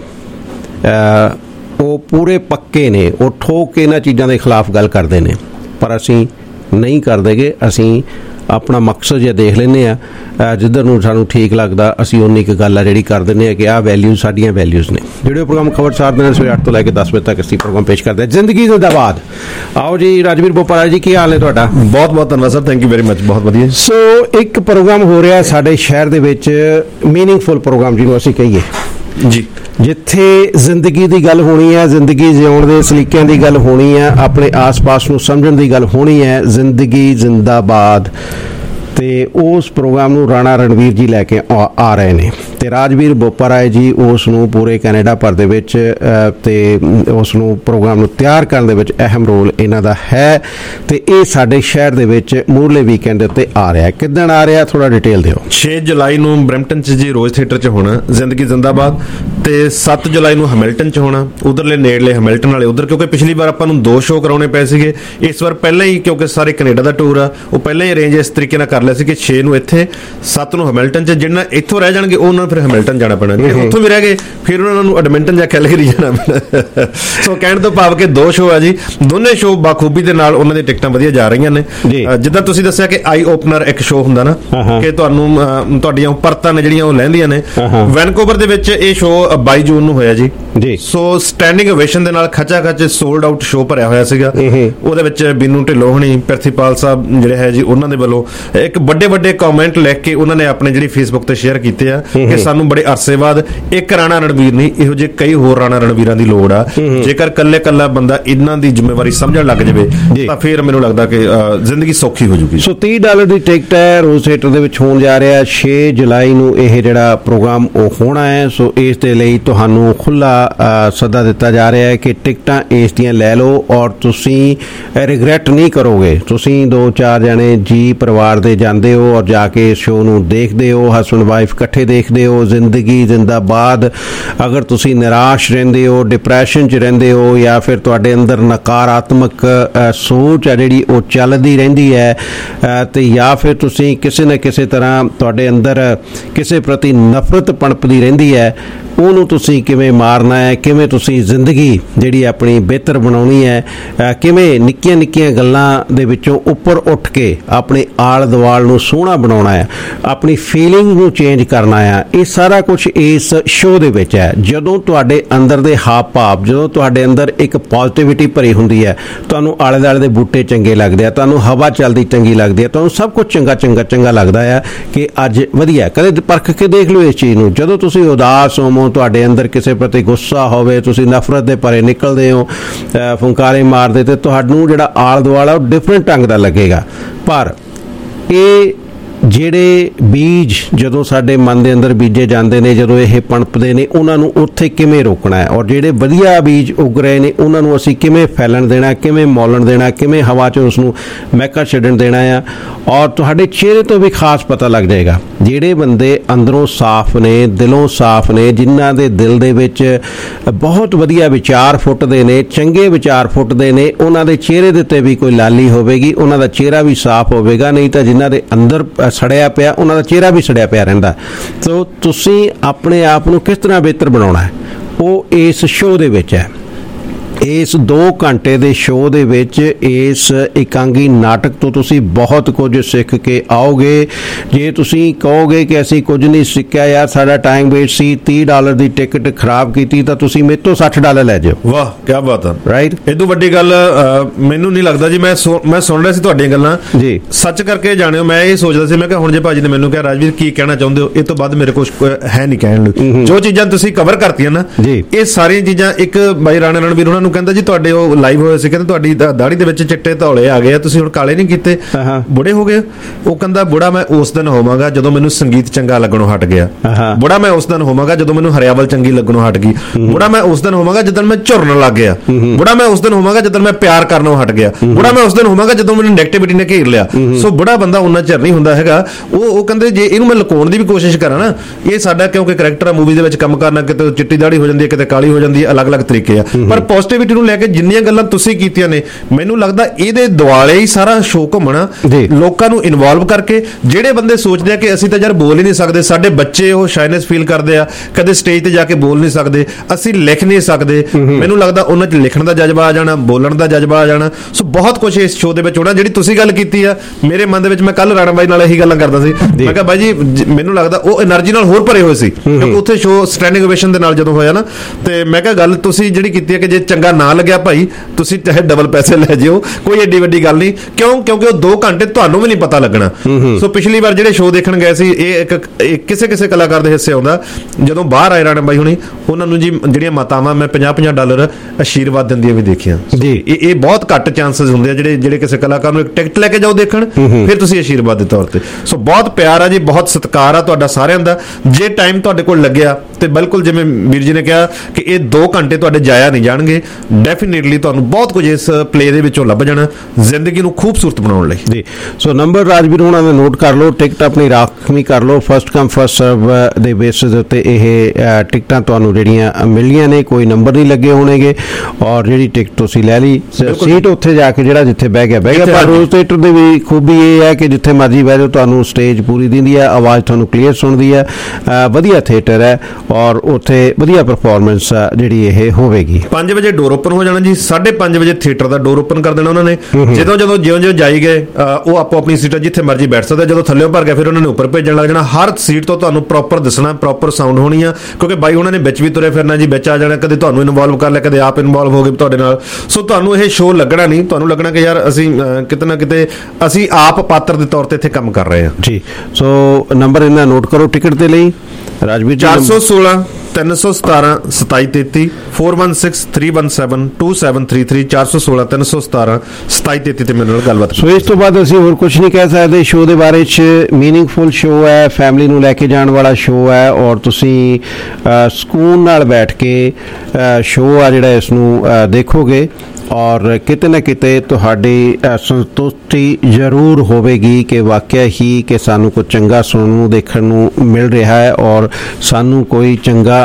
ਉਹ ਪੂਰੇ ਪੱਕੇ ਨੇ, ਉਹ ਠੋਕ ਕੇ ਇਹਨਾਂ ਚੀਜ਼ਾਂ ਦੇ ਖਿਲਾਫ ਗੱਲ ਕਰਦੇ ਨੇ, ਪਰ ਅਸੀਂ ਨਹੀਂ ਕਰਦੇਗੇ। ਅਸੀਂ ਆਪਣਾ ਮਕਸਦ ਜੇ ਦੇਖ ਲੈਂਦੇ ਹਾਂ, ਜਿੱਧਰ ਨੂੰ ਸਾਨੂੰ ਠੀਕ ਲੱਗਦਾ ਅਸੀਂ ਉਨੀ ਕੁ ਗੱਲ ਆ ਜਿਹੜੀ ਕਰ ਦਿੰਦੇ ਹਾਂ ਕਿ ਆਹ ਵੈਲਿਊਜ਼ ਸਾਡੀਆਂ ਵੈਲਿਊਜ਼ ਨੇ। ਜਿਹੜੇ ਪ੍ਰੋਗਰਾਮ ਖਬਰ ਸਾਰ ਦਿਨ ਸਵੇਰੇ ਅੱਠ ਤੋਂ ਲੈ ਕੇ ਦਸ ਵਜੇ ਤੱਕ ਅਸੀਂ ਪ੍ਰੋਗਰਾਮ ਪੇਸ਼ ਕਰਦੇ ਹਾਂ। ਜ਼ਿੰਦਗੀ ਜ਼ਿੰਦਾਬਾਦ। ਆਓ ਜੀ ਰਾਜਵੀਰ ਬੋਪਾਰਾ ਜੀ, ਕੀ ਹਾਲ ਹੈ ਤੁਹਾਡਾ? ਬਹੁਤ ਬਹੁਤ ਧੰਨਵਾਦ sir, thank you very much, ਬਹੁਤ ਵਧੀਆ। ਸੋ ਇੱਕ ਪ੍ਰੋਗਰਾਮ ਹੋ ਰਿਹਾ ਸਾਡੇ ਸ਼ਹਿਰ ਦੇ ਵਿੱਚ, ਮੀਨਿੰਗਫੁਲ ਪ੍ਰੋਗਰਾਮ ਜਿਹਨੂੰ ਅਸੀਂ ਕਹੀਏ ਜੀ, ਜਿੱਥੇ ਜ਼ਿੰਦਗੀ ਦੀ ਗੱਲ ਹੋਣੀ ਹੈ, ਜ਼ਿੰਦਗੀ ਜਿਉਣ ਦੇ ਸਲੀਕਿਆਂ ਦੀ ਗੱਲ ਹੋਣੀ ਹੈ, ਆਪਣੇ ਆਸ-ਪਾਸ ਨੂੰ ਸਮਝਣ ਦੀ ਗੱਲ ਹੋਣੀ ਹੈ। ਜ਼ਿੰਦਗੀ ਜ਼ਿੰਦਾਬਾਦ। ਤੇ ਉਸ ਪ੍ਰੋਗਰਾਮ ਨੂੰ ਰਾਣਾ ਰਣਵੀਰ ਜੀ ਲੈ ਕੇ ਆ ਰਹੇ ਨੇ ਤੇ ਰਾਜਵੀਰ ਬੋਪਾਰਾ ਜੀ ਉਸ ਨੂੰ ਪੂਰੇ ਕੈਨੇਡਾ ਭਰ ਦੇ ਵਿੱਚ ਤੇ ਉਸ ਨੂੰ ਪ੍ਰੋਗਰਾਮ ਨੂੰ ਤਿਆਰ ਕਰਨ ਦੇ ਵਿੱਚ ਅਹਿਮ ਰੋਲ ਇਹਨਾਂ ਦਾ ਹੈ। ਤੇ ਇਹ ਸਾਡੇ ਸ਼ਹਿਰ ਦੇ ਵਿੱਚ ਮੂਰਲੇ ਵੀਕਐਂਡ ਦੇ ਉੱਤੇ ਆ ਰਿਹਾ। ਕਿੱਦਣ ਆ ਰਿਹਾ, ਥੋੜਾ ਡਿਟੇਲ ਦਿਓ। ਛੇ ਜੁਲਾਈ ਨੂੰ ਬਰੈਂਪਟਨ 'ਚ ਜੀ ਰੋਜ਼ ਥੀਏਟਰ 'ਚ ਹੋਣਾ ਜ਼ਿੰਦਗੀ ਜ਼ਿੰਦਾਬਾਦ, ਤੇ ਸੱਤ ਜੁਲਾਈ ਨੂੰ ਹੈਮਿਲਟਨ 'ਚ ਹੋਣਾ, ਉਧਰਲੇ ਨੇੜਲੇ ਹੈਮਿਲਟਨ ਵਾਲੇ ਉਧਰ, ਕਿਉਂਕਿ ਪਿਛਲੀ ਵਾਰ ਆਪਾਂ ਨੂੰ ਦੋ ਸ਼ੋਅ ਕਰਾਉਣੇ ਪਏ ਸੀਗੇ। ਇਸ ਵਾਰ ਪਹਿਲਾਂ ਹੀ, ਕਿਉਂਕਿ ਸਾਰੇ ਕੈਨੇਡਾ ਦਾ ਟੂਰ ਆ, ਉਹ ਪਹਿਲਾਂ ਹੀ ਅਰੇਂਜ ਇਸ ਤਰੀਕੇ ਨਾਲ ਕਰ ਲਿਆ ਸੀ ਕਿ ਛੇ ਨੂੰ ਇੱਥੇ, ਸੱਤ ਨੂੰ ਹੈਮਿਲਟਨ 'ਚ। ਜਿਹਨਾਂ ਇੱਥੋਂ ਰਹਿ ਜਾਣਗੇ ਉਹਨਾਂ ਨੂੰ ਫਿਰ ਹੈਮਿਲਟਨ ਜਾਣਾ ਪੈਣਾ, ਜੇ ਉੱਥੋਂ ਵੀ ਰਹਿ ਗਏ ਫਿਰ ਉਹਨਾਂ ਨੂੰ ਐਡਮਿੰਟਨ ਜਾਂ ਕੈਲਗਰੀ ਜਾਣਾ ਪੈਣਾ। ਸੋ ਕਹਿਣ ਤੋਂ ਭਾਵ ਕਿ ਦੋ ਸ਼ੋਅ ਆ ਜੀ, ਦੋਨੇ ਸ਼ੋਅ ਬਾਖੂਬੀ ਦੇ ਨਾਲ ਉਹਨਾਂ ਦੀ ਟਿਕਟਾਂ ਵਧੀਆ ਜਾ ਰਹੀਆਂ ਨੇ। ਜਿੱਦਾਂ ਤੁਸੀਂ ਦੱਸਿਆ ਕਿ ਆਈ ਓਪਨਰ ਇੱਕ ਸ਼ੋਅ ਹੁੰਦਾ ਨਾ, ਕਿ ਤੁਹਾਨੂੰ ਤੁਹਾਡੀਆਂ ਪਰਤਾਂ ਨੇ ਜਿਹੜੀਆਂ ਉਹ ਲਹਿੰਦੀਆਂ ਨੇ। ਵੈਨਕੂਵਰ ਦੇ ਵਿੱਚ ਇਹ ਸ਼ੋਅ ਬਾਈ ਜੂਨ ਨੂੰ ਹੋਇਆ ਜੀ। ਸੋ ਸਟੈਂਡਿੰਗ ਓਵੇਸ਼ਨ ਦੇ ਨਾਲ ਖਚਾ ਖਚ ਸੋਲਡ ਆਊਟ ਸ਼ੋਅ ਭਰਿਆ ਹੋਇਆ ਸੀਗਾ। ਉਹਦੇ ਵਿੱਚ ਬੀਨੂ ਢਿੱਲੋਂ ਹੋਣੀ, ਪ੍ਰਿਥੀਪਾਲ ਸਾਹਿਬ ਜਿਹੜੇ ਹੈ ਜੀ, ਉਹਨਾਂ ਦੇ ਵੱਲੋਂ ਇੱਕ ਵੱਡੇ ਵੱਡੇ ਕਮੈਂਟ ਲਿਖ ਕੇ ਉਹਨਾਂ ਨੇ ਆਪਣੇ ਜਿਹੜੀ ਫੇਸਬੁੱਕ ਤੇ ਸ਼ੇਅਰ ਕੀਤੇ ਆ ਕਿ ਸਾਨੂੰ ਬੜੇ ਅਰਸੇ ਬਾਅਦ ਇੱਕ ਰਾਣਾ ਰਣਵੀਰ ਨਹੀਂ, ਇਹੋ ਜਿਹੇ ਕਈ ਹੋਰ ਰਾਣਾ ਰਣਵੀਰਾਂ ਦੀ ਲੋੜ ਆ। ਜੇਕਰ ਕੱਲੇ ਕੱਲਾ ਬੰਦਾ ਇਹਨਾਂ ਦੀ ਜ਼ਿੰਮੇਵਾਰੀ ਸਮਝਣ ਲੱਗ ਜਾਵੇ ਤਾਂ ਫਿਰ ਮੈਨੂੰ ਲੱਗਦਾ ਕਿ ਜ਼ਿੰਦਗੀ ਸੌਖੀ ਹੋ ਜੂਗੀ। ਸੋ ਤੀਹ ਡਾਲਰ ਦੀ ਟਿਕਟ ਹੈ, ਰੋਜ਼ ਥੀਏਟਰ ਦੇ ਵਿੱਚ ਹੋਣ ਜਾ ਰਿਹਾ ਛੇ ਜੁਲਾਈ ਨੂੰ ਇਹ ਜਿਹੜਾ ਪ੍ਰੋਗਰਾਮ ਉਹ ਹੋਣਾ ਹੈ। ਸੋ ਇਸ ਦੇ ਲਈ ਤੁਹਾਨੂੰ ਖੁੱਲਾ ਸੱਦਾ ਦਿੱਤਾ ਜਾ ਰਿਹਾ ਹੈ ਕਿ ਟਿਕਟਾਂ ਇਸ ਦੀਆਂ ਲੈ ਲਓ ਔਰ ਤੁਸੀਂ ਰਿਗਰੈਟ ਨਹੀਂ ਕਰੋਗੇ। ਤੁਸੀਂ ਦੋ ਚਾਰ ਜਣੇ ਜੀ ਪਰਿਵਾਰ ਦੇ ਜਾਂਦੇ ਹੋ ਔਰ ਜਾ ਕੇ ਸ਼ੋਅ ਨੂੰ ਦੇਖਦੇ ਹੋ, ਹਸਬੈਂਡ ਵਾਈਫ ਇਕੱਠੇ ਦੇਖਦੇ ਹੋ। ਜ਼ਿੰਦਗੀ ਜ਼ਿੰਦਾਬਾਦ। ਅਗਰ ਤੁਸੀਂ ਨਿਰਾਸ਼ ਰਹਿੰਦੇ ਹੋ, ਡਿਪਰੈਸ਼ਨ 'ਚ ਰਹਿੰਦੇ ਹੋ, ਜਾਂ ਫਿਰ ਤੁਹਾਡੇ ਅੰਦਰ ਨਕਾਰਾਤਮਕ ਸੋਚ ਹੈ ਜਿਹੜੀ ਉਹ ਚੱਲਦੀ ਰਹਿੰਦੀ ਹੈ, ਤੇ ਜਾਂ ਫਿਰ ਤੁਸੀਂ ਕਿਸੇ ਨਾ ਕਿਸੇ ਤਰ੍ਹਾਂ ਤੁਹਾਡੇ ਅੰਦਰ ਕਿਸੇ ਪ੍ਰਤੀ ਨਫ਼ਰਤ ਪਣਪਦੀ ਰਹਿੰਦੀ ਹੈ, ਉਹਨੂੰ ਤੁਸੀਂ ਕਿਵੇਂ ਮਾਰਨਾ ਹੈ, ਕਿਵੇਂ ਤੁਸੀਂ ਜ਼ਿੰਦਗੀ ਜਿਹੜੀ ਆਪਣੀ ਬਿਹਤਰ ਬਣਾਉਣੀ ਹੈ, ਕਿਵੇਂ ਨਿੱਕੀਆਂ ਨਿੱਕੀਆਂ ਗੱਲਾਂ ਦੇ ਵਿੱਚੋਂ ਉੱਪਰ ਉੱਠ ਕੇ ਆਪਣੇ ਆਲ ਦੁਆਲ ਨੂੰ ਸੋਹਣਾ ਬਣਾਉਣਾ ਹੈ, ਆਪਣੀ ਫੀਲਿੰਗ ਨੂੰ ਚੇਂਜ ਕਰਨਾ ਹੈ, ਇਹ ਸਾਰਾ ਕੁਝ ਇਸ ਸ਼ੋਅ ਦੇ ਵਿੱਚ ਹੈ। ਜਦੋਂ ਤੁਹਾਡੇ ਅੰਦਰ ਦੇ ਹਾਵ ਭਾਵ, ਜਦੋਂ ਤੁਹਾਡੇ ਅੰਦਰ ਇੱਕ ਪੋਜ਼ਿਟਿਵਿਟੀ ਭਰੀ ਹੁੰਦੀ ਹੈ, ਤੁਹਾਨੂੰ ਆਲੇ ਦੁਆਲੇ ਦੇ ਬੂਟੇ ਚੰਗੇ ਲੱਗਦੇ ਆ, ਤੁਹਾਨੂੰ ਹਵਾ ਚੱਲਦੀ ਚੰਗੀ ਲੱਗਦੀ ਹੈ, ਤੁਹਾਨੂੰ ਸਭ ਕੁਝ ਚੰਗਾ ਚੰਗਾ ਚੰਗਾ ਲੱਗਦਾ ਹੈ ਕਿ ਅੱਜ ਵਧੀਆ। ਕਦੇ ਪਰਖ ਕੇ ਦੇਖ ਲਓ ਇਸ ਚੀਜ਼ ਨੂੰ। ਜਦੋਂ ਤੁਸੀਂ ਉਦਾਸ ਹੋਵੋ, ਤੁਹਾਡੇ ਅੰਦਰ ਕਿਸੇ ਪ੍ਰਤੀ ਗੁੱਸਾ ਹੋਵੇ, ਤੁਸੀਂ ਨਫ਼ਰਤ ਦੇ ਭਰੇ ਨਿਕਲਦੇ ਹੋ, ਫੁੰਕਾਰੇ ਮਾਰਦੇ, ਤੇ ਤੁਹਾਨੂੰ ਜਿਹੜਾ ਆਲ ਦੁਆਲਾ ਉਹ ਡਿਫਰੈਂਟ ਢੰਗ ਦਾ ਲੱਗੇਗਾ। ਪਰ ਇਹ ਜਿਹੜੇ ਬੀਜ ਜਦੋਂ ਸਾਡੇ ਮਨ ਦੇ ਅੰਦਰ ਬੀਜੇ ਜਾਂਦੇ ਨੇ, ਜਦੋਂ ਇਹ ਪਣਪਦੇ ਨੇ, ਉਹਨਾਂ ਨੂੰ ਉੱਥੇ ਕਿਵੇਂ ਰੋਕਣਾ ਹੈ, ਔਰ ਜਿਹੜੇ ਵਧੀਆ ਬੀਜ ਉੱਗ ਰਹੇ ਨੇ ਉਹਨਾਂ ਨੂੰ ਅਸੀਂ ਕਿਵੇਂ ਫੈਲਣ ਦੇਣਾ, ਕਿਵੇਂ ਮੌਲਣ ਦੇਣਾ, ਕਿਵੇਂ ਹਵਾ 'ਚ ਉਸ ਨੂੰ ਮਹਿਕਾ ਛੱਡਣ ਦੇਣਾ ਆ। ਔਰ ਤੁਹਾਡੇ ਚਿਹਰੇ ਤੋਂ ਵੀ ਖਾਸ ਪਤਾ ਲੱਗ ਜਾਏਗਾ। ਜਿਹੜੇ ਬੰਦੇ ਅੰਦਰੋਂ ਸਾਫ਼ ਨੇ, ਦਿਲੋਂ ਸਾਫ਼ ਨੇ, ਜਿਨ੍ਹਾਂ ਦੇ ਦਿਲ ਦੇ ਵਿੱਚ ਬਹੁਤ ਵਧੀਆ ਵਿਚਾਰ ਫੁੱਟਦੇ ਨੇ, ਚੰਗੇ ਵਿਚਾਰ ਫੁੱਟਦੇ ਨੇ, ਉਹਨਾਂ ਦੇ ਚਿਹਰੇ ਦੇ ਉੱਤੇ ਵੀ ਕੋਈ ਲਾਲੀ ਹੋਵੇਗੀ, ਉਹਨਾਂ ਦਾ ਚਿਹਰਾ ਵੀ ਸਾਫ਼ ਹੋਵੇਗਾ। ਨਹੀਂ ਤਾਂ ਜਿਨ੍ਹਾਂ ਦੇ ਅੰਦਰ ਸੜਿਆ ਪਿਆ, ਉਹਨਾਂ ਦਾ ਚਿਹਰਾ ਵੀ ਸੜਿਆ ਪਿਆ ਰਹਿੰਦਾ। ਸੋ ਤੁਸੀਂ ਆਪਣੇ ਆਪ ਨੂੰ ਕਿਸ ਤਰ੍ਹਾਂ ਬਿਹਤਰ ਬਣਾਉਣਾ ਹੈ, ਉਹ ਇਸ ਸ਼ੋਅ ਦੇ ਵਿੱਚ ਹੈ। ਇਸ ਦੋ ਘੰਟੇ ਦੇ ਸ਼ੋਅ ਦੇ ਵਿੱਚ ਇਸ ਇਕਾਂਗੀ ਨਾਟਕ ਤੋਂ ਤੁਸੀਂ ਬਹੁਤ ਕੁਝ ਸਿੱਖ ਕੇ ਆਓਗੇ। ਜੇ ਤੁਸੀਂ ਕਹੋਗੇ ਕਿ ਅਸੀਂ ਕੁਝ ਨਹੀਂ ਸਿੱਖਿਆ ਯਾਰ, ਸਾਡਾ ਟਾਈਮ ਵੇਸਟ ਸੀ, ਤੀਹ ਡਾਲਰ ਦੀ ਟਿਕਟ ਖਰਾਬ ਕੀਤੀ, ਤਾਂ ਤੁਸੀਂ ਮੇਰੇ ਤੋਂ ਸੱਠ ਡਾਲਰ ਲੈ ਜਾਓ। ਵਾਹ ਕੀ ਬਾਤ ਹੈ, ਰਾਈਟ। ਇਦੋਂ ਵੱਡੀ ਗੱਲ ਮੈਨੂੰ ਨਹੀਂ ਲੱਗਦਾ ਜੀ। ਮੈਂ ਮੈਂ ਸੁਣ ਰਿਹਾ ਸੀ ਤੁਹਾਡੀਆਂ ਗੱਲਾਂ ਜੀ, ਸੱਚ ਕਰਕੇ ਜਾਣਿਓ। ਮੈਂ ਇਹ ਸੋਚਦਾ ਸੀ, ਮੈਂ ਕਿਹਾ ਹੁਣ ਜੇ ਭਾਜੀ ਨੇ ਮੈਨੂੰ ਕਿਹਾ ਰਾਜਵੀਰ ਕੀ ਕਹਿਣਾ ਚਾਹੁੰਦੇ ਹੋ, ਇਹ ਤੋਂ ਬਾਅਦ ਮੇਰੇ ਕੋਲ ਹੈ ਨਹੀਂ ਕਹਿਣ ਨੂੰ। ਜੋ ਚੀਜ਼ਾਂ ਤੁਸੀਂ ਕਵਰ ਕਰਤੀਆਂ ਨਾ ਜੀ, ਇਹ ਸਾਰੀਆਂ ਚੀਜ਼ਾਂ। ਇੱਕ ਬਾਈ ਰਾਣਾ ਰਣਵੀਰ ਉਹਨਾਂ ਨੂੰ ਕਹਿੰਦਾ ਜੀ ਤੁਹਾਡੇ ਉਹ ਲਾਈਵ ਹੋਏ ਸੀ, ਕਹਿੰਦੇ ਤੁਹਾਡੀ ਦਾੜੀ ਦੇ ਵਿੱਚ ਚਿੱਟੇ ਧੌਲੇ ਆ ਗਏ ਆ, ਤੁਸੀਂ ਹੁਣ ਕਾਲੇ ਨਹੀਂ ਕੀਤੇ, ਬੁੜੇ ਹੋ ਗਏ। ਉਹ ਕਹਿੰਦਾ ਬੁੜਾ ਮੈਂ ਉਸ ਦਿਨ ਹੋਵਾਂਗਾ ਜਦੋਂ ਮੈਨੂੰ ਸੰਗੀਤ ਚੰਗਾ ਲੱਗਣੋਂ ਹਟ ਗਿਆ, ਬੁੜਾ ਮੈਂ ਉਸ ਦਿਨ ਹੋਵਾਂਗਾ ਜਦੋਂ ਮੈਨੂੰ ਹਰਿਆਵਲ ਚੰਗੀ ਲੱਗਣੋਂ ਹਟ ਗਈ, ਬੁੜਾ ਮੈਂ ਉਸ ਦਿਨ ਹੋਵਾਂਗਾ ਜਦੋਂ ਮੈਂ ਝੁਰਨ ਲੱਗ ਗਿਆ, ਬੁੜਾ ਮੈਂ ਉਸ ਦਿਨ ਹੋਵਾਂਗਾ ਜਦੋਂ ਮੈਂ ਪਿਆਰ ਕਰਨੋਂ ਹਟ ਗਿਆ, ਬੁੜਾ ਮੈਂ ਉਸ ਦਿਨ ਹੋਵਾਂਗਾ ਜਦੋਂ ਮੈਨੂੰ ਨੈਗੇਟਿਵਿਟੀ ਨੇ ਘੇਰ ਲਿਆ। ਸੋ ਬੁੜਾ ਬੰਦਾ ਉਹਨਾਂ ਚਿਰ ਨਹੀਂ ਹੁੰਦਾ ਹੈਗਾ। ਉਹ ਉਹ ਕਹਿੰਦੇ ਜੇ ਇਹਨੂੰ ਮੈਂ ਲੁਕਾਉਣ ਦੀ ਵੀ ਕੋਸ਼ਿਸ਼ ਕਰਾਂ ਨਾ, ਇਹ ਸਾਡਾ ਕਿਉਂਕਿ ਕਰੈਕਟਰ ਆ ਮੂਵੀ ਦੇ ਵਿੱਚ ਕੰਮ ਕਰਨਾ, ਕਿਤੇ ਚਿੱਟੀ ਦਾੜੀ ਹੋ ਜਾਂਦੀ ਹੈ, ਕਿਤੇ ਕਾਲੀ ਹੋ ਜਾਂਦੀ ਹੈ, ਅਲੱਗ-ਅਲੱਗ ਤਰੀਕੇ ਆ। ਪਰ ਪੋਜ਼ਿਟਿਵਿਟੀ ਨੂੰ ਲੈ ਕੇ ਜਿੰਨੀਆਂ ਗੱਲਾਂ ਤੁਸੀਂ ਕੀਤੀਆਂ ਨੇ, ਮੈਨੂੰ ਲੱਗਦਾ ਇਹਦੇ ਦੁਆਲੇ ਹੀ ਸਾਰਾ ਸ਼ੋਅ ਘੁੰਮਣਾ, ਲੋਕਾਂ ਨੂੰ ਇਨਵੋਲਵ ਕਰਕੇ। ਜਿਹੜੇ ਬੰਦੇ ਸੋਚਦੇ ਆ ਕਿ ਅਸੀਂ ਤਾਂ ਯਾਰ ਬੋਲ ਹੀ ਨਹੀਂ ਸਕਦੇ, ਸਾਡੇ ਬੱਚੇ ਉਹ ਸ਼ਾਈਨੈਸ ਫੀਲ ਕਰਦੇ ਆ, ਕਦੇ ਸਟੇਜ ਤੇ ਜਾ ਕੇ ਬੋਲ ਨਹੀਂ ਸਕਦੇ, ਅਸੀਂ ਲਿਖ ਨਹੀਂ ਸਕਦੇ, ਮੈਨੂੰ ਲੱਗਦਾ ਉਹਨਾਂ 'ਚ ਲਿਖਣ ਦਾ ਜਜ਼ਬਾ ਆ ਜਾਣਾ, ਬੋਲਣ ਦਾ ਜਜ਼ਬਾ ਆ ਜਾਣਾ। ਸੋ ਬਹੁਤ ਕੁਝ ਇਸ ਸ਼ੋਅ ਦੇ ਵਿੱਚ ਹੋਣਾ। ਜਿਹੜੀ ਤੁਸੀਂ ਗੱਲ ਕੀਤੀ ਆ, ਮੇਰੇ ਮਨ ਦੇ ਵਿੱਚ, ਮੈਂ ਕੱਲ ਰਾਣਾ ਬਾਈ ਨਾਲ ਇਹੀ ਗੱਲਾਂ ਕਰਦਾ ਸੀ, ਮੈਂ ਕਿਹਾ ਬਾਈ ਜੀ ਮੈਨੂੰ ਲੱਗਦਾ ਉਹ એનર્ਜੀ ਨਾਲ ਹੋਰ ਭਰੇ ਹੋਏ ਸੀ, ਕਿਉਂਕਿ ਉੱਥੇ ਸ਼ੋਅ ਸਟੈਂਡਿੰਗ ਓਵੇਸ਼ਨ ਦੇ ਨਾਲ ਜਦੋਂ ਹੋਇਆ ਨਾ। ਤੇ ਮੈਂ ਕਿਹਾ ਗੱਲ ਤੁਸੀਂ ਜਿਹੜੀ ਕੀਤੀ ਹੈ ਕਿ ਜੇ ਚੰਗਾ ਨਾ ਲੱਗਿਆ ਭਾਈ, ਤੁਸੀਂ ਚਾਹੇ ਡਬਲ ਪੈਸੇ ਲੈ ਜਿਓ, ਕੋਈ ਏਡੀ ਵੱਡੀ ਗੱਲ ਨਹੀਂ। ਕਿਉਂ? ਕਿਉਂਕਿ ਉਹ ਦੋ ਘੰਟੇ ਤੁਹਾਨੂੰ ਵੀ ਨਹੀਂ ਪਤਾ ਲੱਗਣਾ। ਸੋ ਪਿਛਲੀ ਵਾਰ ਜਿਹੜੇ ਸ਼ੋਅ ਦੇਖਣ ਗਏ ਸੀ, ਇਹ ਇੱਕ ਕਿਸੇ ਕਿਸੇ ਕਲਾਕਾਰ ਦੇ ਹਿੱਸੇ ਆਉਂਦਾ। ਜਦੋਂ ਬਾਹਰ ਆਏ ਰਾਣਾ ਬਾਈ ਹੁਣੀ, ਉਹਨਾਂ ਨੂੰ ਜੀ ਜਿਹੜੀਆਂ ਮਾਤਾਵਾਂ ਮੈਂ ਪੰਜਾਹ ਪੰਜਾਹ ਡਾਲਰ ਆਸ਼ੀਰਵਾਦ ਦਿੰਦੀਆਂ ਵੀ ਦੇਖੀਆਂ ਜੀ। ਇਹ ਇਹ ਬਹੁਤ ਘੱਟ ਚਾਂਸਸ ਹੁੰਦੇ ਆ ਜਿਹੜੇ ਜਿਹੜੇ ਕਿਸੇ ਕਲਾਕਾਰ ਨੂੰ ਇੱਕ ਟਿਕਟ ਲੈ ਕੇ ਜਾਓ ਦੇਖਣ, ਫਿਰ ਤੁਸੀਂ ਆਸ਼ੀਰਵਾਦ ਦੇ ਤੌਰ ਤੇ। ਸੋ ਬਹੁਤ ਪਿਆਰ ਆ ਜੀ, ਬਹੁਤ ਸਤਿਕਾਰ ਆ ਤੁਹਾਡਾ ਸਾਰਿਆਂ ਦਾ। ਜੇ ਟਾਈਮ ਤੁਹਾਡੇ ਕੋਲ ਲੱਗਿਆ ਤੇ ਬਿਲਕੁਲ ਜਿਵੇਂ ਵੀਰ ਜੀ ਨੇ ਕਿਹਾ ਕਿ ਇਹ ਦੋ ਘੰਟੇ ਤੁਹਾਡੇ ਜਾਇਆ ਨਹੀਂ ਜਾਣਗੇ। ਡੈਫੀਨੇਟਲੀ ਤੁਹਾਨੂੰ ਬਹੁਤ ਕੁਝ ਇਸ ਪਲੇ ਦੇ ਵਿੱਚੋਂ ਲੱਭ ਜਾਣਾ ਜ਼ਿੰਦਗੀ ਨੂੰ ਖੂਬਸੂਰਤ ਬਣਾਉਣ ਲਈ ਜੀ। ਸੋ ਨੰਬਰ ਰਾਜਵੀਰ ਹੋਣਾ ਦਾ ਨੋਟ ਕਰ ਲਓ, ਟਿਕਟ ਆਪਣੀ ਰਾਖਵੀਂ ਕਰ ਲਓ। ਫਸਟ ਕਮ ਫਸਟ ਸਰਵ ਦੇ ਬੇਸਿਸ ਉੱਤੇ ਇਹ ਟਿਕਟਾਂ ਤੁਹਾਨੂੰ ਜਿਹੜੀਆਂ ਮਿਲੀਆਂ ਨੇ, ਕੋਈ ਨੰਬਰ ਨਹੀਂ ਲੱਗੇ ਹੋਣਗੇ। ਔਰ ਜਿਹੜੀ ਟਿਕਟ ਤੁਸੀਂ ਲੈ ਲਈ, ਸੀਟ ਉੱਥੇ ਜਾ ਕੇ ਜਿਹੜਾ ਜਿੱਥੇ ਬਹਿ ਗਿਆ ਬਹਿ ਗਿਆ। ਪਰ ਰੋਜ਼ ਥੀਏਟਰ ਦੀ ਵੀ ਖੂਬੀ ਇਹ ਹੈ ਕਿ ਜਿੱਥੇ ਮਰਜ਼ੀ ਬਹਿ ਜਾਓ, ਤੁਹਾਨੂੰ ਸਟੇਜ ਪੂਰੀ ਦਿੰਦੀ ਹੈ, ਆਵਾਜ਼ ਤੁਹਾਨੂੰ ਕਲੀਅਰ ਸੁਣਦੀ ਹੈ, ਵਧੀਆ ਥੀਏਟਰ ਹੈ ਔਰ ਉੱਥੇ ਵਧੀਆ ਪਰਫਾਰਮੈਂਸ ਜਿਹੜੀ ਇਹ ਹੋਵੇਗੀ। ਪੰਜ ਵਜੇ ਡੋਰ ਓਪਨ ਹੋ ਜਾਣਾ ਜੀ, ਸਾਢੇ ਪੰਜ ਵਜੇ ਥੀਏਟਰ ਦਾ ਡੋਰ ਓਪਨ ਕਰ ਦੇਣਾ ਉਹਨਾਂ ਨੇ। ਜਦੋਂ ਜਦੋਂ ਜਿਉਂ ਜਿਉਂ ਜਾਈ ਗਏ ਉਹ ਆਪੋ ਆਪਣੀ ਸੀਟਾਂ ਜਿੱਥੇ ਮਰਜ਼ੀ ਬੈਠ ਸਕਦੇ। ਜਦੋਂ ਥੱਲੇ ਭਰ ਗਿਆ ਫਿਰ ਉਹਨਾਂ ਨੇ ਉੱਪਰ ਭੇਜਣ ਲੱਗ ਜਾਣਾ। ਹਰ ਸੀਟ ਤੋਂ ਤੁਹਾਨੂੰ ਪ੍ਰੋਪਰ ਦਿਸਣਾ, ਪ੍ਰੋਪਰ ਸਾਊਂਡ ਹੋਣੀ ਆ, ਕਿਉਂਕਿ ਬਾਈ ਉਹਨਾਂ ਨੇ ਵਿੱਚ ਵੀ ਤੁਰੇ ਫਿਰਨਾ ਜੀ, ਵਿੱਚ ਆ ਜਾਣਾ, ਕਦੇ ਤੁਹਾਨੂੰ ਇਨਵੋਲਵ ਕਰ ਲਿਆ, ਕਦੇ ਆਪ ਇਨਵੋਲਵ ਹੋ ਗਏ ਤੁਹਾਡੇ ਨਾਲ। ਸੋ ਤੁਹਾਨੂੰ ਇਹ ਸ਼ੋਅ ਲੱਗਣਾ ਨਹੀਂ, ਤੁਹਾਨੂੰ ਲੱਗਣਾ ਕਿ ਯਾਰ ਅਸੀਂ ਕਿਤੇ ਨਾ ਕਿਤੇ ਅਸੀਂ ਆਪ ਪਾਤਰ ਦੇ ਤੌਰ ਤੇ ਇੱਥੇ ਕੰਮ ਕਰ ਰਹੇ ਹਾਂ ਜੀ। ਸੋ ਨੰਬਰ ਇਹਨਾਂ ਨੋਟ ਕਰੋ ਟਿਕਟ ਦੇ ਲਈ ਰਾਜਵੀਰ ਜੀ। ਚਾਰ ਸੌ ਸੋਲਾਂ ਤਿੰਨ ਸੌ ਸਤਾਰਾਂ ਸਤਾਈ ਤੇਤੀ four one six three one seven two seven three three ਚਾਰ ਸੌ ਸੋਲਾਂ ਤਿੰਨ ਸੌ ਸਤਾਰਾਂ ਸਤਾਈ ਤੇਤੀ ਤੇ ਮੇਰੇ ਨਾਲ ਗੱਲਬਾਤ। ਸੋ ਇਸ ਤੋਂ ਬਾਅਦ ਅਸੀਂ ਹੋਰ ਕੁਝ ਨਹੀਂ ਕਹਿ ਸਕਦੇ। ਸ਼ੋਅ ਦੇ ਬਾਰੇ 'ਚ ਮੀਨਿੰਗਫੁਲ ਸ਼ੋਅ ਹੈ, ਫੈਮਿਲੀ ਨੂੰ ਲੈ ਕੇ ਜਾਣ ਵਾਲਾ ਸ਼ੋਅ ਹੈ ਔਰ ਤੁਸੀਂ ਸਕੂਨ ਨਾਲ ਬੈਠ ਕੇ ਸ਼ੋਅ ਆ ਜਿਹੜਾ ਇਸ ਨੂੰ ਦੇਖੋਗੇ ਔਰ ਕਿਤੇ ਨਾ ਕਿਤੇ ਤੁਹਾਡੀ ਸੰਤੁਸ਼ਟੀ ਜ਼ਰੂਰ ਹੋਵੇਗੀ ਕਿ ਵਾਕਿਆ ਹੀ ਕਿ ਸਾਨੂੰ ਕੁਝ ਚੰਗਾ ਸੁਣਨ ਨੂੰ ਦੇਖਣ ਨੂੰ ਮਿਲ ਰਿਹਾ ਹੈ ਔਰ ਸਾਨੂੰ ਕੋਈ ਚੰਗਾ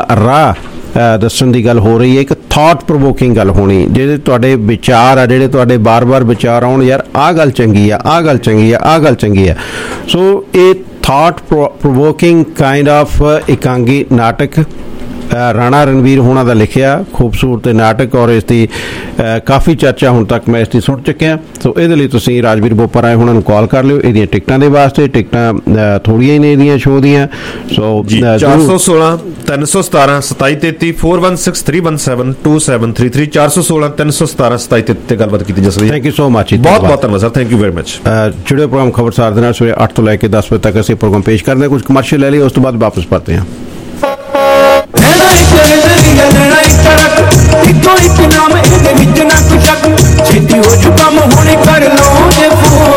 ਰਾਹ ਦੱਸਣ ਦੀ ਗੱਲ ਹੋ ਰਹੀ ਹੈ। ਇੱਕ ਥਾਟ ਪ੍ਰੋਵੋਕਿੰਗ ਗੱਲ ਹੋਣੀ, ਜਿਹੜੇ ਤੁਹਾਡੇ ਵਿਚਾਰ ਆ, ਜਿਹੜੇ ਤੁਹਾਡੇ ਬਾਰ-ਬਾਰ ਵਿਚਾਰ ਆਉਣ, ਯਾਰ ਆਹ ਗੱਲ ਚੰਗੀ ਆ, ਆਹ ਗੱਲ ਚੰਗੀ ਆ, ਆਹ ਗੱਲ ਚੰਗੀ ਆ। ਸੋ ਇਹ ਥਾਟ ਪ੍ਰੋਵੋਕਿੰਗ ਕਾਈਂਡ ਆਫ ਇਕਾਂਗੀ ਨਾਟਕ ਰਾਣਾ ਰਣਵੀਰ ਹੋਣਾ ਦਾ ਲਿਖਿਆ ਖੂਬਸੂਰਤ ਨਾਟਕ ਔਰ ਇਸ ਦੀ ਕਾਫੀ ਚਰਚਾ ਹੁਣ ਤੱਕ ਮੈਂ ਇਸ ਦੀ ਸੁਣ ਚੁੱਕਿਆ। ਸੋ ਇਹਦੇ ਲਈ ਤੁਸੀਂ ਰਾਜਵੀਰ ਬੋਪਾ ਰਾਏ ਹੋਣਾ ਨੂੰ ਕਾਲ ਕਰ ਲਿਓ ਇਹਦੀਆਂ ਟਿਕਟਾਂ ਦੇ ਵਾਸਤੇ। ਟਿਕਟਾਂ ਥੋੜੀਆਂ ਹੀ ਨੇ ਇਹਦੀਆਂ ਸ਼ੋਅ ਦੀਆਂ। ਸੋ ਚਾਰ ਸੌ ਸੋਲਾਂ ਤਿੰਨ ਸੌ ਸਤਾਰਾਂ ਸਤਾਈ ਤੇਤੀ four one six three one seven two seven three three ਚਾਰ ਸੌ ਸੋਲਾਂ ਤਿੰਨ ਸੌ ਸਤਾਰਾਂ ਸਤਾਈ ਤੇਤੀ ਤੇ ਗੱਲਬਾਤ ਕੀਤੀ ਜਾ ਸਕਦੀ ਹੈ। Thank you so much. ਬਹੁਤ ਬਹੁਤ ਧੰਨਵਾਦ sir, thank you very much. ਜੁੜੇ ਪ੍ਰੋਗਰਾਮ ਖਬਰਸਾਰ ਦੇ ਨਾਲ ਸਵੇਰੇ ਅੱਠ ਤੋਂ ਲੈ ਕੇ ਦਸ ਵਜੇ ਤੱਕ ਅਸੀਂ ਪ੍ਰੋਗਰਾਮ ਪੇਸ਼ ਕਰਦੇ ਹਾਂ। ਕੁਝ ਕਮਰਸ਼ੀਅਲ ਲੈ ਲਈ, ਉਸ ਤੋਂ ਬਾਅਦ ਵਾਪਸ ਪਰਤੇ ਹਾਂ। ਇੱਕੋ ਇੱਕ ਨਾਮ ਇਹਦੇ ਵਿੱਚ ਨਾ ਕੋਈ ਸ਼ੱਕ, ਛੇਤੀ ਹੋ ਜੂ ਕੰਮ ਹੁਣੇ ਕਰ ਲਓ ਜੇ ਫੋਨ।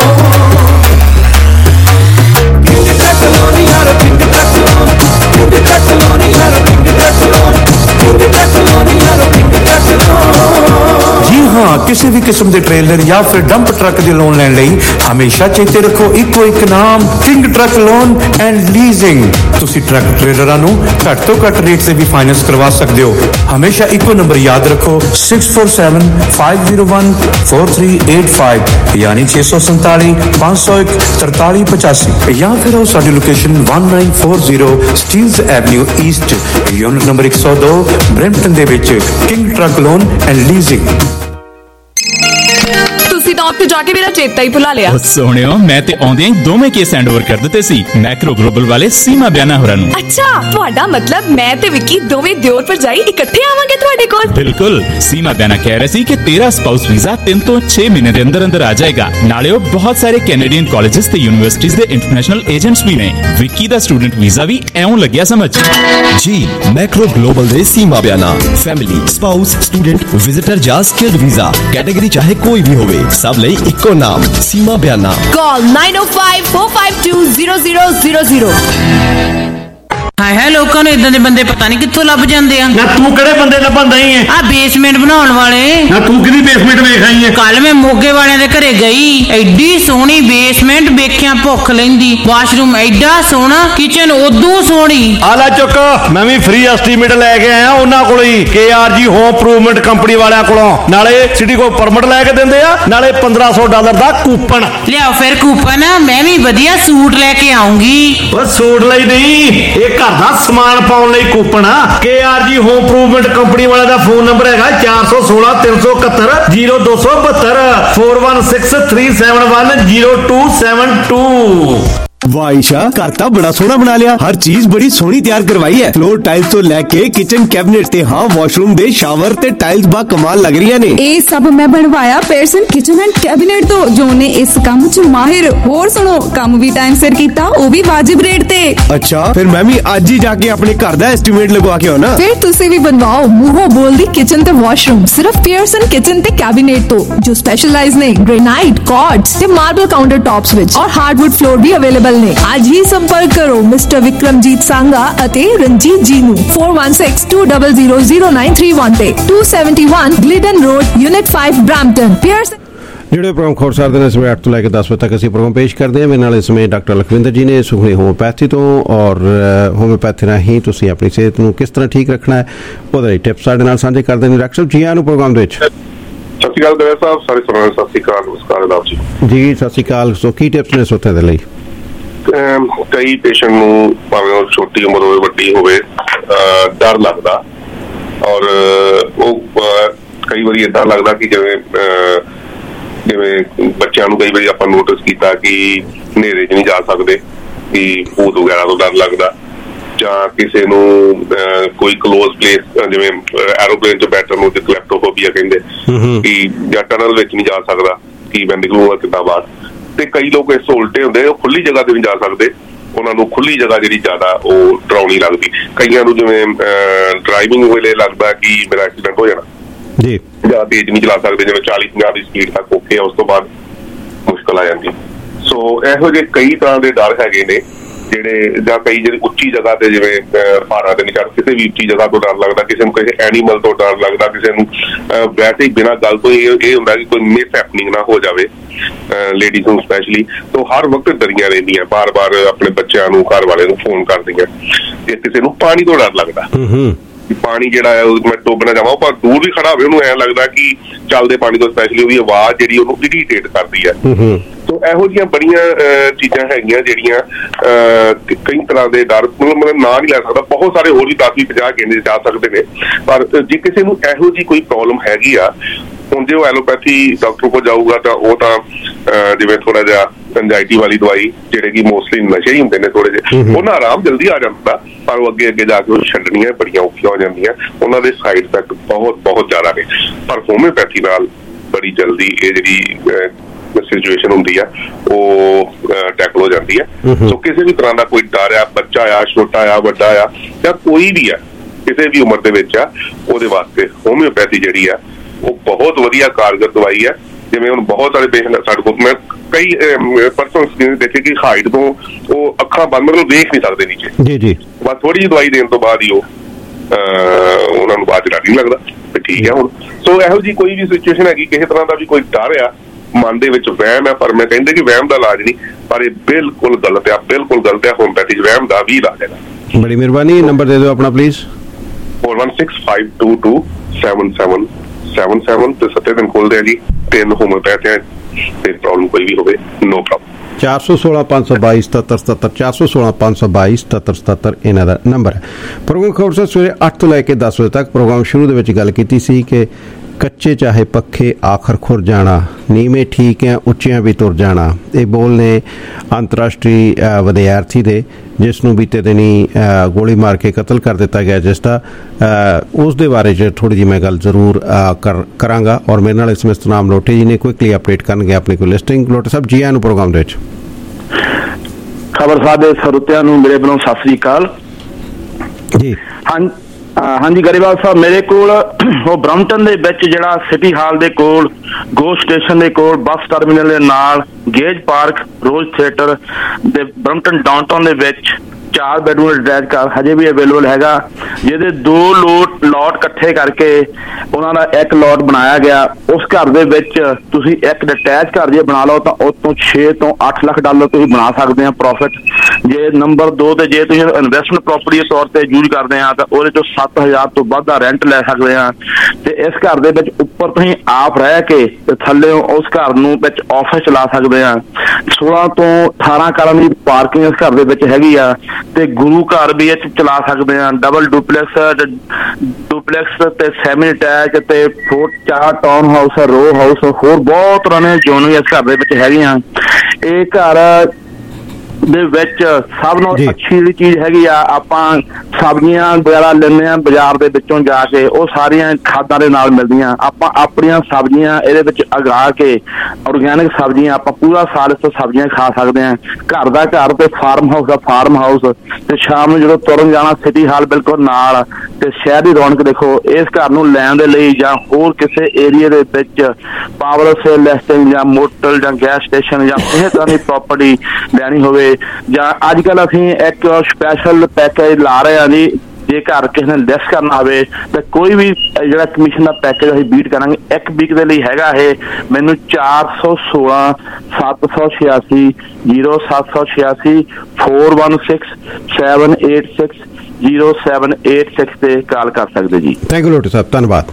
ਪਿੰਡ ਤੱਕ ਲੋ ਨੀ ਯਾਰ, ਪਿੰਡ ਤੱਕ ਲੋ, ਪਿੰਡ ਤੱਕ ਲੋ ਨੀ ਯਾਰ, ਪਿੰਡ ਤੱਕ ਲੋ, ਪਿੰਡ ਤੱਕ ਲੋ ਨੀ ਯਾਰ, ਪਿੰਡ ਤੱਕ ਲੋ। ਜੀ ਹਾਂ, ਕਿਸੇ ਵੀ ਕਿਸਮ ਦੇ ਟ੍ਰੇਲਰ ਜਾਂ ਫਿਰ ਡੰਪ ਟਰੱਕ ਦੇ ਲੋਨ ਲੈਣ ਲਈ ਹਮੇਸ਼ਾ ਚੇਤੇ ਰੱਖੋ ਇੱਕੋ ਇੱਕ ਨਾਮ, king truck loan and leasing. ਤੁਸੀਂ ਟਰੱਕ ਟ੍ਰੇਲਰਾਂ ਨੂੰ ਘੱਟ ਤੋਂ ਘੱਟ ਰੇਟ ਤੇ ਵੀ ਫਾਈਨੈਂਸ ਕਰਵਾ ਸਕਦੇ ਹੋ। ਹਮੇਸ਼ਾ ਇੱਕੋ ਨੰਬਰ ਯਾਦ ਰੱਖੋ, six four seven five zero one four three eight five ਯਾਨੀ ਛੇ ਸੌ ਸੰਤਾਲੀ ਪੰਜ ਸੌ ਇੱਕ ਤਰਤਾਲੀ ਪਚਾਸੀ, ਜਾਂ ਫਿਰ ਉਹ ਸਾਡੀ location one nine four zero Steeles avenue east, unit number ਇੱਕ ਸੌ ਦੋ, ਬਰੈਂਪਟਨ ਦੇ ਵਿੱਚ king truck loan and leasing. ਤੁਸੀਂ ਤਾਂ ਉੱਥੇ ਜਾ ਕੇ ਮੇਰਾ ਚੇਤਾ ਹੀ ਭੁਲਾ ਲਿਆ। ਸੋਹਣਿਓ, ਮੈਂ ਤੇ ਆਉਂਦਿਆਂ ਹੀ ਦੋਵੇਂ ਕੇਸ ਹੈਂਡਓਵਰ ਕਰ ਦਿੱਤੇ ਸੀ ਮੈਕਰੋ ਗਲੋਬਲ ਵਾਲੇ ਸੀਮਾ ਬਿਆਨਾ ਹੋਰਾਂ ਨੂੰ। ਅੱਛਾ, ਤੁਹਾਡਾ ਮਤਲਬ ਮੈਂ ਤੇ ਵਿੱਕੀ ਦੋਵੇਂ ਦਿਓਰ ਭਰਜਾਈ ਇਕੱਠੇ ਆਵਾਂਗੇ ਤੁਹਾਡੇ ਕੋਲ? ਬਿਲਕੁਲ। ਸੀਮਾ ਬਿਆਨਾ ਕਹਿ ਰਹੇ ਸੀ ਕਿ ਤੇਰਾ ਸਪਾਊਸ ਵੀਜ਼ਾ ਤਿੰਨ ਤੋਂ ਛੇ ਮਹੀਨੇ ਦੇ ਅੰਦਰ ਅੰਦਰ ਆ ਜਾਏਗਾ। ਨਾਲੇ ਉਹ ਬਹੁਤ ਸਾਰੇ ਕੈਨੇਡੀਅਨ ਕਾਲਜਸ ਤੇ ਯੂਨੀਵਰਸਿਟੀਜ਼ ਦੇ ਇੰਟਰਨੈਸ਼ਨਲ ਏਜੰਟਸ ਵੀ ਨੇ। ਵਿੱਕੀ ਦਾ ਸਟੂਡੈਂਟ ਵੀਜ਼ਾ ਵੀ ਐਉਂ ਲੱਗਿਆ ਸਮਝ। ਜੀ ਮੈਕਰੋ ਗਲੋਬਲ ਦੇ Seema Biana family, spouse, student, visitor ਜਾਂ ਸਕਿਲਡ ਵੀਜ਼ਾ ਕੈਟਾਗਰੀ ਚਾਹੇ ਕੋਈ ਵੀ ਹੋਵੇ, ਸਭ ਲਈ ਇੱਕੋ ਨਾਮ Seema Biana. Call nine O five four five two zero zero zero zero. ਹਾਏ ਹਾਏ, ਲੋਕਾਂ ਨੂੰ ਇਦਾਂ ਦੇ ਬੰਦੇ ਪਤਾ ਨਹੀਂ ਕਿੱਥੋਂ ਲੱਭ ਜਾਂਦੇ ਆ। ਨਾ ਤੂੰ ਕਿਹੜੇ ਬੰਦੇ ਲੱਭਣ ਦਈ ਐ? ਆ ਬੇਸਮੈਂਟ ਬਣਾਉਣ ਵਾਲੇ। ਨਾ ਤੂੰ ਕਿਹਦੀ ਬੇਸਮੈਂਟ ਵੇਖ ਆਈ ਐ? ਕੱਲ ਮੈਂ ਮੋਗੇ ਵਾਲਿਆਂ ਦੇ ਘਰੇ ਗਈ, ਐਡੀ ਸੋਹਣੀ ਬੇਸਮੈਂਟ ਵੇਖਿਆ ਭੁੱਖ ਲੈਂਦੀ। ਵਾਸ਼ਰੂਮ ਐਡਾ ਸੋਹਣਾ, ਕਿਚਨ ਉਦੋਂ ਸੋਹਣੀ। ਆ ਲੈ ਚੁੱਕ, ਮੈਂ ਵੀ ਫ੍ਰੀ ਐਸਟੀਮੇਟ ਲੈ ਕੇ ਆਇਆ ਉਹਨਾਂ ਕੋਲੋਂ ਹੀ, K R G home improvement company ਵਾਲਿਆਂ ਕੋਲੋਂ। ਨਾਲੇ ਸਿਟੀ ਕੋਲ ਪਰਮਿਟ ਲੈ ਕੇ ਦਿੰਦੇ ਆ, ਨਾਲੇ ਪੰਦਰਾਂ ਸੌ ਡਾਲਰ ਦਾ ਕੂਪਨ। ਲਿਆਓ ਫਿਰ ਕੂਪਨ, ਮੈਂ ਵੀ ਵਧੀਆ ਸੂਟ ਲੈ ਕੇ ਆਉਂਗੀ। ਉਹ ਸੂਟ ਲਈ ਨਹੀਂ, ਇਹ ਘਰ ਦਾ ਸਮਾਨ ਪਾਉਣ ਲਈ ਕੂਪਨ ਆ। K R G home improvement company ਵਾਲਿਆਂ ਦਾ ਫੋਨ ਨੰਬਰ ਹੈਗਾ ਚਾਰ ਸੌ ਸੋਲਾਂ ਤਿੰਨ ਸੌ ਇਕਹੱਤਰ ਜ਼ੀਰੋ ਦੋ ਸੌ ਬਹੱਤਰ four one six three seven one zero two seven two. ਵਾਹ ਈਸ਼ਾ, ਘਰ ਤਾਂ ਬੜਾ ਸੋਹਣਾ ਬਣਾ ਲਿਆ। ਹਰ ਚੀਜ਼ ਬੜੀ ਸੋਹਣੀ ਤਿਆਰ ਕਰਵਾਈ ਹੈ। ਫਲੋਰ ਟਾਈਲਸ ਤੋਂ ਲੈ ਕੇ ਕਿਚਨ ਕੈਬਨਿਟ ਤੇ ਹਾਂ ਵਾਸ਼ਰੂਮ ਦੇ ਸ਼ਾਵਰ ਤੇ ਟਾਈਲਸ ਬਾ ਕਮਾਲ ਲੱਗ ਰਹੀਆਂ ਨੇ। ਇਹ ਸਭ ਮੈਂ ਬਣਵਾਇਆ ਪੇਰਸਨ ਕਿਚਨ ਐਂਡ ਕੈਬਨਿਟ ਤੋਂ, ਜੋ ਨੇ ਇਸ ਕੰਮ 'ਚ ਮਾਹਿਰ। ਹੋਰ ਸੁਣੋ, ਕੰਮ ਵੀ ਟਾਈਮ ਸਿਰ ਕੀਤਾ, ਉਹ ਵੀ ਵਾਜਿਬ ਰੇਟ ਤੇ। ਅੱਛਾ, ਫਿਰ ਮੈਂ ਵੀ ਅੱਜ ਹੀ ਜਾ ਕੇ ਆਪਣੇ ਘਰ ਦਾ ਐਸਟੀਮੇਟ ਲਗਵਾ ਕੇ ਆਉਣਾ। ਫਿਰ ਤੁਸੀਂ ਵੀ ਬਣਵਾਓ ਮੂੰਹੋਂ ਬੋਲਦੀ ਕਿਚਨ ਤੇ ਵਾਸ਼ਰੂਮ ਸਿਰਫ ਪੀਅਰਸਨ ਕਿਚਨ ਤੇ ਕੈਬਨਿਟ ਤੋਂ, ਜੋ ਸਪੈਸ਼ਲਾਈਜ਼ ਨੇ ਗ੍ਰੇਨਾਈਟ, ਕॉर्ड्स ਤੇ ਮਾਰਬਲ ਕਾਊਂਟਰ ਟॉप्स ਵਿੱਚ, ਔਰ ਹਾਰਡਵੁੱਡ ਫਲੋਰ ਵੀ ਅਵੇਲੇਬਲ ਨੇ। ਅੱਜ ਹੀ ਸੰਪਰਕ ਕਰੋ ਮਿਸਟਰ ਵਿਕਰਮਜੀਤ ਸੰਘਾ ਅਤੇ ਰਣਜੀਤ ਜੀ ਨੂੰ four one six two zero zero zero nine three one ਤੇ two seventy-one Glidden road unit five Brampton. Pearson ਜਿਹੜੇ ਪ੍ਰੋਗਰਾਮ ਖੋਰਸਾਰ ਦੇ ਨੇ ਸਮੇਂ ਅੱਠ ਤੋਂ ਲੈ ਕੇ ਦਸ ਵਜੇ ਤੱਕ ਅਸੀਂ ਪ੍ਰੋਗਰਾਮ ਪੇਸ਼ ਕਰਦੇ ਹਾਂ। ਮੇਰੇ ਨਾਲ ਇਸ ਸਮੇਂ ਡਾਕਟਰ ਲਖਵਿੰਦਰ ਜੀ ਨੇ ਸੁਖਮਨੀ ਹੋਮਿਓਪੈਥੀ ਤੋਂ, ਔਰ ਹੋਮਿਓਪੈਥੀ ਰਾਹੀਂ ਤੁਸੀਂ ਆਪਣੀ ਸਿਹਤ ਨੂੰ ਕਿਸ ਤਰ੍ਹਾਂ ਠੀਕ ਰੱਖਣਾ ਹੈ ਉਹਦੇ ਲਈ ਟਿਪਸ ਸਾਡੇ ਨਾਲ ਸਾਂਝੇ ਕਰਦੇ ਨੇ। ਡਾਕਟਰ ਸਾਹਿਬ ਜੀ ਆਇਆਂ ਨੂੰ ਪ੍ਰੋਗਰਾਮ ਦੇ ਵਿੱਚ। ਸਤਿ ਸ਼੍ਰੀ ਅਕਾਲ ਦਇਆ ਸਾਹਿਬ, ਸਾਰੇ ਸੁਣਨ ਸਤਿ ਸ਼੍ਰੀ ਅਕਾਲ, ਨਮਸਕਾਰ ਆਦਾਬ ਜੀ। ਜੀ ਸਤਿ ਸ਼੍ਰੀ ਅਕਾਲ। ਸੋ ਕੀ ਟਿਪਸ ਨੇ ਸੋਤੇ ਦੇ ਲਈ? ਕਈ ਪੇਸ਼ੈਂਟ ਨੂੰ ਭਾਵੇਂ ਉਹ ਛੋਟੀ ਉਮਰ ਹੋਵੇ ਵੱਡੀ ਹੋਵੇ ਡਰ ਲੱਗਦਾ, ਔਰ ਉਹ ਕਈ ਵਾਰੀ ਏਦਾਂ ਲੱਗਦਾ ਕਿ ਜਿਵੇਂ ਜਿਵੇਂ ਬੱਚਿਆਂ ਨੂੰ ਕਈ ਵਾਰੀ ਆਪਾਂ ਨੋਟਿਸ ਕੀਤਾ ਕਿ ਹਨੇਰੇ 'ਚ ਨਹੀਂ ਜਾ ਸਕਦੇ, ਕਿ ਭੂਤ ਵਗੈਰਾ ਤੋਂ ਡਰ ਲੱਗਦਾ, ਜਾਂ ਕਿਸੇ ਨੂੰ ਕੋਈ ਕਲੋਜ਼ ਪਲੇਸ ਜਿਵੇਂ ਐਰੋਪਲੇਨ 'ਚ ਬੈਠਣ ਨੂੰ ਕਲੈਪਟੋਫੋਬੀਆ ਕਹਿੰਦੇ, ਕਿ ਜਾਂ ਟਨਲ ਵਿੱਚ ਨਹੀਂ ਜਾ ਸਕਦਾ, ਕਿ ਵੈਂਟੀਕੂਲਰ ਕਿੱਦਾਂ ਬਾਹਰ। ਤੇ ਕਈ ਲੋਕ ਇਸ ਉਲਟੇ ਹੁੰਦੇ, ਉਹ ਖੁੱਲੀ ਜਗ੍ਹਾ ਤੇ ਨਹੀਂ ਜਾ ਸਕਦੇ, ਉਹਨਾਂ ਨੂੰ ਖੁੱਲੀ ਜਗ੍ਹਾ ਜਿਹੜੀ ਜ਼ਿਆਦਾ ਉਹ ਡਰਾਉਣੀ ਲੱਗਦੀ। ਕਈਆਂ ਨੂੰ ਜਿਵੇਂ ਡਰਾਈਵਿੰਗ ਵੇਲੇ ਲੱਗਦਾ ਕਿ ਮੇਰਾ ਐਕਸੀਡੈਂਟ ਹੋ ਜਾਣਾ ਜੀ, ਜਾਂ ਤੇਜ਼ ਨਹੀਂ ਚਲਾ ਸਕਦੇ, ਜਿਵੇਂ ਚਾਲੀ ਪੰਜਾਹ ਦੀ ਸਪੀਡ ਤੱਕ ਓਕੇ, ਉਸ ਤੋਂ ਬਾਅਦ ਮੁਸ਼ਕਲ ਆ ਜਾਂਦੀ। ਸੋ ਇਹੋ ਜਿਹੇ ਕਈ ਤਰ੍ਹਾਂ ਦੇ ਡਰ ਹੈਗੇ ਨੇ ਜਿਹੜੇ, ਜਾਂ ਕਈ ਜਿਹੜੀ ਉੱਚੀ ਜਗ੍ਹਾ ਤੇ ਜਿਵੇਂ ਪਹਾੜਾਂ ਤੇ ਨਹੀਂ ਚੜ੍ਹ, ਕਿਸੇ ਵੀ ਉੱਚੀ ਜਗ੍ਹਾ ਤੋਂ ਡਰ ਲੱਗਦਾ, ਕਿਸੇ ਨੂੰ ਕਿਸੇ ਐਨੀਮਲ ਤੋਂ ਡਰ ਲੱਗਦਾ, ਕਿਸੇ ਨੂੰ ਵੈਸੇ ਹੀ ਬਿਨਾਂ ਗੱਲ ਤੋਂ ਇਹ ਹੁੰਦਾ ਕਿ ਕੋਈ ਮਿਸ ਹੈਪਨਿੰਗ ਨਾ ਹੋ ਜਾਵੇ, ਲੇਡੀਜ਼ ਨੂੰ ਸਪੈਸ਼ਲੀ। ਤੋਂ ਹਰ ਵਕਤ ਡਰੀਆਂ ਰਹਿੰਦੀਆਂ, ਬਾਰ ਬਾਰ ਆਪਣੇ ਬੱਚਿਆਂ ਨੂੰ, ਘਰ ਵਾਲੇ ਨੂੰ ਫੋਨ ਕਰਦੀਆਂ। ਤੇ ਕਿਸੇ ਨੂੰ ਪਾਣੀ ਤੋਂ ਡਰ ਲੱਗਦਾ, ਪਾਣੀ ਜਿਹੜਾ ਹੈ ਮੈਂ ਡੁੱਬ ਨਾ ਜਾਵਾਂ, ਪਰ ਦੂਰ ਵੀ ਖੜਾ ਹੋਵੇ ਉਹਨੂੰ ਐਂ ਲੱਗਦਾ ਕਿ ਚੱਲਦੇ ਪਾਣੀ ਤੋਂ ਸਪੈਸ਼ਲੀ ਉਹਦੀ ਆਵਾਜ਼ ਜਿਹੜੀ ਉਹਨੂੰ ਇਰੀਟੇਟ ਕਰਦੀ ਹੈ। ਸੋ ਇਹੋ ਜਿਹੀਆਂ ਬੜੀਆਂ ਚੀਜ਼ਾਂ ਹੈਗੀਆਂ ਜਿਹੜੀਆਂ ਕਈ ਤਰ੍ਹਾਂ ਦੇ ਡਰ, ਮਤਲਬ ਮੈਂ ਨਾਂ ਨਹੀਂ ਲੈ ਸਕਦਾ, ਬਹੁਤ ਸਾਰੇ ਹੋਰ ਵੀ ਦਸ ਵੀਹ ਪੰਜਾਹ ਕਹਿੰਦੇ ਜਾ ਸਕਦੇ ਨੇ। ਪਰ ਜੇ ਕਿਸੇ ਨੂੰ ਇਹੋ ਜਿਹੀ ਕੋਈ ਪ੍ਰੋਬਲਮ ਹੈਗੀ ਆ, ਹੁਣ ਜੇ ਉਹ ਐਲੋਪੈਥੀ ਡਾਕਟਰ ਕੋਲ ਜਾਊਗਾ ਤਾਂ ਉਹ ਤਾਂ ਜਿਵੇਂ ਥੋੜਾ ਜਿਹਾ ਐਂਜ਼ਾਈਟੀ ਵਾਲੀ ਦਵਾਈ, ਜਿਹੜੇ ਕਿ ਮੋਸਟਲੀ ਨਸ਼ੇ ਹੀ ਹੁੰਦੇ ਨੇ ਥੋੜੇ ਜਿਹੇ, ਉਹਨਾਂ ਆਰਾਮ ਜਲਦੀ ਆ ਜਾਂਦਾ, ਪਰ ਉਹ ਅੱਗੇ ਅੱਗੇ ਜਾ ਕੇ ਉਹ ਛੱਡਣੀਆਂ ਬੜੀਆਂ ਔਖੀਆਂ ਹੋ ਜਾਂਦੀਆਂ, ਉਹਨਾਂ ਦੇ ਸਾਈਡ ਇਫੈਕਟ ਬਹੁਤ ਬਹੁਤ ਜ਼ਿਆਦਾ ਨੇ। ਪਰ ਹੋਮਿਓਪੈਥੀ ਨਾਲ ਬੜੀ ਜਲਦੀ ਇਹ ਜਿਹੜੀ ਸਿਚੁਏਸ਼ਨ ਹੁੰਦੀ ਆ ਉਹ ਟੈਕਲ ਹੋ ਜਾਂਦੀ ਹੈ। ਸੋ ਕਿਸੇ ਵੀ ਤਰ੍ਹਾਂ ਦਾ ਕੋਈ ਡਰ ਆ, ਬੱਚਾ ਆ, ਛੋਟਾ ਆ, ਵੱਡਾ ਆ, ਜਾਂ ਕੋਈ ਵੀ ਆ, ਕਿਸੇ ਵੀ ਉਮਰ ਦੇ ਵਿੱਚ ਆ, ਉਹਦੇ ਵਾਸਤੇ ਹੋਮਿਓਪੈਥੀ ਜਿਹੜੀ ਆ ਉਹ ਬਹੁਤ ਵਧੀਆ ਕਾਰਗਰ ਦਵਾਈ ਹੈ। ਜਿਵੇਂ ਹੁਣ ਬਹੁਤ ਸਾਰੇ ਪੇਸ਼ੈਂਟ ਸਾਡੇ ਕੋਲ, ਮੈਂ ਕਈ ਪਰਸਨ ਦੇਖੇ ਕਿ ਹਾਈਟ ਤੋਂ ਉਹ ਅੱਖਾਂ ਬੰਦ, ਮਤਲਬ ਵੇਖ ਨਹੀਂ ਸਕਦੇ ਨੀਚੇ ਜੀ ਜੀ, ਬਸ ਥੋੜੀ ਜਿਹੀ ਦਵਾਈ ਦੇਣ ਤੋਂ ਬਾਅਦ ਹੀ ਉਹ ਉਹਨਾਂ ਨੂੰ ਬਾਅਦ ਚ ਡਰ ਨਹੀਂ ਲੱਗਦਾ, ਤੇ ਠੀਕ ਹੈ ਹੁਣ। ਸੋ ਇਹੋ ਜਿਹੀ ਕੋਈ ਵੀ ਸਿਚੁਏਸ਼ਨ ਹੈਗੀ, ਕਿਸੇ ਤਰ੍ਹਾਂ ਦਾ ਵੀ ਕੋਈ ਡਰ ਆ, ਮਨ ਦੇ ਵਿੱਚ ਵਹਿਮ ਹੈ, ਪਰ ਮੈਂ ਕਹਿੰਦੇ ਕਿ ਵਹਿਮ ਦਾ ਇਲਾਜ ਨਹੀਂ, ਪਰ ਇਹ ਬਿਲਕੁਲ ਗਲਤ ਆ, ਬਿਲਕੁਲ ਗਲਤ ਆ। ਹੋਮਿਓਪੈਥੀ 'ਚ ਵਹਿਮ ਦਾ ਵੀ ਇਲਾਜ ਹੈਗਾ। ਬੜੀ ਮਿਹਰਬਾਨੀ, ਨੰਬਰ ਦੇ ਦਿਓ ਆਪਣਾ please. Four one six five two two seven seven seven seven ਤੇ ਸੱਤੇ ਦਿਨ ਖੋਲਦੇ ਆ ਜੀ। ਤਿੰਨ ਹੋਮਿਓਪੈਥ ਆ ਤੇ ਪ੍ਰੋਬਲਮ ਕੋਈ ਵੀ ਹੋਵੇ, ਨੋ ਪ੍ਰੋਬਲਮ। ਚਾਰ ਸੌ ਸੋਲਾਂ ਪੰਜ ਸੌ ਬਾਈ ਸਤੱਤਰ ਸਤੱਤਰ ਚਾਰ ਸੌ ਸੋਲਾਂ ਪੰਜ ਸੌ ਬਾਈ ਸਤੱਤਰ ਸਤੱਤਰ ਇਹਨਾਂ ਦਾ ਨੰਬਰ ਹੈ। ਪ੍ਰੋਗਰਾਮ ਖਬਰ ਸਾਹਿਬ ਸਵੇਰੇ ਅੱਠ ਤੋਂ ਲੈ ਕੇ ਦਸ ਵਜੇ ਤੱਕ। ਪ੍ਰੋਗਰਾਮ ਸ਼ੁਰੂ ਦੇ ਵਿੱਚ ਗੱਲ ਕੀਤੀ ਸੀ ਕਿ ਕੱਚੇ ਚਾਹੇ ਪੱਖੇ ਆਖਰ ਖੁਰ ਜਾਣਾ, ਨੀਵੇਂ ਠੀਕ ਹੈ ਉੱਚਿਆਂ ਵੀ ਤੁਰ ਜਾਣਾ। ਇਹ ਬੋਲ ਨੇ ਅੰਤਰਰਾਸ਼ਟਰੀ ਵਿਦਿਆਰਥੀ ਦੇ, ਜਿਸ ਨੂੰ ਬੀਤੇ ਦਿਨੀ ਗੋਲੀ ਮਾਰ ਕੇ ਕਤਲ ਕਰ ਦਿੱਤਾ ਗਿਆ, ਜਿਸ ਦਾ ਉਸ ਦੇ ਬਾਰੇ 'ਚ ਥੋੜ੍ਹੀ ਜਿਹੀ ਮੈਂ ਗੱਲ ਜ਼ਰੂਰ ਕਰ ਕਰਾਂਗਾ। ਔਰ ਮੇਰੇ ਨਾਲ ਇਸ ਸਮੇਂ ਸਤਨਾਮ ਲੋਟੇ ਜੀ ਨੇ ਕੁਇਕਲੀ ਅਪਡੇਟ ਕਰਨਗੇ ਆਪਣੀ ਕੋਈ ਲਿਸਟਿੰਗ। ਲੋਟੇ ਸਾਹਿਬ ਜੀ ਆਇਆਂ ਨੂੰ ਪ੍ਰੋਗਰਾਮ ਦੇ ਵਿੱਚ। ਖਬਰ ਸਾਹਿਬ ਦੇ ਸਰੋਤਿਆਂ ਨੂੰ ਮੇਰੇ ਵੱਲੋਂ ਸਤਿ ਸ੍ਰੀ ਅਕਾਲ ਜੀ। ਹਾਂ ਹਾਂਜੀ ਗਰੇਵਾਲ ਸਾਹਿਬ, ਮੇਰੇ ਕੋਲ ਉਹ ਬਰੰਪਟਨ ਦੇ ਵਿੱਚ ਜਿਹੜਾ ਸਿਟੀ ਹਾਲ ਦੇ ਕੋਲ, ਗੋ ਸਟੇਸ਼ਨ ਦੇ ਕੋਲ, ਬੱਸ ਟਰਮੀਨਲ ਦੇ ਨਾਲ, ਗੇਜ ਪਾਰਕ, ਰੋਜ਼ ਥੀਏਟਰ ਦੇ ਬਰੰਪਟਨ ਡਾਊਨਟਾਊਨ ਦੇ ਵਿੱਚ ਚਾਰ ਬੈਡਰੂਮ ਅਟੈਚ ਘਰ ਹਜੇ ਵੀ ਅਵੇਲੇਬਲ ਹੈਗਾ, ਜਿਹਦੇ ਦੋ ਲੋਟ ਲੋਟ ਇਕੱਠੇ ਕਰਕੇ ਉਹਨਾਂ ਦਾ ਇੱਕ ਲੋਟ ਬਣਾਇਆ ਗਿਆ। ਉਸ ਘਰ ਦੇ ਵਿੱਚ ਤੁਸੀਂ ਇੱਕ ਡਿਟੈਚ ਘਰ ਜੇ ਬਣਾ ਲਓ ਤਾਂ ਉਸ ਤੋਂ ਛੇ ਤੋਂ ਅੱਠ ਲੱਖ ਡਾਲਰ ਤੁਸੀਂ ਬਣਾ ਸਕਦੇ ਆ ਪ੍ਰੋਫਿਟ। ਜੇ ਨੰਬਰ ਦੋ ਤੇ ਜੇ ਤੁਸੀਂ ਇਨਵੈਸਟਮੈਂਟ ਪ੍ਰੋਪਰਟੀ ਦੇ ਤੌਰ ਤੇ ਯੂਜ਼ ਕਰਦੇ ਆ ਤਾਂ ਉਹਦੇ ਚੋਂ ਸੱਤ ਹਜ਼ਾਰ ਤੋਂ ਵੱਧ ਦਾ ਰੈਂਟ ਲੈ ਸਕਦੇ ਆ। ਤੇ ਇਸ ਘਰ ਦੇ ਵਿੱਚ ਉੱਪਰ ਤੁਸੀਂ ਆਪ ਰਹਿ ਕੇ ਤੇ ਥੱਲੇ ਉਸ ਘਰ ਨੂੰ ਵਿੱਚ ਆਫਿਸ ਚਲਾ ਸਕਦੇ ਆ। ਸੋਲਾਂ ਤੋਂ ਅਠਾਰਾਂ ਕਾਰਾਂ ਦੀ ਪਾਰਕਿੰਗ ਇਸ ਘਰ ਦੇ ਵਿੱਚ ਹੈਗੀ ਆ ਤੇ ਗੁਰੂ ਘਰ ਵੀ ਇਹ ਚਲਾ ਸਕਦੇ ਆ। ਡਬਲ ਡੁਪਲੈਕਸ ਡੁਪਲੈਕਸ ਤੇ ਸੈਮੀ ਅਟੈਚ ਤੇ ਫੋਰ ਚਾਰ ਟਾਊਨ ਹਾਊਸ, ਰੋ ਹਾਊਸ, ਹੋਰ ਬਹੁਤ ਤਰ੍ਹਾਂ ਦੀਆਂ ਜ਼ੋਨ ਵੀ ਇਸ ਘਰ ਦੇ ਵਿੱਚ ਹੈਗੀਆਂ। ਇਹ ਘਰ ਦੇ ਵਿੱਚ ਸਭ ਨੂੰ ਅੱਛੀ ਜਿਹੜੀ ਚੀਜ਼ ਹੈਗੀ ਆ, ਆਪਾਂ ਸਬਜ਼ੀਆਂ ਵਗੈਰਾ ਲੈਂਦੇ ਆ ਬਾਜ਼ਾਰ ਦੇ ਵਿੱਚੋਂ ਜਾ ਕੇ, ਉਹ ਸਾਰੀਆਂ ਖਾਦਾਂ ਦੇ ਨਾਲ ਮਿਲਦੀਆਂ। ਆਪਾਂ ਆਪਣੀਆਂ ਸਬਜ਼ੀਆਂ ਇਹਦੇ ਵਿੱਚ ਉਗਾ ਕੇ ਆਰਗੈਨਿਕ ਸਬਜ਼ੀਆਂ ਆਪਾਂ ਪੂਰਾ ਸਾਲ ਇਸ ਤੋਂ ਸਬਜ਼ੀਆਂ ਖਾ ਸਕਦੇ ਆ। ਘਰ ਦਾ ਘਰ ਤੇ ਫਾਰਮ ਹਾਊਸ ਦਾ ਫਾਰਮ ਹਾਊਸ। ਤੇ ਸ਼ਾਮ ਨੂੰ ਜਦੋਂ ਤੁਰਨ ਜਾਣਾ ਸਿਟੀ ਹਾਲ ਬਿਲਕੁਲ ਨਾਲ। ਤੇ ਸ਼ਹਿਰ ਦੀ ਰੌਣਕ ਦੇਖੋ। ਇਸ ਘਰ ਨੂੰ ਲੈਣ ਦੇ ਲਈ ਜਾਂ ਹੋਰ ਕਿਸੇ ਏਰੀਏ ਦੇ ਵਿੱਚ ਪਾਵਰ ਸੇਲ ਲਿਸਟਿੰਗ ਜਾਂ ਮੋਟਲ ਜਾਂ ਗੈਸ ਸਟੇਸ਼ਨ ਜਾਂ ਕਿਸੇ ਤਰ੍ਹਾਂ ਦੀ ਪ੍ਰਾਪਰਟੀ ਲੈਣੀ ਹੋਵੇ, ਜਾਂ ਅੱਜ ਕੱਲ੍ਹ ਅਸੀਂ ਇੱਕ ਸਪੈਸ਼ਲ ਪੈਕੇਜ ਲਾ ਰਹੇ ਹਾਂ ਜੀ। ਜੇ ਘਰ ਕਿਸੇ ਨੇ ਲੈਸ ਕਰਨਾ ਹੋਵੇ ਤਾਂ ਕੋਈ ਵੀ ਜਿਹੜਾ ਕਮਿਸ਼ਨ ਦਾ ਪੈਕੇਜ ਅਸੀਂ ਬੀਟ ਕਰਾਂਗੇ। ਇੱਕ ਵੀਕ ਦੇ ਲਈ ਹੈਗਾ ਇਹ। ਮੈਨੂੰ ਚਾਰ ਸੌ ਸੋਲਾਂ ਸੱਤ ਸੌ ਛਿਆਸੀ ਜੀਰੋ ਸੱਤ ਸੌ ਛਿਆਸੀ four one six seven eight six zero seven eight six ਤੇ ਕਾਲ ਕਰ ਸਕਦੇ ਜੀ। ਥੈਂਕ ਯੂ ਲੋਟੇ ਸਾਹਿਬ, ਧੰਨਵਾਦ।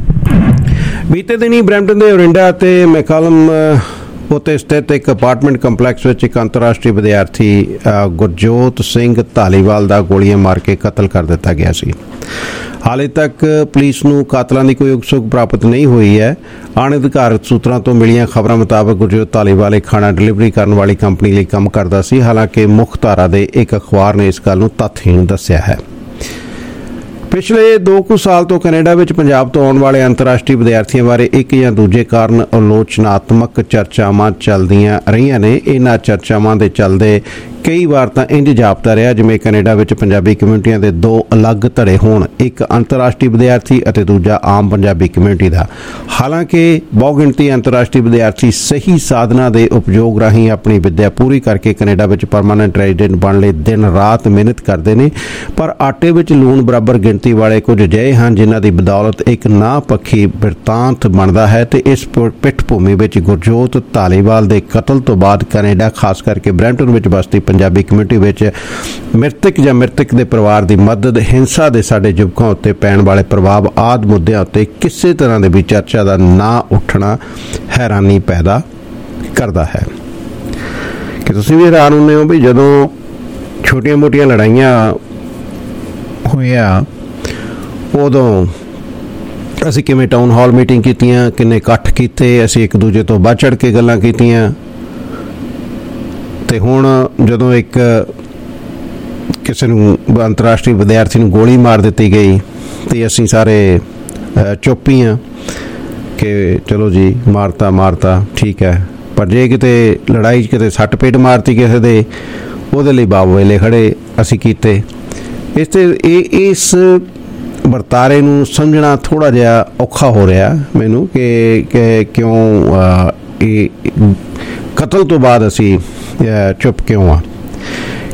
ਬੀਤੇ ਦਿਨੀ ਬਰੈਂਪਟਨ ਦੇ ਓਰਿੰਡਾ ਅਤੇ ਮੈਕਾਲਮ ਉੱਤੇ ਸਥਿਤ ਇੱਕ ਅਪਾਰਟਮੈਂਟ ਕੰਪਲੈਕਸ ਵਿੱਚ ਇੱਕ ਅੰਤਰਰਾਸ਼ਟਰੀ ਵਿਦਿਆਰਥੀ ਗੁਰਜੋਤ ਸਿੰਘ ਧਾਲੀਵਾਲ ਦਾ ਗੋਲੀਆਂ ਮਾਰ ਕੇ ਕਤਲ ਕਰ ਦਿੱਤਾ ਗਿਆ ਸੀ। ਹਾਲੇ ਤੱਕ ਪੁਲਿਸ ਨੂੰ ਕਾਤਲਾਂ ਦੀ ਕੋਈ ਉਕਸੁਕ ਪ੍ਰਾਪਤ ਨਹੀਂ ਹੋਈ ਹੈ। ਅਣਅਧਿਕਾਰਤ ਸੂਤਰਾਂ ਤੋਂ ਮਿਲੀਆਂ ਖਬਰਾਂ ਮੁਤਾਬਕ ਗੁਰਜੋਤ ਧਾਲੀਵਾਲ ਇੱਕ ਖਾਣਾ ਡਿਲੀਵਰੀ ਕਰਨ ਵਾਲੀ ਕੰਪਨੀ ਲਈ ਕੰਮ ਕਰਦਾ ਸੀ। ਹਾਲਾਂਕਿ ਮੁੱਖ ਧਾਰਾ ਦੇ ਇੱਕ ਅਖਬਾਰ ਨੇ ਇਸ ਗੱਲ ਨੂੰ ਤੱਥਹੀਣ ਦੱਸਿਆ ਹੈ। ਪਿਛਲੇ ਦੋ ਕੁ ਸਾਲ ਤੋਂ ਕੈਨੇਡਾ ਵਿੱਚ ਪੰਜਾਬ ਤੋਂ ਆਉਣ ਵਾਲੇ ਅੰਤਰਰਾਸ਼ਟਰੀ ਵਿਦਿਆਰਥੀਆਂ ਬਾਰੇ ਇੱਕ ਜਾਂ ਦੂਜੇ ਕਾਰਨ ਆਲੋਚਨਾਤਮਕ ਚਰਚਾਵਾਂ ਚੱਲਦੀਆਂ ਰਹੀਆਂ ਨੇ। ਇਹਨਾਂ ਚਰਚਾਵਾਂ ਦੇ ਚੱਲਦੇ ਕਈ ਵਾਰ ਤਾਂ ਇੰਝ ਜਾਪਦਾ ਰਿਹਾ ਜਿਵੇਂ ਕੈਨੇਡਾ ਵਿੱਚ ਪੰਜਾਬੀ ਕਮਿਊਨਿਟੀਆਂ ਦੇ ਦੋ ਅਲੱਗ ਧੜੇ ਹੋਣ, ਇੱਕ ਅੰਤਰਰਾਸ਼ਟਰੀ ਵਿਦਿਆਰਥੀ ਅਤੇ ਦੂਜਾ ਆਮ ਪੰਜਾਬੀ ਕਮਿਊਨਿਟੀ ਦਾ। ਹਾਲਾਂਕਿ ਬਹੁਗਿਣਤੀ ਅੰਤਰਰਾਸ਼ਟਰੀ ਵਿਦਿਆਰਥੀ ਸਹੀ ਸਾਧਨਾਂ ਦੇ ਉਪਯੋਗ ਰਾਹੀਂ ਆਪਣੀ ਵਿੱਦਿਆ ਪੂਰੀ ਕਰਕੇ ਕੈਨੇਡਾ ਵਿੱਚ ਪਰਮਾਨੈਂਟ ਰੈਜ਼ੀਡੈਂਟ ਬਣਨ ਲਈ ਦਿਨ ਰਾਤ ਮਿਹਨਤ ਕਰਦੇ ਨੇ, ਪਰ ਆਟੇ ਵਿੱਚ ਲੂਣ ਬਰਾਬਰ ਗਿਣਤੀ ਵਾਲੇ ਕੁਝ ਅਜਿਹੇ ਹਨ ਜਿਨ੍ਹਾਂ ਦੀ ਬਦੌਲਤ ਇੱਕ ਨਾ ਪੱਖੀ ਬਿਰਤਾਂਤ ਬਣਦਾ ਹੈ। ਤੇ ਇਸ ਪਿੱਠ ਭੂਮੀ ਵਿੱਚ ਗੁਰਜੋਤ ਧਾਲੀਵਾਲ ਦੇ ਕਤਲ ਤੋਂ ਬਾਅਦ ਕੈਨੇਡਾ, ਖਾਸ ਕਰਕੇ ਬਰੈਂਪਟਨ ਵਿੱਚ ਬਸਤੀ ਪੰਜਾਬੀ ਕਮਿਊਨਿਟੀ ਵਿੱਚ ਮ੍ਰਿਤਕ ਜਾਂ ਮ੍ਰਿਤਕ ਦੇ ਪਰਿਵਾਰ ਦੀ ਮਦਦ, ਹਿੰਸਾ ਦੇ ਸਾਡੇ ਯੁਵਕਾਂ ਉੱਤੇ ਪੈਣ ਵਾਲੇ ਪ੍ਰਭਾਵ ਆਦਿ ਮੁੱਦਿਆਂ ਉੱਤੇ ਕਿਸੇ ਤਰ੍ਹਾਂ ਦੇ ਵੀ ਚਰਚਾ ਦਾ ਨਾ ਉੱਠਣਾ ਹੈਰਾਨੀ ਪੈਦਾ ਕਰਦਾ ਹੈ। ਕਿ ਤੁਸੀਂ ਵੀ ਹੈਰਾਨ ਹੁੰਦੇ ਹੋ ਵੀ ਜਦੋਂ ਛੋਟੀਆਂ ਮੋਟੀਆਂ ਲੜਾਈਆਂ ਹੋਈਆਂ ਉਦੋਂ ਅਸੀਂ ਕਿਵੇਂ ਟਾਊਨ ਹਾਲ ਮੀਟਿੰਗ ਕੀਤੀਆਂ, ਕਿੰਨੇ ਇਕੱਠ ਕੀਤੇ, ਅਸੀਂ ਇੱਕ ਦੂਜੇ ਤੋਂ ਵੱਧ ਚੜ੍ਹ ਕੇ ਗੱਲਾਂ ਕੀਤੀਆਂ। ਤੇ ਹੁਣ ਜਦੋਂ ਇੱਕ ਕਿਸੇ ਨੂੰ ਅੰਤਰਰਾਸ਼ਟਰੀ ਵਿਦਿਆਰਥੀ ਨੂੰ ਗੋਲੀ ਮਾਰ ਦਿੱਤੀ ਗਈ ਤੇ ਅਸੀਂ ਸਾਰੇ ਚੁੱਪ ਹੀ ਹਾਂ ਕਿ ਚਲੋ ਜੀ ਮਾਰਤਾ ਮਾਰਤਾ ਠੀਕ ਹੈ, ਪਰ ਜੇ ਕਿਤੇ ਲੜਾਈ 'ਚ ਕਿਤੇ ਸੱਟ ਪੇਟ ਮਾਰਤੀ ਕਿਸੇ ਦੇ, ਉਹਦੇ ਲਈ ਬਾਬ ਵੇਲੇ ਖੜੇ ਅਸੀਂ ਕੀਤੇ। ਇਸ ਤੇ ਇਹ ਇਸ ਵਰਤਾਰੇ ਨੂੰ ਸਮਝਣਾ ਥੋੜ੍ਹਾ ਜਿਹਾ ਔਖਾ ਹੋ ਰਿਹਾ ਮੈਨੂੰ ਕਿ ਕਿਉਂ ਇਹ ਕਤਲ ਤੋਂ ਬਾਅਦ ਅਸੀਂ ਚੁੱਪ ਕਿਉਂ ਆ।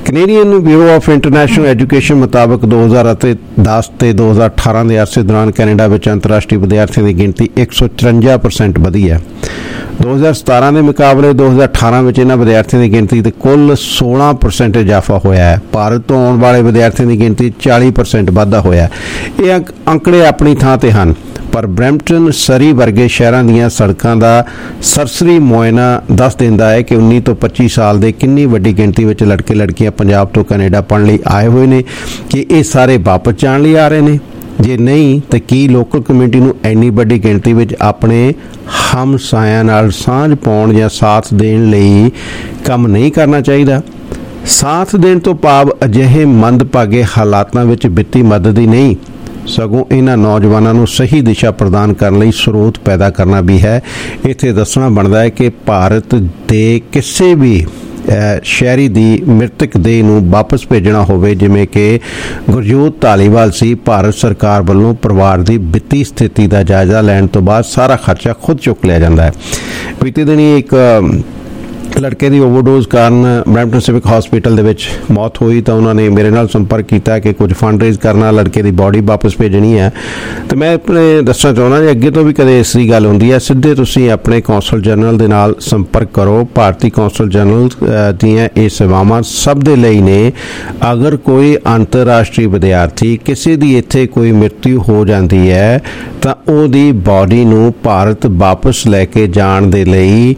Canadian bureau of international education ਮੁਤਾਬਕ ਦੋ ਹਜ਼ਾਰ ਦਸ ਤੇ ਦੋ ਹਜ਼ਾਰ ਅਠਾਰਾਂ ਦੇ ਅਰਸੇ ਦੌਰਾਨ ਕੈਨੇਡਾ ਵਿੱਚ ਅੰਤਰਰਾਸ਼ਟਰੀ ਵਿਦਿਆਰਥੀਆਂ ਦੀ ਗਿਣਤੀ ਇੱਕ ਸੌ ਚੁਰੰਜਾ ਪਰਸੈਂਟ ਵਧੀ ਹੈ। ਦੋ ਹਜ਼ਾਰ ਸਤਾਰਾਂ ਦੇ ਮੁਕਾਬਲੇ ਦੋ ਹਜ਼ਾਰ ਅਠਾਰਾਂ ਵਿੱਚ ਇਹਨਾਂ ਵਿਦਿਆਰਥੀਆਂ ਦੀ ਗਿਣਤੀ ਤੇ ਕੁੱਲ ਸੋਲਾਂ ਪਰਸੈਂਟ ਇਜ਼ਾਫਾ ਹੋਇਆ ਹੈ। ਭਾਰਤ ਤੋਂ ਆਉਣ ਵਾਲੇ ਵਿਦਿਆਰਥੀਆਂ ਦੀ ਗਿਣਤੀ ਚਾਲੀ ਪਰਸੈਂਟ ਵਾਧਾ ਹੋਇਆ। ਇਹ ਅੰਕੜੇ ਆਪਣੀ ਥਾਂ ਤੇ ਹਨ, ਪਰ ਬਰੈਂਪਟਨ, ਸਰੀ ਵਰਗੇ ਸ਼ਹਿਰਾਂ ਦੀਆਂ ਸੜਕਾਂ ਦਾ ਸਰਸਰੀ ਮੁਆਇਨਾ ਦੱਸ ਦਿੰਦਾ ਹੈ ਕਿ ਉੱਨੀ ਤੋਂ ਪੱਚੀ ਸਾਲ ਦੇ ਕਿੰਨੀ ਵੱਡੀ ਗਿਣਤੀ ਵਿੱਚ ਲੜਕੇ ਲੜਕੀਆਂ ਪੰਜਾਬ ਤੋਂ ਕੈਨੇਡਾ ਪੜ੍ਹਨ ਲਈ ਆਏ ਹੋਏ ਨੇ। ਕਿ ਇਹ ਸਾਰੇ ਵਾਪਸ ਜਾਣ ਲਈ ਆ ਰਹੇ ਨੇ? ਜੇ ਨਹੀਂ ਤਾਂ ਕੀ ਲੋਕਲ ਕਮਿਊਨਿਟੀ ਨੂੰ ਇੰਨੀ ਵੱਡੀ ਗਿਣਤੀ ਵਿੱਚ ਆਪਣੇ ਹਮਸਾਇਆਂ ਨਾਲ ਸਾਂਝ ਪਾਉਣ ਜਾਂ ਸਾਥ ਦੇਣ ਲਈ ਕੰਮ ਨਹੀਂ ਕਰਨਾ ਚਾਹੀਦਾ? ਸਾਥ ਦੇਣ ਤੋਂ ਭਾਵ ਅਜਿਹੇ ਮੰਦਭਾਗੇ ਹਾਲਾਤਾਂ ਵਿੱਚ ਵਿੱਤੀ ਮਦਦ ਹੀ ਨਹੀਂ, ਸਗੋਂ ਇਹਨਾਂ ਨੌਜਵਾਨਾਂ ਨੂੰ ਸਹੀ ਦਿਸ਼ਾ ਪ੍ਰਦਾਨ ਕਰਨ ਲਈ ਸਰੋਤ ਪੈਦਾ ਕਰਨਾ ਵੀ ਹੈ। ਇੱਥੇ ਦੱਸਣਾ ਬਣਦਾ ਹੈ ਕਿ ਭਾਰਤ ਦੇ ਕਿਸੇ ਵੀ ਸ਼ਹਿਰੀ ਦੀ ਮ੍ਰਿਤਕ ਦੇਹ ਨੂੰ ਵਾਪਸ ਭੇਜਣਾ ਹੋਵੇ, ਜਿਵੇਂ ਕਿ ਗੁਰਜੋਤ ਧਾਲੀਵਾਲ ਸੀ, ਭਾਰਤ ਸਰਕਾਰ ਵੱਲੋਂ ਪਰਿਵਾਰ ਦੀ ਵਿੱਤੀ ਸਥਿਤੀ ਦਾ ਜਾਇਜ਼ਾ ਲੈਣ ਤੋਂ ਬਾਅਦ ਸਾਰਾ ਖਰਚਾ ਖੁਦ ਚੁੱਕ ਲਿਆ ਜਾਂਦਾ ਹੈ। ਬੀਤੇ ਦਿਨੀ ਇੱਕ ਲੜਕੇ ਦੀ ਓਵਰਡੋਜ਼ ਕਾਰਨ ਬਰੈਂਪਟਨ ਸਿਵਿਕ ਹਸਪੀਟਲ ਦੇ ਵਿੱਚ ਮੌਤ ਹੋਈ ਤਾਂ ਉਹਨਾਂ ਨੇ ਮੇਰੇ ਨਾਲ ਸੰਪਰਕ ਕੀਤਾ ਕਿ ਕੁਝ ਫੰਡ ਰੇਜ਼ ਕਰਨਾ, ਲੜਕੇ ਦੀ ਬਾਡੀ ਵਾਪਸ ਭੇਜਣੀ ਹੈ। ਤੇ ਮੈਂ ਆਪਣੇ ਦੱਸਣਾ ਚਾਹੁੰਦਾ ਜੀ, ਅੱਗੇ ਤੋਂ ਵੀ ਕਦੇ ਇਸ ਦੀ ਗੱਲ ਹੁੰਦੀ ਹੈ, ਸਿੱਧੇ ਤੁਸੀਂ ਆਪਣੇ ਕੌਂਸਲ ਜਨਰਲ ਦੇ ਨਾਲ ਸੰਪਰਕ ਕਰੋ। ਭਾਰਤੀ ਕੌਂਸਲ ਜਨਰਲ ਦੀਆਂ ਇਹ ਸੇਵਾਵਾਂ ਸਭ ਦੇ ਲਈ ਨੇ। ਅਗਰ ਕੋਈ ਅੰਤਰਰਾਸ਼ਟਰੀ ਵਿਦਿਆਰਥੀ ਕਿਸੇ ਦੀ ਇੱਥੇ ਕੋਈ ਮ੍ਰਿਤੂ ਹੋ ਜਾਂਦੀ ਹੈ ਤਾਂ ਉਹਦੀ ਬਾਡੀ ਨੂੰ ਭਾਰਤ ਵਾਪਸ ਲੈ ਕੇ ਜਾਣ ਦੇ ਲਈ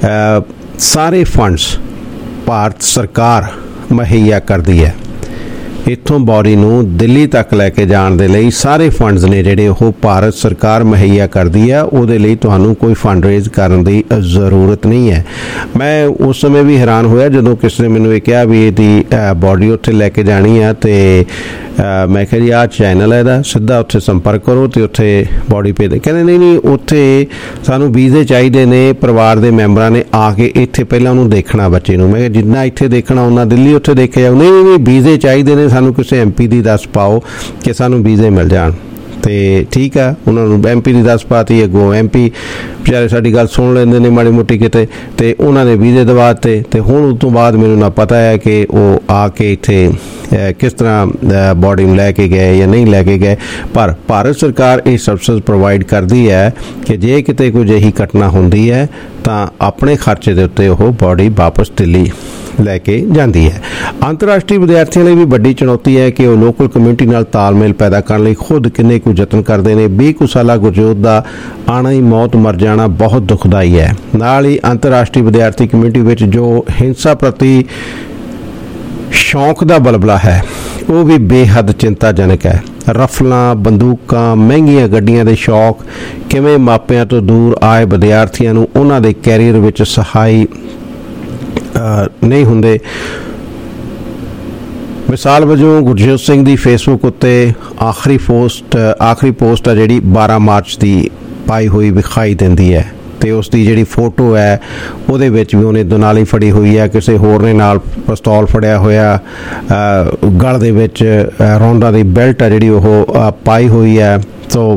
ਸਾਰੇ ਫੰਡਸ ਭਾਰਤ ਸਰਕਾਰ ਮੁਹੱਈਆ ਕਰਦੀ ਹੈ। ਇੱਥੋਂ ਬਾਡੀ ਨੂੰ ਦਿੱਲੀ ਤੱਕ ਲੈ ਕੇ ਜਾਣ ਦੇ ਲਈ ਸਾਰੇ ਫੰਡਸ ਨੇ ਜਿਹੜੇ ਉਹ ਭਾਰਤ ਸਰਕਾਰ ਮੁਹੱਈਆ ਕਰਦੀ ਹੈ। ਉਹਦੇ ਲਈ ਤੁਹਾਨੂੰ ਕੋਈ ਫੰਡ ਰੇਜ਼ ਕਰਨ ਦੀ ਜ਼ਰੂਰਤ ਨਹੀਂ ਹੈ। ਮੈਂ ਉਸ ਸਮੇਂ ਵੀ ਹੈਰਾਨ ਹੋਇਆ ਜਦੋਂ ਕਿਸੇ ਨੇ ਮੈਨੂੰ ਇਹ ਕਿਹਾ ਵੀ ਇਹਦੀ ਬਾਡੀ ਉੱਥੇ ਲੈ ਕੇ ਜਾਣੀ ਹੈ, ਤੇ ਮੈਂ ਕਿਹਾ ਜੀ ਆਹ ਚੈਨਲ ਹੈ ਇਹਦਾ, ਸਿੱਧਾ ਉੱਥੇ ਸੰਪਰਕ ਕਰੋ ਤੇ ਉੱਥੇ ਬਾਡੀ ਭੇਜ ਦੇ। ਕਹਿੰਦੇ ਨਹੀਂ ਨਹੀਂ ਉੱਥੇ ਸਾਨੂੰ ਵੀਜ਼ੇ ਚਾਹੀਦੇ ਨੇ, ਪਰਿਵਾਰ ਦੇ ਮੈਂਬਰਾਂ ਨੇ ਆ ਕੇ ਇੱਥੇ ਪਹਿਲਾਂ ਉਹਨੂੰ ਦੇਖਣਾ ਬੱਚੇ ਨੂੰ। ਮੈਂ ਕਿਹਾ ਜਿੰਨਾ ਇੱਥੇ ਦੇਖਣਾ ਉਹਨਾਂ ਦਿੱਲੀ ਉੱਥੇ ਦੇਖਿਆ ਜਾਓ। ਨਹੀਂ ਨਹੀਂ ਵੀਜ਼ੇ ਚਾਹੀਦੇ ਨੇ ਸਾਨੂੰ, ਕਿਸੇ ਐਮ ਪੀ ਦੀ ਦੱਸ ਪਾਓ ਕਿ ਸਾਨੂੰ ਵੀਜ਼ੇ ਮਿਲ ਜਾਣ। ਤੇ ਠੀਕ ਆ, ਉਹਨਾਂ ਨੂੰ ਐਮ ਪੀ ਦੀ ਦੱਸ ਪਾਤੀ, ਅੱਗੋਂ ਐਮ ਪੀ ਵਿਚਾਰੇ ਸਾਡੀ ਗੱਲ ਸੁਣ ਲੈਂਦੇ ਨੇ ਮਾੜੀ ਮੋਟੀ ਕਿਤੇ, ਤੇ ਉਹਨਾਂ ਨੇ ਵੀਜ਼ੇ ਦਵਾ ਦਿੱਤੇ। ਤੇ ਹੁਣ ਉਸ ਤੋਂ ਬਾਅਦ ਮੈਨੂੰ ਨਾ ਪਤਾ ਹੈ ਕਿ ਉਹ ਆ ਕੇ ਇੱਥੇ ਕਿਸ ਤਰ੍ਹਾਂ ਬਾਡੀ ਨੂੰ ਲੈ ਕੇ ਗਏ ਜਾਂ ਨਹੀਂ ਲੈ ਕੇ ਗਏ। ਪਰ ਭਾਰਤ ਸਰਕਾਰ ਇਹ ਸਰਵਿਸ ਪ੍ਰੋਵਾਈਡ ਕਰਦੀ ਹੈ ਕਿ ਜੇ ਕਿਤੇ ਕੋਈ ਅਜਿਹੀ ਘਟਨਾ ਹੁੰਦੀ ਹੈ ਤਾਂ ਆਪਣੇ ਖਰਚੇ ਦੇ ਉੱਤੇ ਉਹ ਬਾਡੀ ਵਾਪਸ ਦਿੱਲੀ ਲੈ ਕੇ ਜਾਂਦੀ ਹੈ। ਅੰਤਰਰਾਸ਼ਟਰੀ ਵਿਦਿਆਰਥੀਆਂ ਲਈ ਵੀ ਵੱਡੀ ਚੁਣੌਤੀ ਹੈ ਕਿ ਉਹ ਲੋਕਲ ਕਮਿਊਨਿਟੀ ਨਾਲ ਤਾਲਮੇਲ ਪੈਦਾ ਕਰਨ ਲਈ ਖੁਦ ਕਿੰਨੇ ਕੁ ਯਤਨ ਕਰਦੇ ਨੇ। ਵੀਹ ਕੁ ਸਾਲਾ ਗੁਰਜੋਤ ਦਾ ਆਣਾ ਹੀ ਮੌਤ ਮਰ ਜਾਣਾ ਬਹੁਤ ਦੁਖਦਾਈ ਹੈ। ਨਾਲ ਹੀ ਅੰਤਰਰਾਸ਼ਟਰੀ ਵਿਦਿਆਰਥੀ ਕਮਿਊਨਿਟੀ ਵਿੱਚ ਜੋ ਹਿੰਸਾ ਪ੍ਰਤੀ ਸ਼ੌਂਕ ਦਾ ਬਲਬਲਾ ਹੈ ਉਹ ਵੀ ਬੇਹੱਦ ਚਿੰਤਾਜਨਕ ਹੈ। ਰਫਲਾਂ, ਬੰਦੂਕਾਂ, ਮਹਿੰਗੀਆਂ ਗੱਡੀਆਂ ਦੇ ਸ਼ੌਕ ਕਿਵੇਂ ਮਾਪਿਆਂ ਤੋਂ ਦੂਰ ਆਏ ਵਿਦਿਆਰਥੀਆਂ ਨੂੰ ਉਹਨਾਂ ਦੇ ਕੈਰੀਅਰ ਵਿੱਚ ਸਹਾਈ ਨਹੀਂ ਹੁੰਦੇ। ਮਿਸਾਲ ਵਜੋਂ ਗੁਰਜੋਤ ਸਿੰਘ ਦੀ ਫੇਸਬੁੱਕ ਉੱਤੇ ਆਖਰੀ ਪੋਸਟ ਆਖਰੀ ਪੋਸਟ ਆ ਜਿਹੜੀ ਬਾਰਾਂ ਮਾਰਚ ਦੀ ਪਾਈ ਹੋਈ ਵਿਖਾਈ ਦਿੰਦੀ ਹੈ, ਤੇ ਉਸ ਦੀ ਜਿਹੜੀ ਫੋਟੋ ਹੈ ਉਹਦੇ ਵਿੱਚ ਵੀ ਉਹਨੇ ਦੁਨਾਲੀ ਫੜੀ ਹੋਈ ਹੈ, ਕਿਸੇ ਹੋਰ ਨੇ ਨਾਲ ਪਿਸਤੌਲ ਫੜਿਆ ਹੋਇਆ, ਗਲ ਦੇ ਵਿੱਚ ਰੌਂਦਾਂ ਦੀ ਬੈਲਟ ਆ ਜਿਹੜੀ ਉਹ ਪਾਈ ਹੋਈ ਹੈ। ਸੋ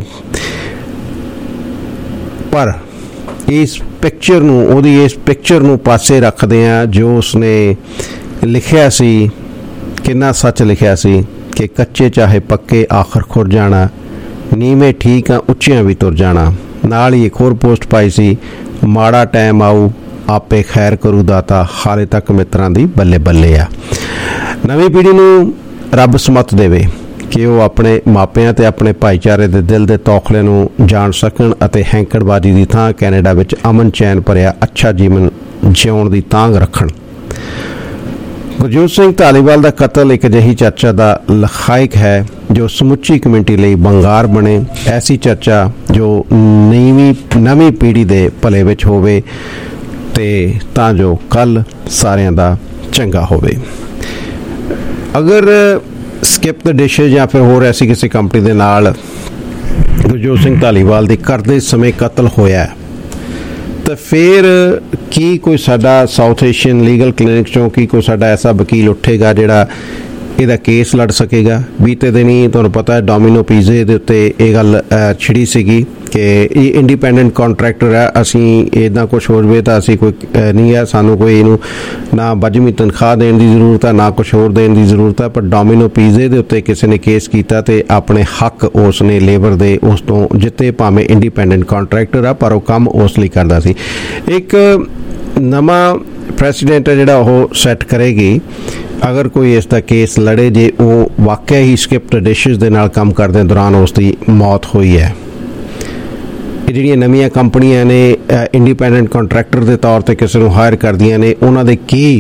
ਪਰ ਇਸ ਪਿਕਚਰ ਨੂੰ ਉਹਦੀ ਇਸ ਪਿਕਚਰ ਨੂੰ ਪਾਸੇ ਰੱਖਦੇ ਆ ਜੋ ਉਸਨੇ ਲਿਖਿਆ ਸੀ, ਕਿੰਨਾ ਸੱਚ ਲਿਖਿਆ ਸੀ ਕਿ ਕੱਚੇ ਚਾਹੇ ਪੱਕੇ ਆਖਰ ਖੁਰ ਜਾਣਾ, ਨੀਵੇਂ ਠੀਕ ਆ ਉੱਚਿਆਂ ਵੀ ਤੁਰ ਜਾਣਾ। ਨਾਲ ਹੀ ਇੱਕ ਹੋਰ ਪੋਸਟ ਪਾਈ ਸੀ, ਮਾੜਾ ਟਾਈਮ ਆਊ ਆਪੇ ਖੈਰ ਕਰੂ ਦਾਤਾ, ਹਾਲੇ ਤੱਕ ਮਿੱਤਰਾਂ ਦੀ ਬੱਲੇ ਬੱਲੇ ਆ। ਨਵੀਂ ਪੀੜ੍ਹੀ ਨੂੰ ਰੱਬ ਸਮਤ ਦੇਵੇ ਕਿ ਉਹ ਆਪਣੇ ਮਾਪਿਆਂ ਤੇ ਆਪਣੇ ਭਾਈਚਾਰੇ ਦੇ ਦਿਲ ਦੇ ਤੌਖਲੇ ਨੂੰ ਜਾਣ ਸਕਣ ਅਤੇ ਹੈਂਕੜਬਾਜ਼ੀ ਦੀ ਥਾਂ ਕੈਨੇਡਾ ਵਿੱਚ ਅਮਨ ਚੈਨ ਭਰਿਆ ਅੱਛਾ ਜੀਵਨ ਜਿਉਣ ਦੀ ਤਾਂਘ ਰੱਖਣ। ਗੁਰਜੋਤ ਸਿੰਘ ਧਾਲੀਵਾਲ ਦਾ ਕਤਲ ਇੱਕ ਅਜਿਹੀ ਚਰਚਾ ਦਾ ਲਖਾਇਕ ਹੈ ਜੋ ਸਮੁੱਚੀ ਕਮਿਊਨਿਟੀ ਲਈ ਬੰਗਾਰ ਬਣੇ। ਐਸੀ ਚਰਚਾ ਜੋ ਨਵੀਂ ਨਵੀਂ ਪੀੜ੍ਹੀ ਦੇ ਭਲੇ ਵਿੱਚ ਹੋਵੇ ਤੇ ਤਾਂ ਜੋ ਕੱਲ ਸਾਰਿਆਂ ਦਾ ਚੰਗਾ ਹੋਵੇ। ਅਗਰ ਸਕਿਪ ਦ ਡਿਸ਼ਜ਼ ਜਾਂ ਫਿਰ ਹੋਰ ਐਸੀ ਕਿਸੇ ਕੰਪਨੀ ਦੇ ਨਾਲ ਗੁਰਜੋਤ ਸਿੰਘ ਧਾਲੀਵਾਲ ਦੇ ਕਰਦੇ ਸਮੇਂ ਕਤਲ ਹੋਇਆ ਤਾਂ ਫਿਰ ਕੀ ਕੋਈ ਸਾਡਾ ਸਾਊਥ ਏਸ਼ੀਅਨ ਲੀਗਲ ਕਲੀਨਿਕ ਚੋਂ ਕੀ ਕੋਈ ਸਾਡਾ ਐਸਾ ਵਕੀਲ ਉੱਠੇਗਾ ਜਿਹੜਾ ਇਹਦਾ ਕੇਸ ਲੜ ਸਕੇਗਾ। ਬੀਤੇ ਦਿਨੀ ਤੁਹਾਨੂੰ ਪਤਾ ਡੋਮਿਨੋ ਪੀਜ਼ੇ ਦੇ ਉੱਤੇ ਇਹ ਗੱਲ ਛਿੜੀ ਸੀਗੀ ਕਿ ਇਹ ਇੰਡੀਪੈਂਡੈਂਟ ਕੰਟਰੈਕਟਰ ਹੈ, ਅਸੀਂ ਇੱਦਾਂ ਕੁਛ ਹੋ ਜਾਵੇ ਤਾਂ ਅਸੀਂ ਕੋਈ ਨਹੀਂ ਹੈ, ਸਾਨੂੰ ਕੋਈ ਇਹਨੂੰ ਨਾ ਵੱਜਵੀਂ ਤਨਖਾਹ ਦੇਣ ਦੀ ਜ਼ਰੂਰਤ ਹੈ ਨਾ ਕੁਛ ਹੋਰ ਦੇਣ ਦੀ ਜ਼ਰੂਰਤ ਹੈ। ਪਰ ਡੋਮਿਨੋ ਪੀਜ਼ੇ ਦੇ ਉੱਤੇ ਕਿਸੇ ਨੇ ਕੇਸ ਕੀਤਾ ਤੇ ਆਪਣੇ ਹੱਕ ਉਸ ਨੇ ਲੇਬਰ ਦੇ ਉਸ ਤੋਂ ਜਿੱਤੇ, ਭਾਵੇਂ ਇੰਡੀਪੈਂਡੈਂਟ ਕੰਟਰੈਕਟਰ ਆ ਪਰ ਉਹ ਕੰਮ ਉਸ ਲਈ ਕਰਦਾ ਸੀ। ਇੱਕ ਨਵਾਂ ਪ੍ਰੈਸੀਡੈਂਟ ਹੈ ਜਿਹੜਾ ਉਹ ਸੈੱਟ ਕਰੇਗੀ ਅਗਰ ਕੋਈ ਇਸ ਦਾ ਕੇਸ ਲੜੇ ਜੇ ਉਹ ਵਾਕਿਆ ਹੀ ਸਕਿਪਟ ਡਿਸ਼ਿਜ਼ ਦੇ ਨਾਲ ਕੰਮ ਕਰਦੇ ਦੌਰਾਨ ਉਸ ਦੀ ਮੌਤ ਹੋਈ ਹੈ। ਇਹ ਜਿਹੜੀਆਂ ਨਵੀਆਂ ਕੰਪਨੀਆਂ ਨੇ ਇੰਡੀਪੈਂਡੈਂਟ ਕੰਟਰੈਕਟਰ ਦੇ ਤੌਰ 'ਤੇ ਕਿਸੇ ਨੂੰ ਹਾਇਰ ਕਰਦੀਆਂ ਨੇ, ਉਹਨਾਂ ਦੇ ਕੀ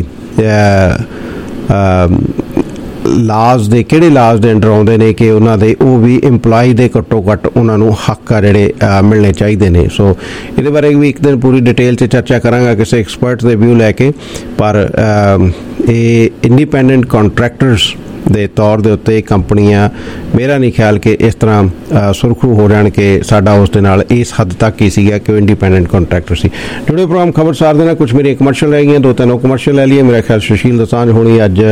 ਲਾਜ਼ ਦੇ ਕਿਹੜੇ ਲਾਜ਼ ਦੇ ਅੰਡਰ ਆਉਂਦੇ ਨੇ ਕਿ ਉਹਨਾਂ ਦੇ ਉਹ ਵੀ ਇੰਪਲਾਈ ਦੇ ਘੱਟੋ ਘੱਟ ਉਹਨਾਂ ਨੂੰ ਹੱਕ ਆ ਜਿਹੜੇ ਮਿਲਣੇ ਚਾਹੀਦੇ ਨੇ। ਸੋ ਇਹਦੇ ਬਾਰੇ ਵੀ ਇੱਕ ਦਿਨ ਪੂਰੀ ਡਿਟੇਲ 'ਚ ਚਰਚਾ ਕਰਾਂਗਾ ਕਿਸੇ ਐਕਸਪਰਟ ਦੇ ਵਿਊ ਲੈ ਕੇ। ਪਰ ਇਹ ਇੰਡੀਪੈਂਡੈਂਟ ਕੰਟਰੈਕਟਰਸ ਦੇ ਤੌਰ ਦੇ ਉੱਤੇ ਕੰਪਨੀਆਂ ਮੇਰਾ ਨਹੀਂ ਖਿਆਲ ਕਿ ਇਸ ਤਰ੍ਹਾਂ ਸੁਰਖਰੂ ਹੋ ਜਾਣ ਕਿ ਸਾਡਾ ਉਸ ਦੇ ਨਾਲ ਇਸ ਹੱਦ ਤੱਕ ਹੀ ਸੀਗਾ ਕਿ ਉਹ ਇੰਡੀਪੈਂਡੈਂਟ ਕੰਟਰੈਕਟਰ ਸੀ। ਜੁੜੇ ਪ੍ਰੋਗਰਾਮ ਖਬਰਸਾਰ ਦੇ ਨਾਲ ਕੁਛ ਮੇਰੀ ਕਮਰਸ਼ੀਅਲ ਰਹਿ ਗਈਆਂ, ਦੋ ਤਿੰਨ ਕਮਰਸ਼ੀਅਲ ਲੈ ਲਈਏ। ਮੇਰਾ ਖਿਆਲ ਸੁਸ਼ੀਲ ਦਸਾਂਝ ਹੋਣੀ ਅੱਜ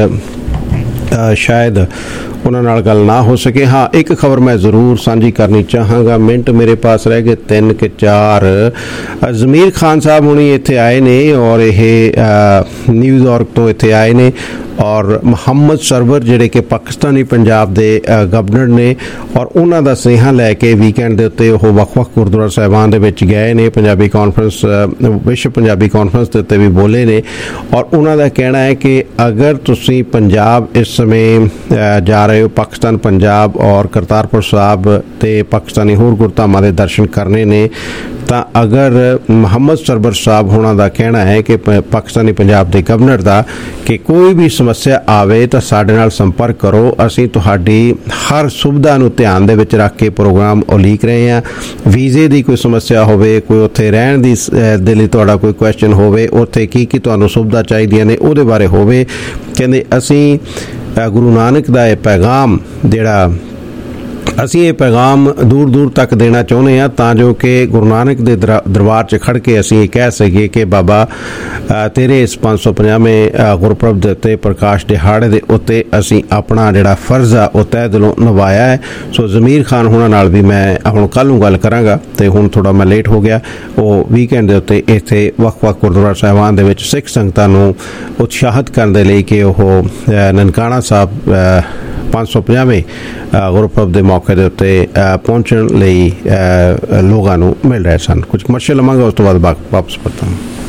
ਸ਼ਾਇਦ ਉਹਨਾਂ ਨਾਲ ਗੱਲ ਨਾ ਹੋ ਸਕੇ। ਹਾਂ, ਇੱਕ ਖਬਰ ਮੈਂ ਜ਼ਰੂਰ ਸਾਂਝੀ ਕਰਨੀ ਚਾਹਾਂਗਾ। ਮਿੰਟ ਮੇਰੇ ਪਾਸ ਰਹਿ ਗਏ ਤਿੰਨ ਕਿ ਚਾਰ। ਜ਼ਮੀਰ ਖਾਨ ਸਾਹਿਬ ਹੁਣੀ ਇੱਥੇ ਆਏ ਨੇ ਔਰ ਇਹ ਨਿਊਯਾਰਕ ਤੋਂ ਇੱਥੇ ਆਏ ਨੇ ਔਰ ਮੁਹੰਮਦ ਸਰਵਰ ਜਿਹੜੇ ਕਿ ਪਾਕਿਸਤਾਨੀ ਪੰਜਾਬ ਦੇ ਗਵਰਨਰ ਨੇ ਔਰ ਉਹਨਾਂ ਦਾ ਸੁਨੇਹਾ ਲੈ ਕੇ ਵੀਕਐਂਡ ਦੇ ਉੱਤੇ ਉਹ ਵੱਖ-ਵੱਖ ਗੁਰਦੁਆਰਾ ਸਾਹਿਬਾਨ ਦੇ ਵਿੱਚ ਗਏ ਨੇ। ਪੰਜਾਬੀ ਕਾਨਫਰੰਸ ਵਿਸ਼ਵ ਪੰਜਾਬੀ ਕਾਨਫਰੰਸ ਦੇ ਉੱਤੇ ਵੀ ਬੋਲੇ ਨੇ ਔਰ ਉਹਨਾਂ ਦਾ ਕਹਿਣਾ ਹੈ ਕਿ ਅਗਰ ਤੁਸੀਂ ਪੰਜਾਬ ਇਸ ਸਮੇਂ ਜਾ ਰਹੇ ਹੋ ਪਾਕਿਸਤਾਨ ਪੰਜਾਬ ਔਰ ਕਰਤਾਰਪੁਰ ਸਾਹਿਬ ਤੇ ਪਾਕਿਸਤਾਨੀ ਹੋਰ ਗੁਰਧਾਮਾਂ ਦੇ ਦਰਸ਼ਨ ਕਰਨੇ ਨੇ ਤਾਂ ਅਗਰ ਮੁਹੰਮਦ ਸਰਵਰ ਸਾਹਿਬ ਹੋਣਾ ਦਾ ਕਹਿਣਾ ਹੈ ਕਿ ਪਾਕਿਸਤਾਨੀ ਪੰਜਾਬ ਦੇ ਗਵਰਨਰ ਦਾ ਕਿ ਕੋਈ ਵੀ ਸਮੱਸਿਆ ਆਵੇ ਤਾਂ ਸਾਡੇ ਨਾਲ ਸੰਪਰਕ ਕਰੋ, ਅਸੀਂ ਤੁਹਾਡੀ ਹਰ ਸੁਵਿਧਾ ਨੂੰ ਧਿਆਨ ਦੇ ਵਿੱਚ ਰੱਖ ਕੇ ਪ੍ਰੋਗਰਾਮ ਉਲੀਕ ਰਹੇ ਹਾਂ। ਵੀਜ਼ੇ ਦੀ ਕੋਈ ਸਮੱਸਿਆ ਹੋਵੇ, ਕੋਈ ਉੱਥੇ ਰਹਿਣ ਦੀ ਦੇ ਲਈ ਤੁਹਾਡਾ ਕੋਈ ਕੁਐਸਚਨ ਹੋਵੇ, ਉੱਥੇ ਕੀ ਕੀ ਤੁਹਾਨੂੰ ਸੁਵਿਧਾ ਚਾਹੀਦੀਆਂ ਨੇ ਉਹਦੇ ਬਾਰੇ ਹੋਵੇ, ਕਹਿੰਦੇ ਅਸੀਂ ਗੁਰੂ ਨਾਨਕ ਦਾ ਇਹ ਪੈਗਾਮ ਜਿਹੜਾ ਅਸੀਂ ਇਹ ਪੈਗਾਮ ਦੂਰ ਦੂਰ ਤੱਕ ਦੇਣਾ ਚਾਹੁੰਦੇ ਹਾਂ ਤਾਂ ਜੋ ਕਿ ਗੁਰੂ ਨਾਨਕ ਦੇ ਦਰਬਾਰ 'ਚ ਖੜ੍ਹ ਕੇ ਅਸੀਂ ਇਹ ਕਹਿ ਸਕੀਏ ਕਿ ਬਾਬਾ ਤੇਰੇ ਇਸ ਪੰਜ ਸੌ ਪੰਜਾਹਵੇਂ ਗੁਰਪੁਰਬ ਦੇ ਉੱਤੇ ਪ੍ਰਕਾਸ਼ ਦਿਹਾੜੇ ਦੇ ਉੱਤੇ ਅਸੀਂ ਆਪਣਾ ਜਿਹੜਾ ਫਰਜ਼ ਆ ਉਹ ਤਹਿ ਦਿਲੋਂ ਨਿਭਾਇਆ ਹੈ। ਸੋ ਜ਼ਮੀਰ ਖਾਨ ਹੋਣਾ ਨਾਲ ਵੀ ਮੈਂ ਹੁਣ ਕੱਲ੍ਹ ਨੂੰ ਗੱਲ ਕਰਾਂਗਾ ਅਤੇ ਹੁਣ ਥੋੜ੍ਹਾ ਮੈਂ ਲੇਟ ਹੋ ਗਿਆ। ਉਹ ਵੀਕਐਂਡ ਦੇ ਉੱਤੇ ਇੱਥੇ ਵੱਖ ਵੱਖ ਗੁਰਦੁਆਰਾ ਸਾਹਿਬਾਨ ਦੇ ਵਿੱਚ ਸਿੱਖ ਸੰਗਤਾਂ ਨੂੰ ਉਤਸ਼ਾਹਿਤ ਕਰਨ ਦੇ ਲਈ ਕਿ ਉਹ ਨਨਕਾਣਾ ਸਾਹਿਬ ਪੰਜ ਸੌ ਪੰਜਾਹਵੇਂ ਗੁਰਪੁਰਬ ਦੇ ਮੌਕੇ ਦੇ ਉੱਤੇ ਪਹੁੰਚਣ ਲਈ ਲੋਕਾਂ ਨੂੰ ਮਿਲ ਰਹੇ ਸਨ। ਕੁਝ ਕਮਰਸ਼ੀਅਲ ਲਵਾਂਗਾ, ਉਸ ਤੋਂ ਬਾਅਦ ਵਾਪਸ ਪਰਤਾਂ।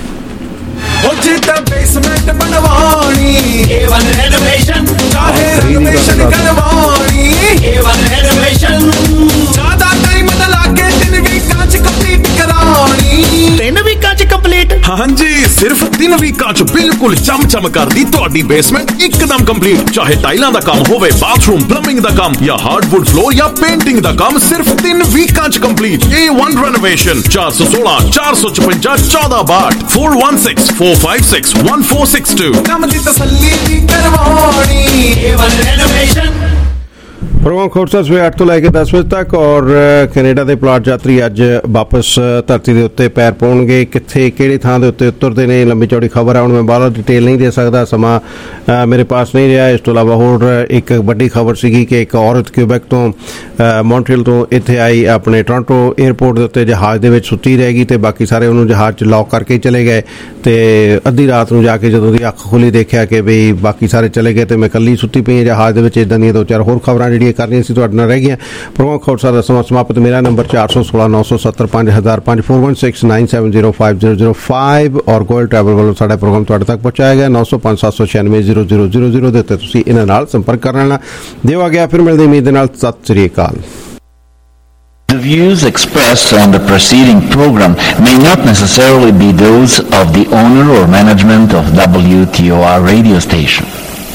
बेसमेंट बनवानी ए वन रेनोवेशन चाहे रेनोवेशन करवानी ए वन रेनोवेशन ज्यादा टाइम न लागे तीन वीकां च कंप्लीट करानी तीन वीकां च कंप्लीट हां जी सिर्फ तीन वीकां च बिल्कुल चम चम करदी ਤੁਹਾਡੀ बेसमेंट एकदम कंप्लीट चाहे टाइलां दा काम होवे बाथरूम प्लंबिंग दा काम या हार्डवुड फ्लोर या पेंटिंग दा काम सिर्फ तीन वीकां च कंप्लीट ए वन रेनोवेशन चार सौ सोलह चार सौ पचपन चौदह बाट four one six four five six one four six two काम दी तसल्ली दी करवानी ए वन रेनोवेशन। ਪ੍ਰੋਗਰਾਮ ਖੋਰਸਾ ਸਵੇਰੇ ਅੱਠ ਤੋਂ ਲੈ ਕੇ ਦਸ ਵਜੇ ਤੱਕ ਔਰ ਕੈਨੇਡਾ ਦੇ ਪਲਾਟ ਯਾਤਰੀ ਅੱਜ ਵਾਪਸ ਧਰਤੀ ਦੇ ਉੱਤੇ ਪੈਰ ਪਾਉਣਗੇ। ਕਿੱਥੇ ਕਿਹੜੀ ਥਾਂ ਦੇ ਉੱਤੇ ਉਤਰਦੇ ਨੇ ਲੰਬੀ ਚੌੜੀ ਖਬਰ ਆ, ਹੁਣ ਮੈਂ ਬਾਹਰ ਡਿਟੇਲ ਨਹੀਂ ਦੇ ਸਕਦਾ, ਸਮਾਂ ਮੇਰੇ ਪਾਸ ਨਹੀਂ ਰਿਹਾ। ਇਸ ਤੋਂ ਇਲਾਵਾ ਹੋਰ ਇੱਕ ਵੱਡੀ ਖਬਰ ਸੀਗੀ ਕਿ ਇੱਕ ਔਰਤ ਕਿਊਬੈਕ ਤੋਂ ਮੌਂਟਰੀਅਲ ਤੋਂ ਇੱਥੇ ਆਈ, ਆਪਣੇ ਟੋਰਾਂਟੋ ਏਅਰਪੋਰਟ ਦੇ ਉੱਤੇ ਜਹਾਜ਼ ਦੇ ਵਿੱਚ ਸੁੱਤੀ ਰਹਿ ਗਈ ਅਤੇ ਬਾਕੀ ਸਾਰੇ ਉਹਨੂੰ ਜਹਾਜ਼ 'ਚ ਲੌਕ ਕਰਕੇ ਚਲੇ ਗਏ ਅਤੇ ਅੱਧੀ ਰਾਤ ਨੂੰ ਜਾ ਕੇ ਜਦੋਂ ਦੀ ਅੱਖ ਖੁੱਲੀ ਦੇਖਿਆ ਕਿ ਬਈ ਬਾਕੀ ਸਾਰੇ ਚਲੇ ਗਏ ਅਤੇ ਮੈਂ ਇਕੱਲੀ ਸੁੱਤੀ ਪਈ ਹਾਂ ਜਹਾਜ਼ ਦੇ ਵਿੱਚ। ਇੱਦਾਂ ਦੀਆਂ ਦੋ ਚਾਰ ਹੋਰ ਖਬਰਾਂ ਜਿਹੜੀਆਂ ਕਰਨੀਆਂ ਸੀ ਤੁਹਾਡੇ ਨਾਲ ਰਹਿ ਗਈਆਂ। ਪ੍ਰੋਗਰਾਮ ਖੋਰਸਾ ਦਾ ਸਮਾਂ ਸਮਾਪਤ। ਮੇਰਾ ਨੰਬਰ ਚਾਰ ਸੌ ਸੋਲਾਂ ਨੌ ਸੌ ਸੱਤਰ ਪੰਜ ਹਜ਼ਾਰ ਪੰਜ four one six nine seven zero five zero zero five ਔਰ ਗੋਇਲ ਟਰੈਵਲ ਵੱਲੋਂ ਸਾਡਾ ਪ੍ਰੋਗਰਾਮ ਤੁਹਾਡੇ ਤੱਕ ਪਹੁੰਚਾਇਆ ਗਿਆ ਨੌ ਸੌ ਪੰਜ ਸੱਤ ਸੌ ਛਿਆਨਵੇਂ ਜ਼ੀਰੋ ਜ਼ੀਰੋ ਜ਼ੀਰੋ ਜ਼ੀਰੋ ਦੇ ਉੱਤੇ ਤੁਸੀਂ ਇਹਨਾਂ ਨਾਲ ਸੰਪਰਕ ਕਰ ਲੈਣਾ। ਦਿਓ ਗਿਆ ਫਿਰ ਮਿਲਦੇ ਉਮੀਦ ਦੇ ਨਾਲ। ਸਤਿ ਸ੍ਰੀ ਅਕਾਲ। The views expressed on the preceding program may not necessarily be those of the owner or management of W T O R radio station.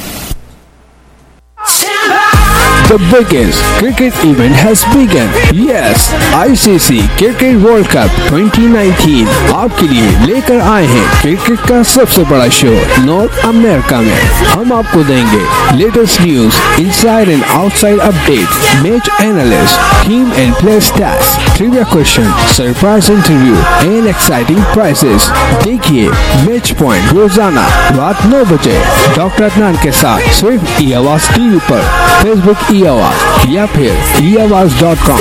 The biggest cricket event has begun. Yes, I C C Cricket World Cup twenty nineteen आपके लिए लेकर आए हैं क्रिकेट का सबसे बड़ा शो नॉर्थ अमेरिका में। हम आपको देंगे latest news, inside and outside updates, match analyst, team and player stats, trivia question, surprise interview and exciting prizes। देखिए मैच पॉइंट रोजाना रात नौ बजे डॉक्टर अदनान के साथ सिर्फ ई आवाज टीवी पर, फेसबुक ई आवाज या फिर ई Awaaz dot com.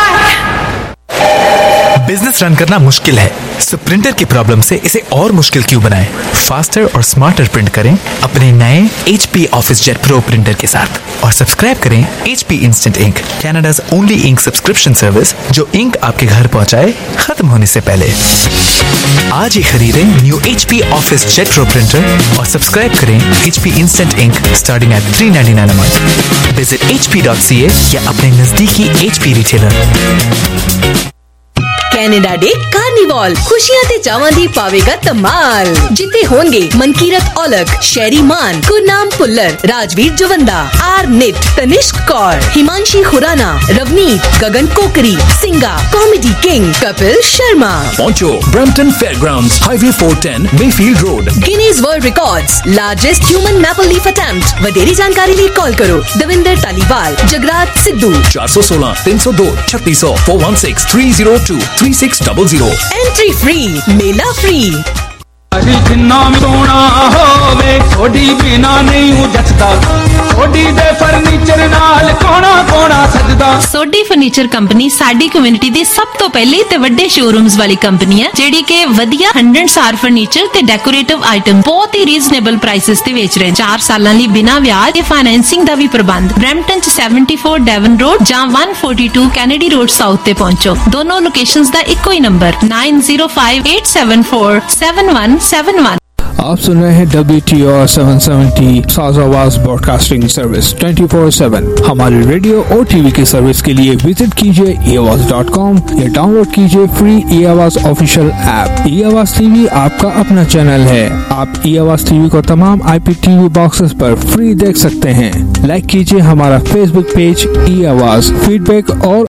Business run करना मुश्किल है, सो प्रिंटर की प्रॉब्लम से इसे और मुश्किल क्यों बनाएं? फास्टर और स्मार्टर प्रिंट करें अपने नए H P officejet pro printer के साथ और सब्सक्राइब करें H P instant ink, Canada's only ink subscription service जो इंक आपके घर पहुंचाए खत्म होने से पहले। आज ही खरीदें new H P officejet pro printer और सब्सक्राइब करें H P instant ink starting at three ninety-nine a month। Visit h p dot c a या अपने नजदीकी H P retailer. Canada day carnival खुशियां ते चावां दी पावेगा धमाल, जिते होंगे Mankirat Aulakh, Sharry Maan, Gurnam Bhullar, Rajvir Jawanda, R Nait, Tanishq Kaur, Himanshi Khurana, Ravneet, Gagan Kokri, Singga, comedy king Kapil Sharma. पहुंचो Brampton fairgrounds, highway four ten, Mayfield road. Guinness world records, largest human maple leaf attempt. वडेरी जानकारी लिए कॉल करो दविंदर तालीवाल, जगरात सिद्धू चार सौ सोलह तीन सौ दो छत्तीस सौ four one six three zero two three six zero zero। Entry free, मेला फ्री। जिन्ना सोना होवे थोड़ी बिना नहीं जचदा, थोड़ी दे फर्नीचर नाल कोना कोना सजदा। सोडी फर्नीचर कंपनी साडी कम्युनिटी दी सब तो पहली ते वड्डे शोरूम्स वाली कंपनी है, जेडी के वधिया हंड्रेड स्टार फर्नीचर ते डेकोरेटिव आइटम बहुत ही रीजनेबल प्राइसेस ते बेच रहे हैं। चार सालां लई बिना ब्याज ते फाइनेंसिंग दा भी प्रबंध। ब्रैम्पटन च seventy-four डेवन रोड जां one forty-two Kennedy road south ते पहुंचो। दोनों लोकेशंस दा इक्को ही number nine zero five eight seven four seven one seven one। आप सुन रहे हैं W T O R seven seventy south Awaaz broadcasting service twenty-four seven। हमारी रेडियो और टीवी की सर्विस के लिए विजिट कीजिए ई आवाज डॉट कॉम या डाउनलोड कीजिए free e Awaaz official app. ई आवाज टीवी आपका अपना चैनल है। आप ई आवाज टीवी को तमाम आई पी टीवी बॉक्सेस पर फ्री देख सकते हैं। लाइक कीजिए हमारा फेसबुक पेज ई आवाज। फीडबैक और